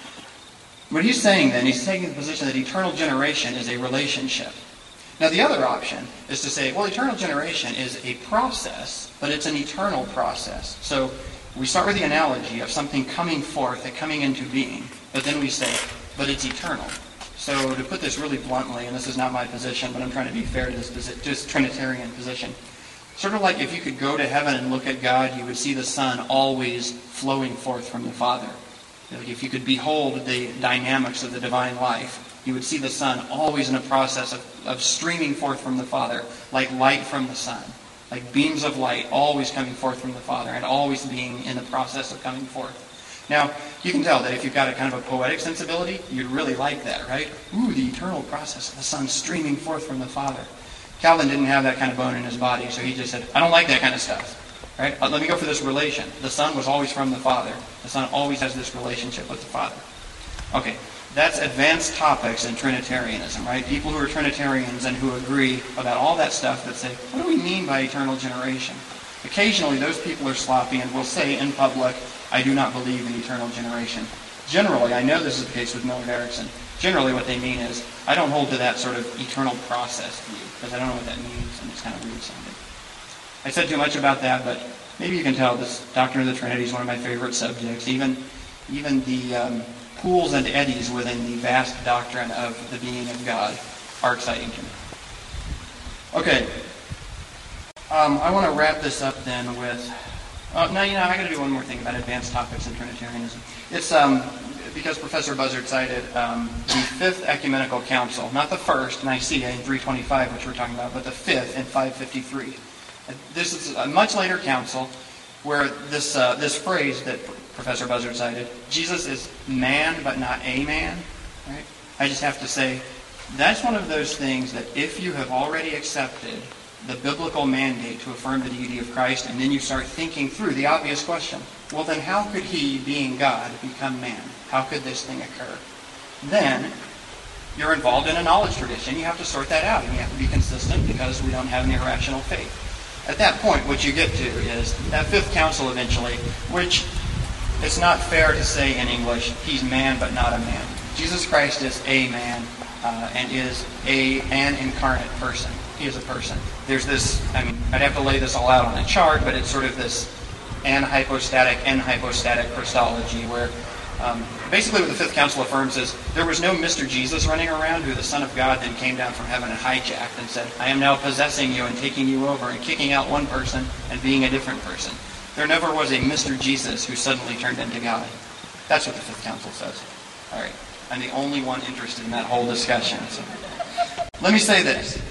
What he's saying then, he's taking the position that eternal generation is a relationship. Now, the other option is to say, well, eternal generation is a process, but it's an eternal process. So we start with the analogy of something coming forth and coming into being, but then we say, but it's eternal. So to put this really bluntly, and this is not my position, but I'm trying to be fair to this Trinitarian position, sort of like if you could go to heaven and look at God, you would see the Son always flowing forth from the Father. Like if you could behold the dynamics of the divine life, you would see the Son always in a process of streaming forth from the Father, like light from the sun, like beams of light always coming forth from the Father and always being in the process of coming forth. Now, you can tell that if you've got a kind of a poetic sensibility, you'd really like that, right? Ooh, the eternal process of the Son streaming forth from the Father. Calvin didn't have that kind of bone in his body, so he just said, I don't like that kind of stuff. Right? Let me go for this relation. The Son was always from the Father. The Son always has this relationship with the Father. Okay, that's advanced topics in Trinitarianism, right? People who are Trinitarians and who agree about all that stuff that say, what do we mean by eternal generation? Occasionally, those people are sloppy and will say in public, I do not believe in eternal generation. Generally, I know this is the case with Millard Erickson, generally what they mean is, I don't hold to that sort of eternal process view, because I don't know what that means, and it's kind of weird sounding. I said too much about that, but maybe you can tell this doctrine of the Trinity is one of my favorite subjects. Even the pools and eddies within the vast doctrine of the being of God are exciting to me. Okay. I want to wrap this up then with... I got to do one more thing about advanced topics in Trinitarianism. It's because Professor Buzzard cited the Fifth Ecumenical Council, not the First, Nicaea in 325, which we're talking about, but the Fifth in 553. This is a much later council where this phrase that Professor Buzzard cited, Jesus is man but not a man, right? I just have to say, that's one of those things that if you have already accepted the biblical mandate to affirm the deity of Christ, and then you start thinking through the obvious question, well then how could he, being God, become man? How could this thing occur? Then you're involved in a knowledge tradition. You have to sort that out, and you have to be consistent because we don't have an irrational faith. At that point, what you get to is that Fifth Council eventually, which it's not fair to say in English, he's man but not a man. Jesus Christ is a man and is an incarnate person. He is a person. There's this, I'd have to lay this all out on a chart, but it's sort of this anhypostatic Christology where basically what the Fifth Council affirms is there was no Mr. Jesus running around who the Son of God then came down from heaven and hijacked and said, I am now possessing you and taking you over and kicking out one person and being a different person. There never was a Mr. Jesus who suddenly turned into God. That's what the Fifth Council says. All right. I'm the only one interested in that whole discussion. So let me say this.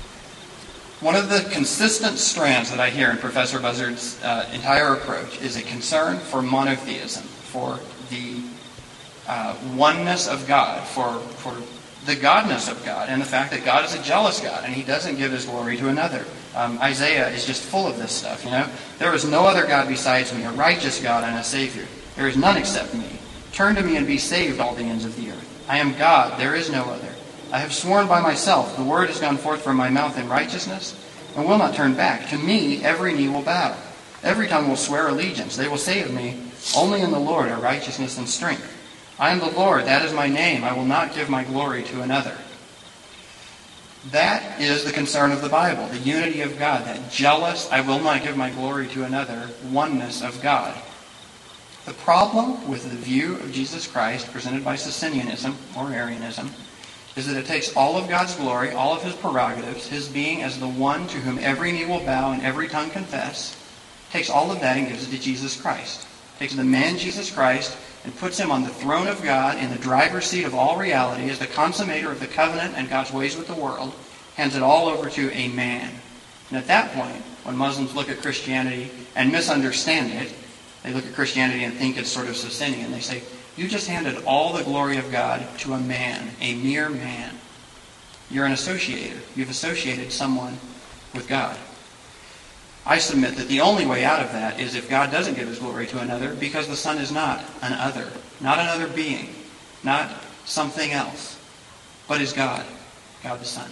One of the consistent strands that I hear in Professor Buzzard's entire approach is a concern for monotheism, for the oneness of God, for the godness of God, and the fact that God is a jealous God, and he doesn't give his glory to another. Isaiah is just full of this stuff, There is no other God besides me, a righteous God and a Savior. There is none except me. Turn to me and be saved, all the ends of the earth. I am God, there is no other. I have sworn by myself, the word has gone forth from my mouth in righteousness, and will not turn back. To me every knee will bow. Every tongue will swear allegiance. They will say of me, only in the Lord are righteousness and strength. I am the Lord, that is my name. I will not give my glory to another. That is the concern of the Bible, the unity of God, that jealous, I will not give my glory to another, oneness of God. The problem with the view of Jesus Christ presented by Socinianism or Arianism is that it takes all of God's glory, all of his prerogatives, his being as the one to whom every knee will bow and every tongue confess, takes all of that and gives it to Jesus Christ. Takes the man Jesus Christ and puts him on the throne of God in the driver's seat of all reality as the consummator of the covenant and God's ways with the world, hands it all over to a man. And at that point, when Muslims look at Christianity and misunderstand it, they look at Christianity and think it's sort of Socinian. They say, you just handed all the glory of God to a man, a mere man. You're an associator. You've associated someone with God. I submit that the only way out of that is if God doesn't give his glory to another, because the Son is not an other, not another being, not something else, but is God, God the Son.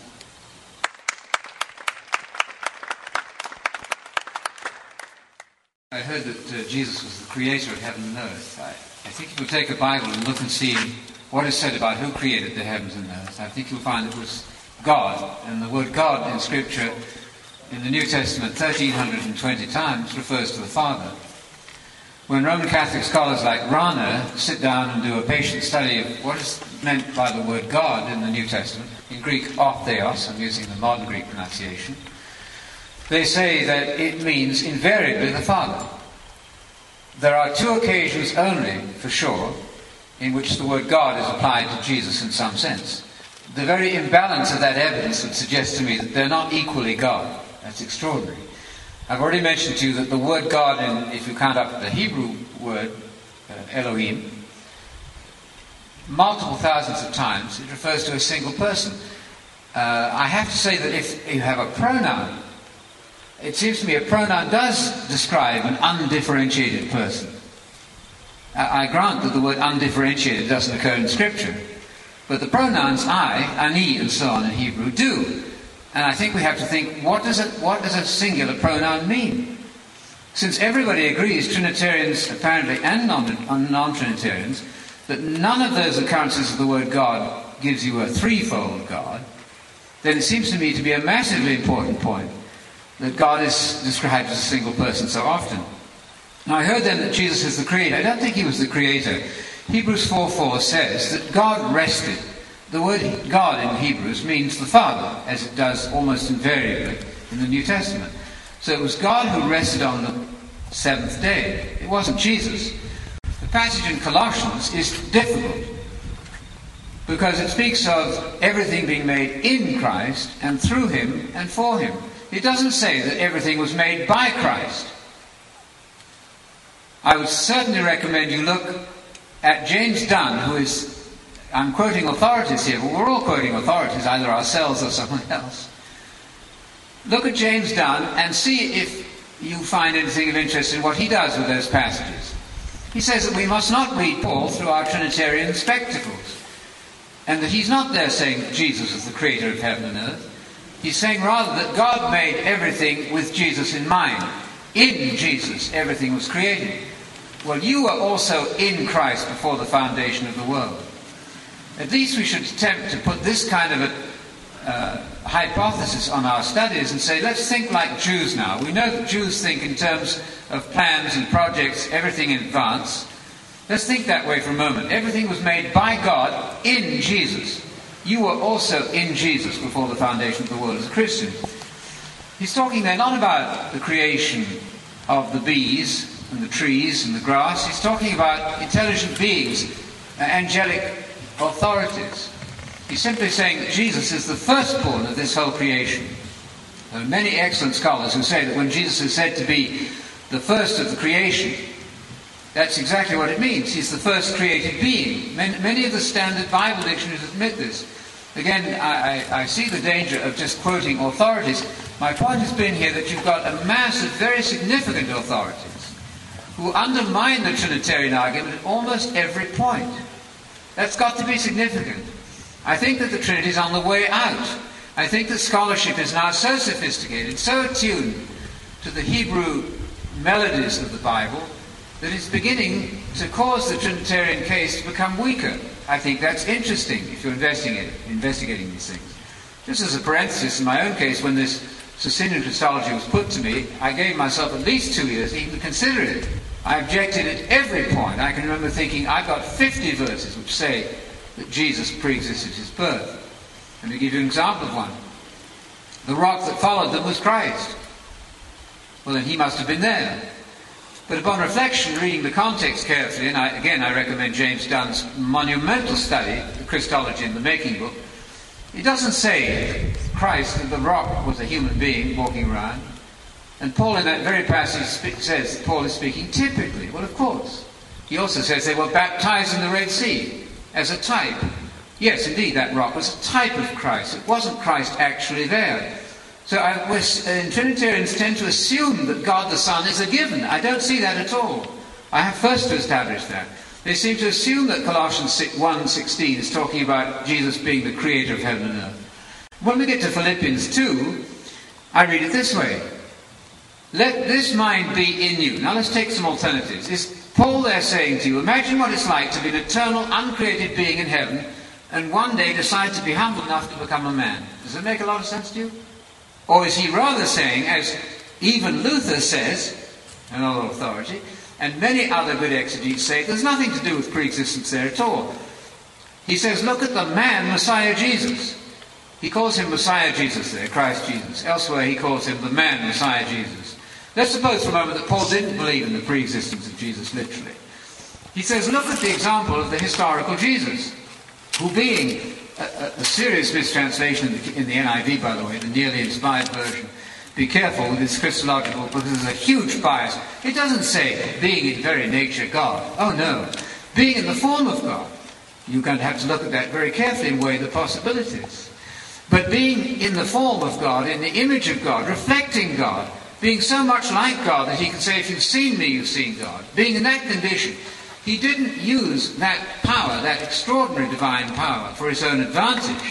I heard that Jesus was the creator of heaven and earth. I think if you take a Bible and look and see what is said about who created the heavens and earth, I think you'll find it was God. And the word God in Scripture, in the New Testament, 1,320 times refers to the Father. When Roman Catholic scholars like Rana sit down and do a patient study of what is meant by the word God in the New Testament, in Greek, ot theos, I'm using the modern Greek pronunciation, they say that it means invariably the Father. There are two occasions only, for sure, in which the word God is applied to Jesus in some sense. The very imbalance of that evidence would suggest to me that they're not equally God. That's extraordinary. I've already mentioned to you that the word God, if you count up the Hebrew word, Elohim, multiple thousands of times, it refers to a single person. I have to say that if you have a pronoun, it seems to me a pronoun does describe an undifferentiated person. I grant that the word undifferentiated doesn't occur in Scripture, but the pronouns I, ani, and so on in Hebrew do. And I think we have to think, what does a singular pronoun mean? Since everybody agrees, Trinitarians apparently and non-Trinitarians, that none of those occurrences of the word God gives you a threefold God, then it seems to me to be a massively important point that God is described as a single person so often. Now I heard then that Jesus is the creator. I don't think he was the creator. Hebrews 4:4 says that God rested. The word God in Hebrews means the Father, as it does almost invariably in the New Testament. So it was God who rested on the seventh day. It wasn't Jesus. The passage in Colossians is difficult because it speaks of everything being made in Christ and through him and for him. It doesn't say that everything was made by Christ. I would certainly recommend you look at James Dunn, who is, I'm quoting authorities here, but we're all quoting authorities, either ourselves or someone else. Look at James Dunn and see if you find anything of interest in what he does with those passages. He says that we must not read Paul through our Trinitarian spectacles, and that he's not there saying that Jesus is the creator of heaven and earth. He's saying rather that God made everything with Jesus in mind. In Jesus, everything was created. Well, you were also in Christ before the foundation of the world. At least we should attempt to put this kind of a hypothesis on our studies and say, let's think like Jews now. We know that Jews think in terms of plans and projects, everything in advance. Let's think that way for a moment. Everything was made by God in Jesus. You were also in Jesus before the foundation of the world as a Christian. He's talking there not about the creation of the bees and the trees and the grass. He's talking about intelligent beings, angelic authorities. He's simply saying that Jesus is the firstborn of this whole creation. There are many excellent scholars who say that when Jesus is said to be the first of the creation, that's exactly what it means. He's the first created being. Many of the standard Bible dictionaries admit this. Again, I see the danger of just quoting authorities. My point has been here that you've got a mass of very significant authorities who undermine the Trinitarian argument at almost every point. That's got to be significant. I think that the Trinity is on the way out. I think that scholarship is now so sophisticated, so attuned to the Hebrew melodies of the Bible, that it's beginning to cause the Trinitarian case to become weaker. I think that's interesting if you're investigating these things. Just as a parenthesis, in my own case, when this Socinian Christology was put to me, I gave myself at least 2 years to even consider it. I objected at every point. I can remember thinking, I've got 50 verses which say that Jesus pre-existed his birth. Let me give you an example of one. The rock that followed them was Christ. Well, then he must have been there. But upon reflection, reading the context carefully, and I recommend James Dunn's monumental study, The Christology in the Making book, it doesn't say Christ, the rock, was a human being walking around. And Paul in that very passage says Paul is speaking typically. Well, of course. He also says they were baptized in the Red Sea as a type. Yes, indeed, that rock was a type of Christ. It wasn't Christ actually there. So Trinitarians tend to assume that God the Son is a given. I don't see that at all. I have first to establish that. They seem to assume that Colossians 1:16 is talking about Jesus being the creator of heaven and earth. When we get to Philippians 2, I read it this way. Let this mind be in you. Now let's take some alternatives. Is Paul there saying to you, imagine what it's like to be an eternal, uncreated being in heaven and one day decide to be humble enough to become a man? Does it make a lot of sense to you? Or is he rather saying, as even Luther says, another authority, and many other good exegetes say, there's nothing to do with pre-existence there at all. He says, look at the man, Messiah Jesus. He calls him Messiah Jesus there, Christ Jesus. Elsewhere he calls him the man, Messiah Jesus. Let's suppose for a moment that Paul didn't believe in the pre-existence of Jesus literally. He says, look at the example of the historical Jesus, who being a serious mistranslation in the NIV, by the way, the nearly inspired version. Be careful with this Christological, because there's a huge bias. It doesn't say being in very nature God. Oh no. Being in the form of God. You're going to have to look at that very carefully and weigh the possibilities. But being in the form of God, in the image of God, reflecting God, being so much like God that he can say, if you've seen me, you've seen God. Being in that condition, he didn't use that power, that extraordinary divine power, for his own advantage.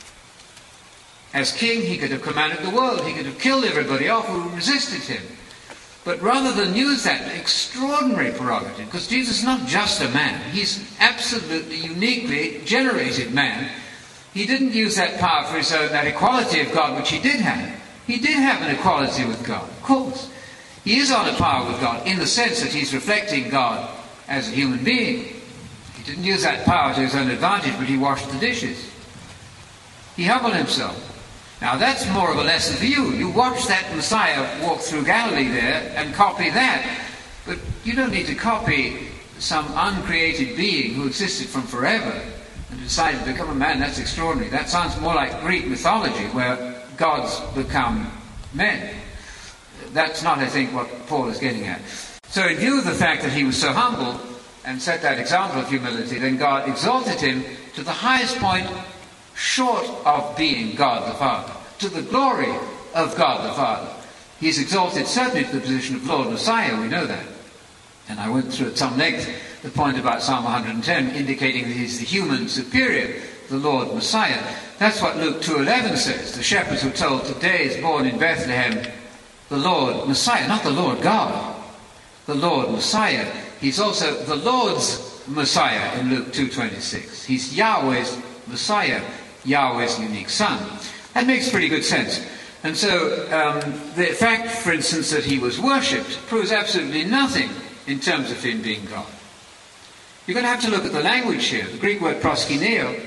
As king, he could have commanded the world. He could have killed everybody off who resisted him. But rather than use that extraordinary prerogative, because Jesus is not just a man, he's absolutely uniquely generated man, he didn't use that power for his own, that equality of God, which he did have. He did have an equality with God, of course. He is on a par with God in the sense that he's reflecting God as a human being. He didn't use that power to his own advantage, but he washed the dishes. He humbled himself. Now that's more of a lesson for you. You watch that Messiah walk through Galilee there and copy that. But you don't need to copy some uncreated being who existed from forever and decided to become a man. That's extraordinary. That sounds more like Greek mythology where gods become men. That's not, I think, what Paul is getting at. So in view of the fact that he was so humble and set that example of humility, then God exalted him to the highest point short of being God the Father, to the glory of God the Father. He's exalted certainly to the position of Lord Messiah, we know that. And I went through at some length the point about Psalm 110, indicating that he's the human superior, the Lord Messiah. That's what Luke 2:11 says. The shepherds were told, today is born in Bethlehem the Lord Messiah, not the Lord God, the Lord Messiah. He's also the Lord's Messiah in Luke 2:26. He's Yahweh's Messiah, Yahweh's unique son. That makes pretty good sense. And so the fact, for instance, that he was worshipped proves absolutely nothing in terms of him being God. You're going to have to look at the language here. The Greek word proskuneo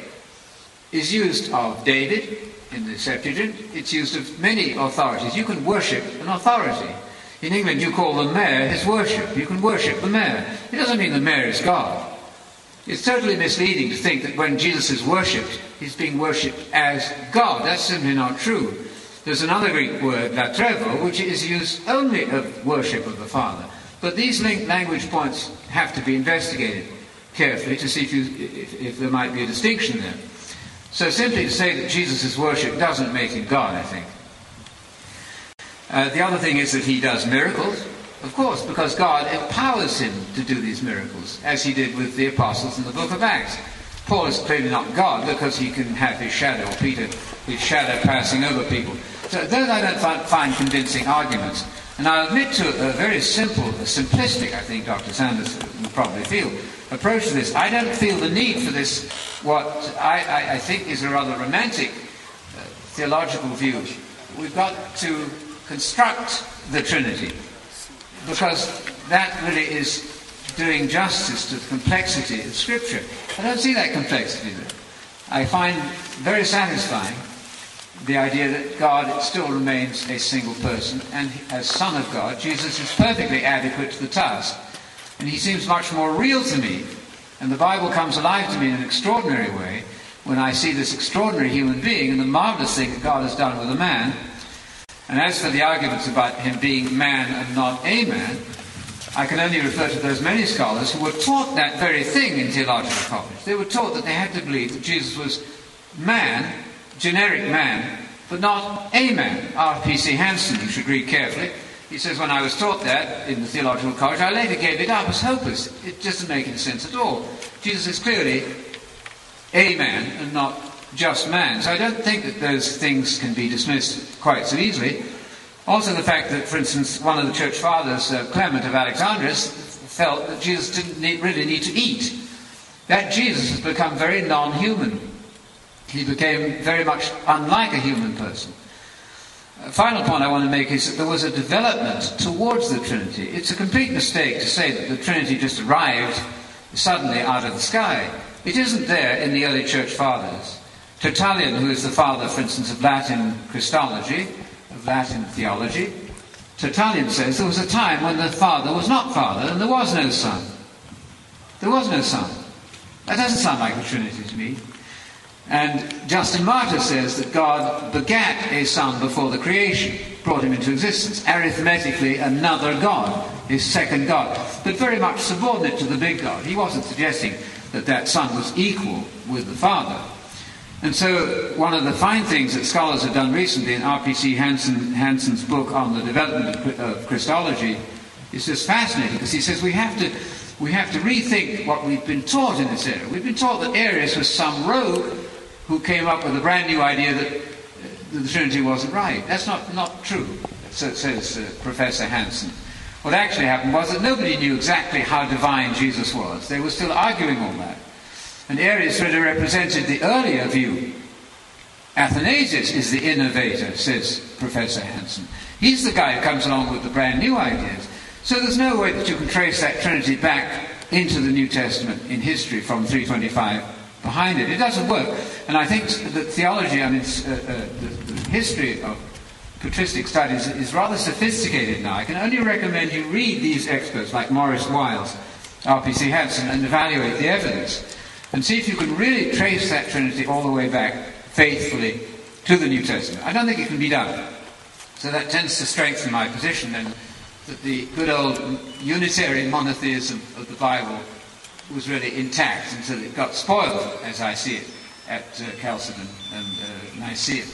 is used of David in the Septuagint. It's used of many authorities. You can worship an authority. In England you call the mayor his worship. You can worship the mayor. It doesn't mean the mayor is God. It's totally misleading to think that when Jesus is worshipped, he's being worshipped as God. That's simply not true. There's another Greek word, latrevo, which is used only of worship of the Father. But these language points have to be investigated carefully to see if there might be a distinction there. So simply to say that Jesus is worshipped doesn't make him God, I think. The other thing is that he does miracles. Of course, because God empowers him to do these miracles, as he did with the apostles in the book of Acts. Paul is clearly not God because he can have his shadow, or Peter, his shadow passing over people. So those I don't find convincing arguments. And I'll admit to a very simple, simplistic, I think Dr. Sanders will probably feel, approach to this. I don't feel the need for this, what I think is a rather romantic theological view, we've got to construct the Trinity, because that really is doing justice to the complexity of Scripture. I don't see that complexity there. I find very satisfying the idea that God still remains a single person, and as Son of God, Jesus is perfectly adequate to the task. And he seems much more real to me, and the Bible comes alive to me in an extraordinary way when I see this extraordinary human being and the marvelous thing that God has done with a man. And as for the arguments about him being man and not a man, I can only refer to those many scholars who were taught that very thing in theological college. They were taught that they had to believe that Jesus was man, generic man, but not a man. R.P.C. Hansen, you should read carefully. He says, when I was taught that in the theological college, I later gave it up as hopeless. It doesn't make any sense at all. Jesus is clearly a man and not just man. So I don't think that those things can be dismissed quite so easily. Also the fact that, for instance, one of the church fathers, Clement of Alexandria, felt that Jesus didn't really need to eat. That Jesus has become very non-human. He became very much unlike a human person. A final point I want to make is that there was a development towards the Trinity. It's a complete mistake to say that the Trinity just arrived suddenly out of the sky. It isn't there in the early church fathers. Tertullian, who is the father, for instance, of Latin Christology, of Latin theology, Tertullian says there was a time when the Father was not Father and there was no Son. There was no Son. That doesn't sound like the Trinity to me. And Justin Martyr says that God begat a Son before the creation, brought him into existence. Arithmetically, another God, his second God, but very much subordinate to the big God. He wasn't suggesting that that Son was equal with the Father. And so one of the fine things that scholars have done recently in R.P.C. Hansen's book on the development of Christology is just fascinating, because he says we have to rethink what we've been taught in this area. We've been taught that Arius was some rogue who came up with a brand new idea that the Trinity wasn't right. That's not true, says Professor Hansen. What actually happened was that nobody knew exactly how divine Jesus was. They were still arguing all that. And Arius really represented the earlier view. Athanasius is the innovator, says Professor Hansen. He's the guy who comes along with the brand new ideas. So there's no way that you can trace that Trinity back into the New Testament in history from 325 behind it. It doesn't work. And I think that theology, the history of patristic studies is rather sophisticated now. I can only recommend you read these experts like Maurice Wiles, R.P.C. Hansen, and evaluate the evidence. And see if you can really trace that Trinity all the way back faithfully to the New Testament. I don't think it can be done. So that tends to strengthen my position then, that the good old Unitarian monotheism of the Bible was really intact until it got spoiled, as I see it, at Chalcedon and Nicaea.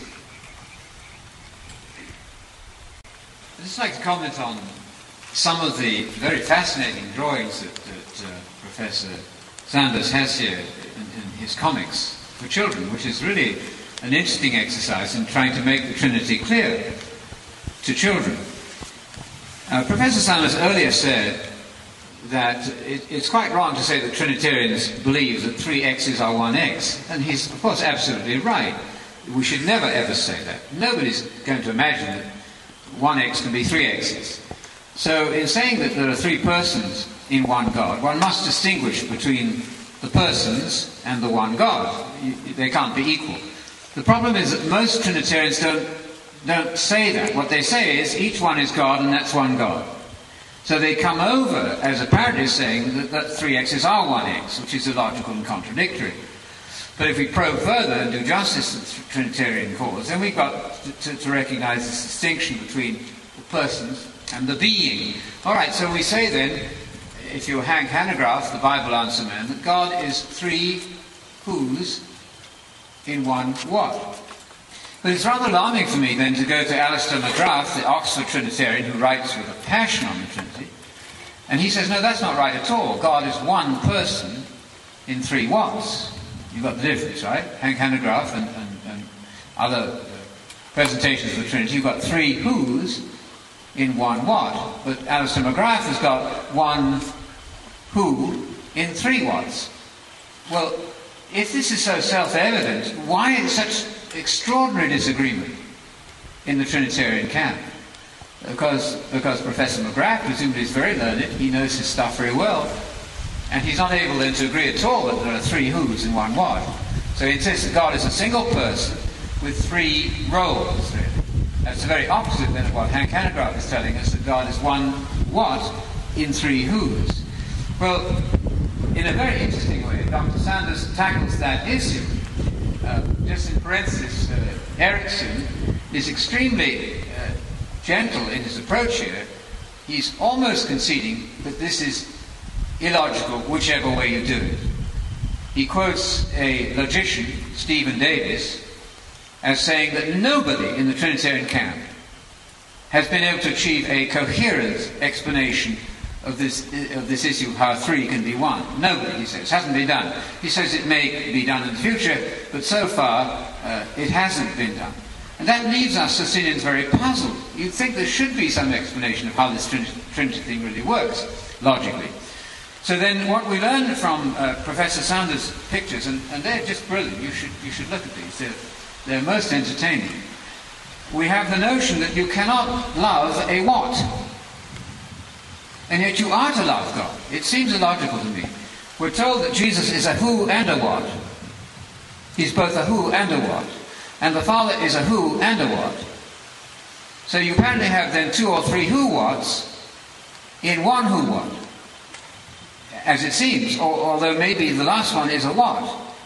I'd just like to comment on some of the very fascinating drawings that Professor Sanders has here in his comics for children, which is really an interesting exercise in trying to make the Trinity clear to children. Professor Sanders earlier said that it's quite wrong to say that Trinitarians believe that 3 x's are 1 x, and he's, of course, absolutely right. We should never ever say that. Nobody's going to imagine that 1 x can be 3 x's. So in saying that there are 3 persons in one God, one must distinguish between the persons and the one God. They can't be equal. The problem is that most Trinitarians don't say that. What they say is each one is God and that's one God. So they come over as apparently saying that 3 x's are 1 x, which is illogical and contradictory. But if we probe further and do justice to the Trinitarian cause, then we've got to recognize this distinction between the persons and the being. All right, so we say then, if you Hank Hanegraaff, the Bible answer man, that God is 3 who's in 1 what. But it's rather alarming for me then to go to Alistair McGrath, the Oxford Trinitarian, who writes with a passion on the Trinity, and he says, no, that's not right at all. God is 1 person in 3 whats. You've got the difference, right? Hank Hanegraaff and other presentations of the Trinity, you've got 3 who's in 1 what. But Alistair McGrath has got 1 who in 3 whats. Well, if this is so self-evident, why such extraordinary disagreement in the Trinitarian camp. Because Professor McGrath presumably is very learned, he knows his stuff very well, and he's not able then to agree at all that there are three who's in one what. So he insists that God is a single person with three roles, really. That's the very opposite then of what Hank Hanegraaff is telling us, that God is one what in three who's. Well, in a very interesting way, Dr. Sanders tackles that issue. Just in parenthesis, Erickson is extremely gentle in his approach here. He's almost conceding that this is illogical whichever way you do it. He quotes a logician, Stephen Davis, as saying that nobody in the Trinitarian camp has been able to achieve a coherent explanation of this issue of how three can be one. Nobody, he says, hasn't been done. He says it may be done in the future, but so far it hasn't been done. And that leaves us Socinians very puzzled. You'd think there should be some explanation of how this Trinity thing really works, logically. So then what we learn from Professor Sanders' pictures, and they're just brilliant, you should look at these, they're most entertaining. We have the notion that you cannot love a what, and yet you are to love God. It seems illogical to me. We're told that Jesus is a who and a what. He's both a who and a what. And the Father is a who and a what. So you apparently have then two or three who whats in one who what, as it seems, although maybe the last one is a what.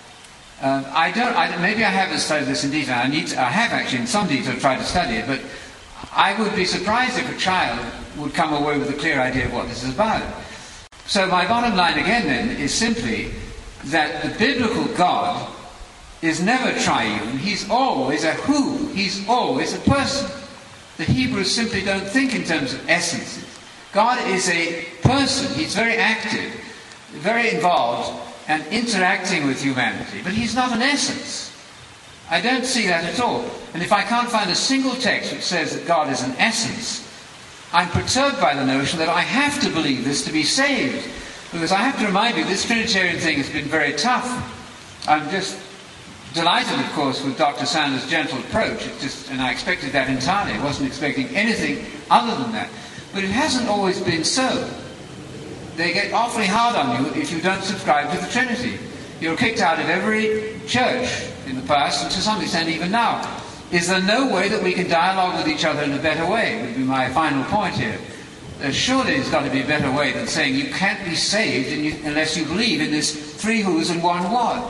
Maybe I haven't studied this in detail. I have actually in some detail tried to study it, but I would be surprised if a child would come away with a clear idea of what this is about. So my bottom line again then is simply that the biblical God is never triune. He's always a who. He's always a person. The Hebrews simply don't think in terms of essences. God is a person. He's very active, very involved, and interacting with humanity. But he's not an essence. I don't see that at all. And if I can't find a single text which says that God is an essence, I'm perturbed by the notion that I have to believe this to be saved. Because I have to remind you, this Trinitarian thing has been very tough. I'm just delighted, of course, with Dr. Sanders' gentle approach. And I expected that entirely. I wasn't expecting anything other than that. But it hasn't always been so. They get awfully hard on you if you don't subscribe to the Trinity. You're kicked out of every church in the past, and to some extent even now. Is there no way that we can dialogue with each other in a better way? Would be my final point here. Surely there's got to be a better way than saying you can't be saved unless you believe in this three who's and one what.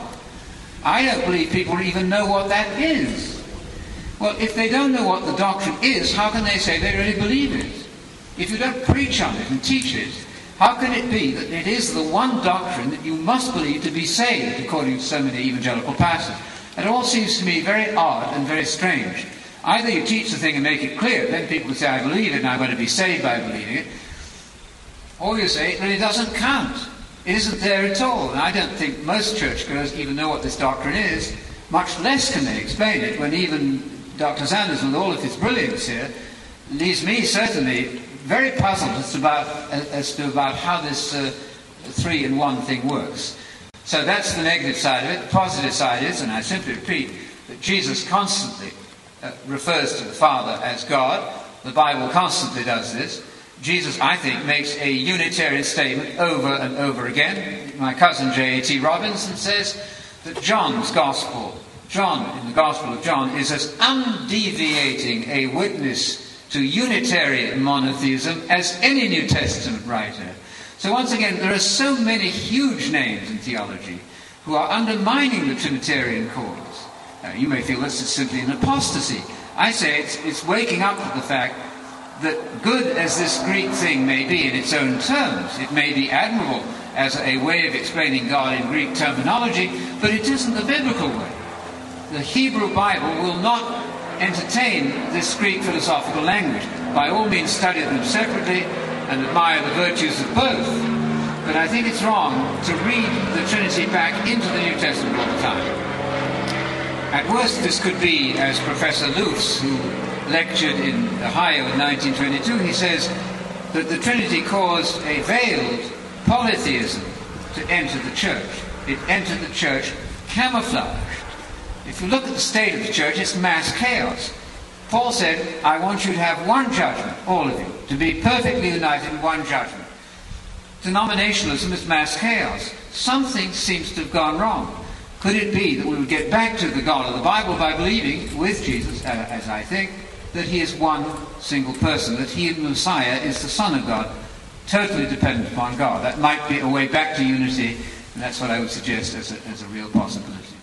I don't believe people even know what that is. Well, if they don't know what the doctrine is, how can they say they really believe it? If you don't preach on it and teach it, how can it be that it is the one doctrine that you must believe to be saved, according to so many evangelical pastors? It all seems to me very odd and very strange. Either you teach the thing and make it clear, then people will say, I believe it and I'm going to be saved by believing it. Or you say, it really doesn't count. It isn't there at all. And I don't think most churchgoers even know what this doctrine is, much less can they explain it, when even Dr. Sanders, with all of his brilliance here, leaves me certainly very puzzled as to about how this three in one thing works. So that's the negative side of it. The positive side is, and I simply repeat, that Jesus constantly refers to the Father as God. The Bible constantly does this. Jesus, I think, makes a Unitarian statement over and over again. My cousin J.A.T. Robinson says that John's Gospel, John in the Gospel of John, is as undeviating a witness to Unitarian monotheism as any New Testament writer. So once again, there are so many huge names in theology who are undermining the Trinitarian cause. You may feel this is simply an apostasy. I say it's waking up to the fact that good as this Greek thing may be in its own terms, it may be admirable as a way of explaining God in Greek terminology, but it isn't the biblical way. The Hebrew Bible will not entertain this Greek philosophical language. By all means, study them separately and admire the virtues of both. But I think it's wrong to read the Trinity back into the New Testament all the time. At worst, this could be, as Professor Loofs, who lectured in Ohio in 1922, he says that the Trinity caused a veiled polytheism to enter the church. It entered the church camouflaged. If you look at the state of the church, it's mass chaos. Paul said, I want you to have one judgment, all of you, to be perfectly united in one judgment. Denominationalism is mass chaos. Something seems to have gone wrong. Could it be that we would get back to the God of the Bible by believing, with Jesus, as I think, that he is one single person, that he, the Messiah, is the Son of God, totally dependent upon God? That might be a way back to unity, and that's what I would suggest as a real possibility.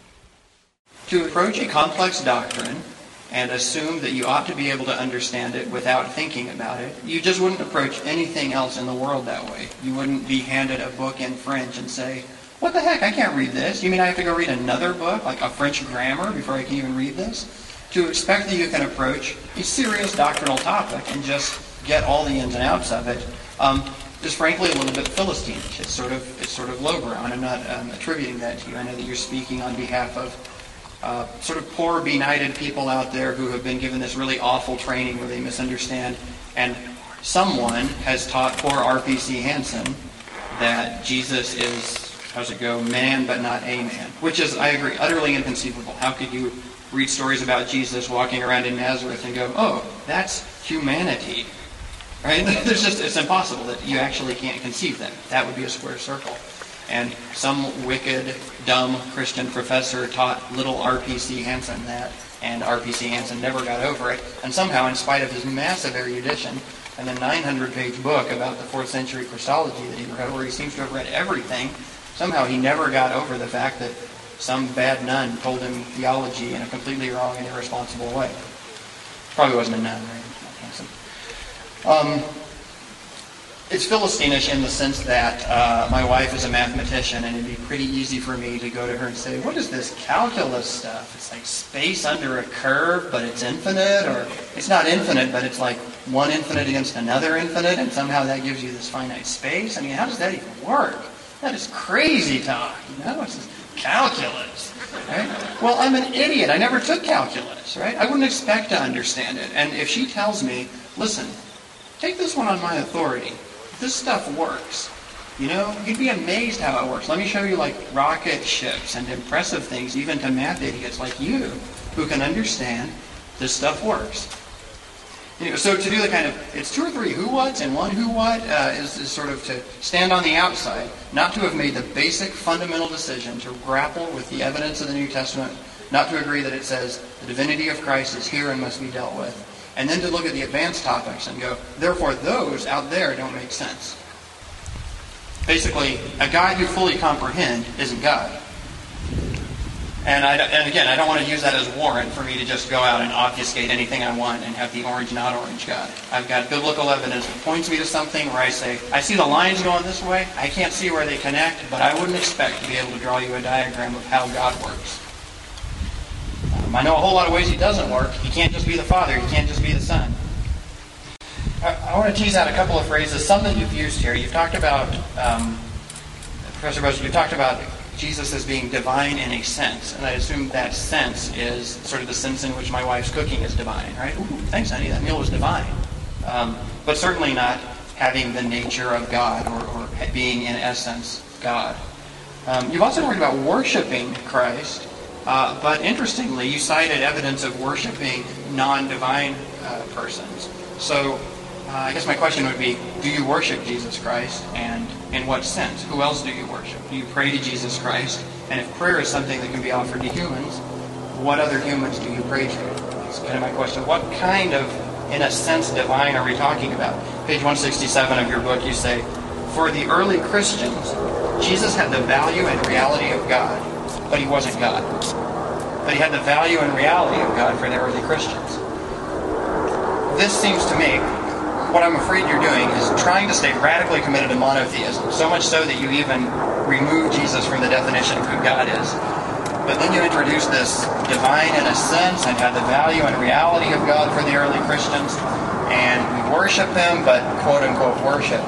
To approach a complex doctrine and assume that you ought to be able to understand it without thinking about it, you just wouldn't approach anything else in the world that way. You wouldn't be handed a book in French and say, what the heck, I can't read this. You mean I have to go read another book, like a French grammar, before I can even read this? To expect that you can approach a serious doctrinal topic and just get all the ins and outs of it is frankly a little bit Philistine-ish. It's sort of lowbrow, and I'm not attributing that to you. I know that you're speaking on behalf of sort of poor, benighted people out there who have been given this really awful training where they misunderstand, and someone has taught poor R.P.C. Hansen that Jesus is, how's it go, man but not a man, which is, I agree, utterly inconceivable. How could you read stories about Jesus walking around in Nazareth and go, oh, that's humanity, right? It's impossible that you actually can't conceive that. That would be a square circle. And some wicked, dumb Christian professor taught little R.P.C. Hansen that, and R.P.C. Hansen never got over it. And somehow, in spite of his massive erudition and the 900-page book about the 4th century Christology that he wrote, where he seems to have read everything, somehow he never got over the fact that some bad nun told him theology in a completely wrong and irresponsible way. Probably wasn't a nun, right? Hansen. It's Philistine-ish in the sense that my wife is a mathematician, and it'd be pretty easy for me to go to her and say, what is this calculus stuff? It's like space under a curve, but it's infinite, or it's not infinite, but it's like one infinite against another infinite, and somehow that gives you this finite space. I mean, how does that even work? That is crazy talk, you know? It's just calculus, right? Well, I'm an idiot. I never took calculus, right? I wouldn't expect to understand it. And if she tells me, listen, take this one on my authority. This stuff works. You know, you'd be amazed how it works. Let me show you like rocket ships and impressive things, even to math idiots like you, who can understand this stuff works. You know, so to do the kind of, it's 2 or 3 who-whats and 1 who-what is sort of to stand on the outside, not to have made the basic fundamental decision to grapple with the evidence of the New Testament, not to agree that it says the divinity of Christ is here and must be dealt with, and then to look at the advanced topics and go, therefore those out there don't make sense. Basically, a God you fully comprehend isn't God. And again, I don't want to use that as warrant for me to just go out and obfuscate anything I want and have the orange, not orange God. I've got biblical evidence that points me to something where I say, I see the lines going this way, I can't see where they connect, but I wouldn't expect to be able to draw you a diagram of how God works. I know a whole lot of ways he doesn't work. He can't just be the Father. He can't just be the Son. I want to tease out a couple of phrases, some that you've used here. You've talked about, Professor Buzzer, you've talked about Jesus as being divine in a sense, and I assume that sense is sort of the sense in which my wife's cooking is divine, right? Ooh, thanks, honey, that meal was divine. But certainly not having the nature of God or being, in essence, God. You've also talked about worshiping Christ, but interestingly, you cited evidence of worshiping non-divine persons. So I guess my question would be, do you worship Jesus Christ, and in what sense? Who else do you worship? Do you pray to Jesus Christ? And if prayer is something that can be offered to humans, what other humans do you pray to? That's kind of my question. What kind of, in a sense, divine are we talking about? Page 167 of your book, you say, for the early Christians, Jesus had the value and reality of God, but he wasn't God. But he had the value and reality of God for the early Christians. This seems to me, what I'm afraid you're doing is trying to stay radically committed to monotheism, so much so that you even remove Jesus from the definition of who God is. But then you introduce this divine in a sense and have the value and reality of God for the early Christians, and we worship him, but quote-unquote worship.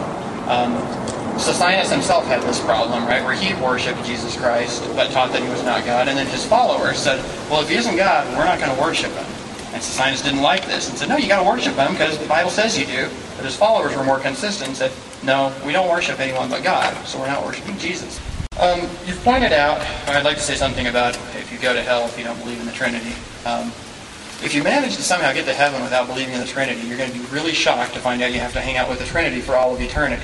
Socinus himself had this problem, right, where he worshipped Jesus Christ, but taught that he was not God, and then his followers said, well, if he isn't God, we're not going to worship him. And Socinus didn't like this and said, no, you got to worship him because the Bible says you do. But his followers were more consistent and said, no, we don't worship anyone but God, so we're not worshiping Jesus. You've pointed out, I'd like to say something about if you go to hell if you don't believe in the Trinity. If you manage to somehow get to heaven without believing in the Trinity, you're going to be really shocked to find out you have to hang out with the Trinity for all of eternity.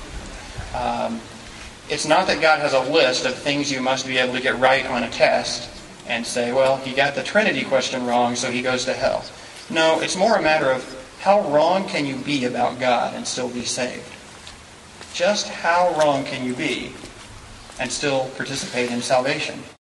It's not that God has a list of things you must be able to get right on a test and say, well, he got the Trinity question wrong, so he goes to hell. No, it's more a matter of how wrong can you be about God and still be saved? Just how wrong can you be and still participate in salvation?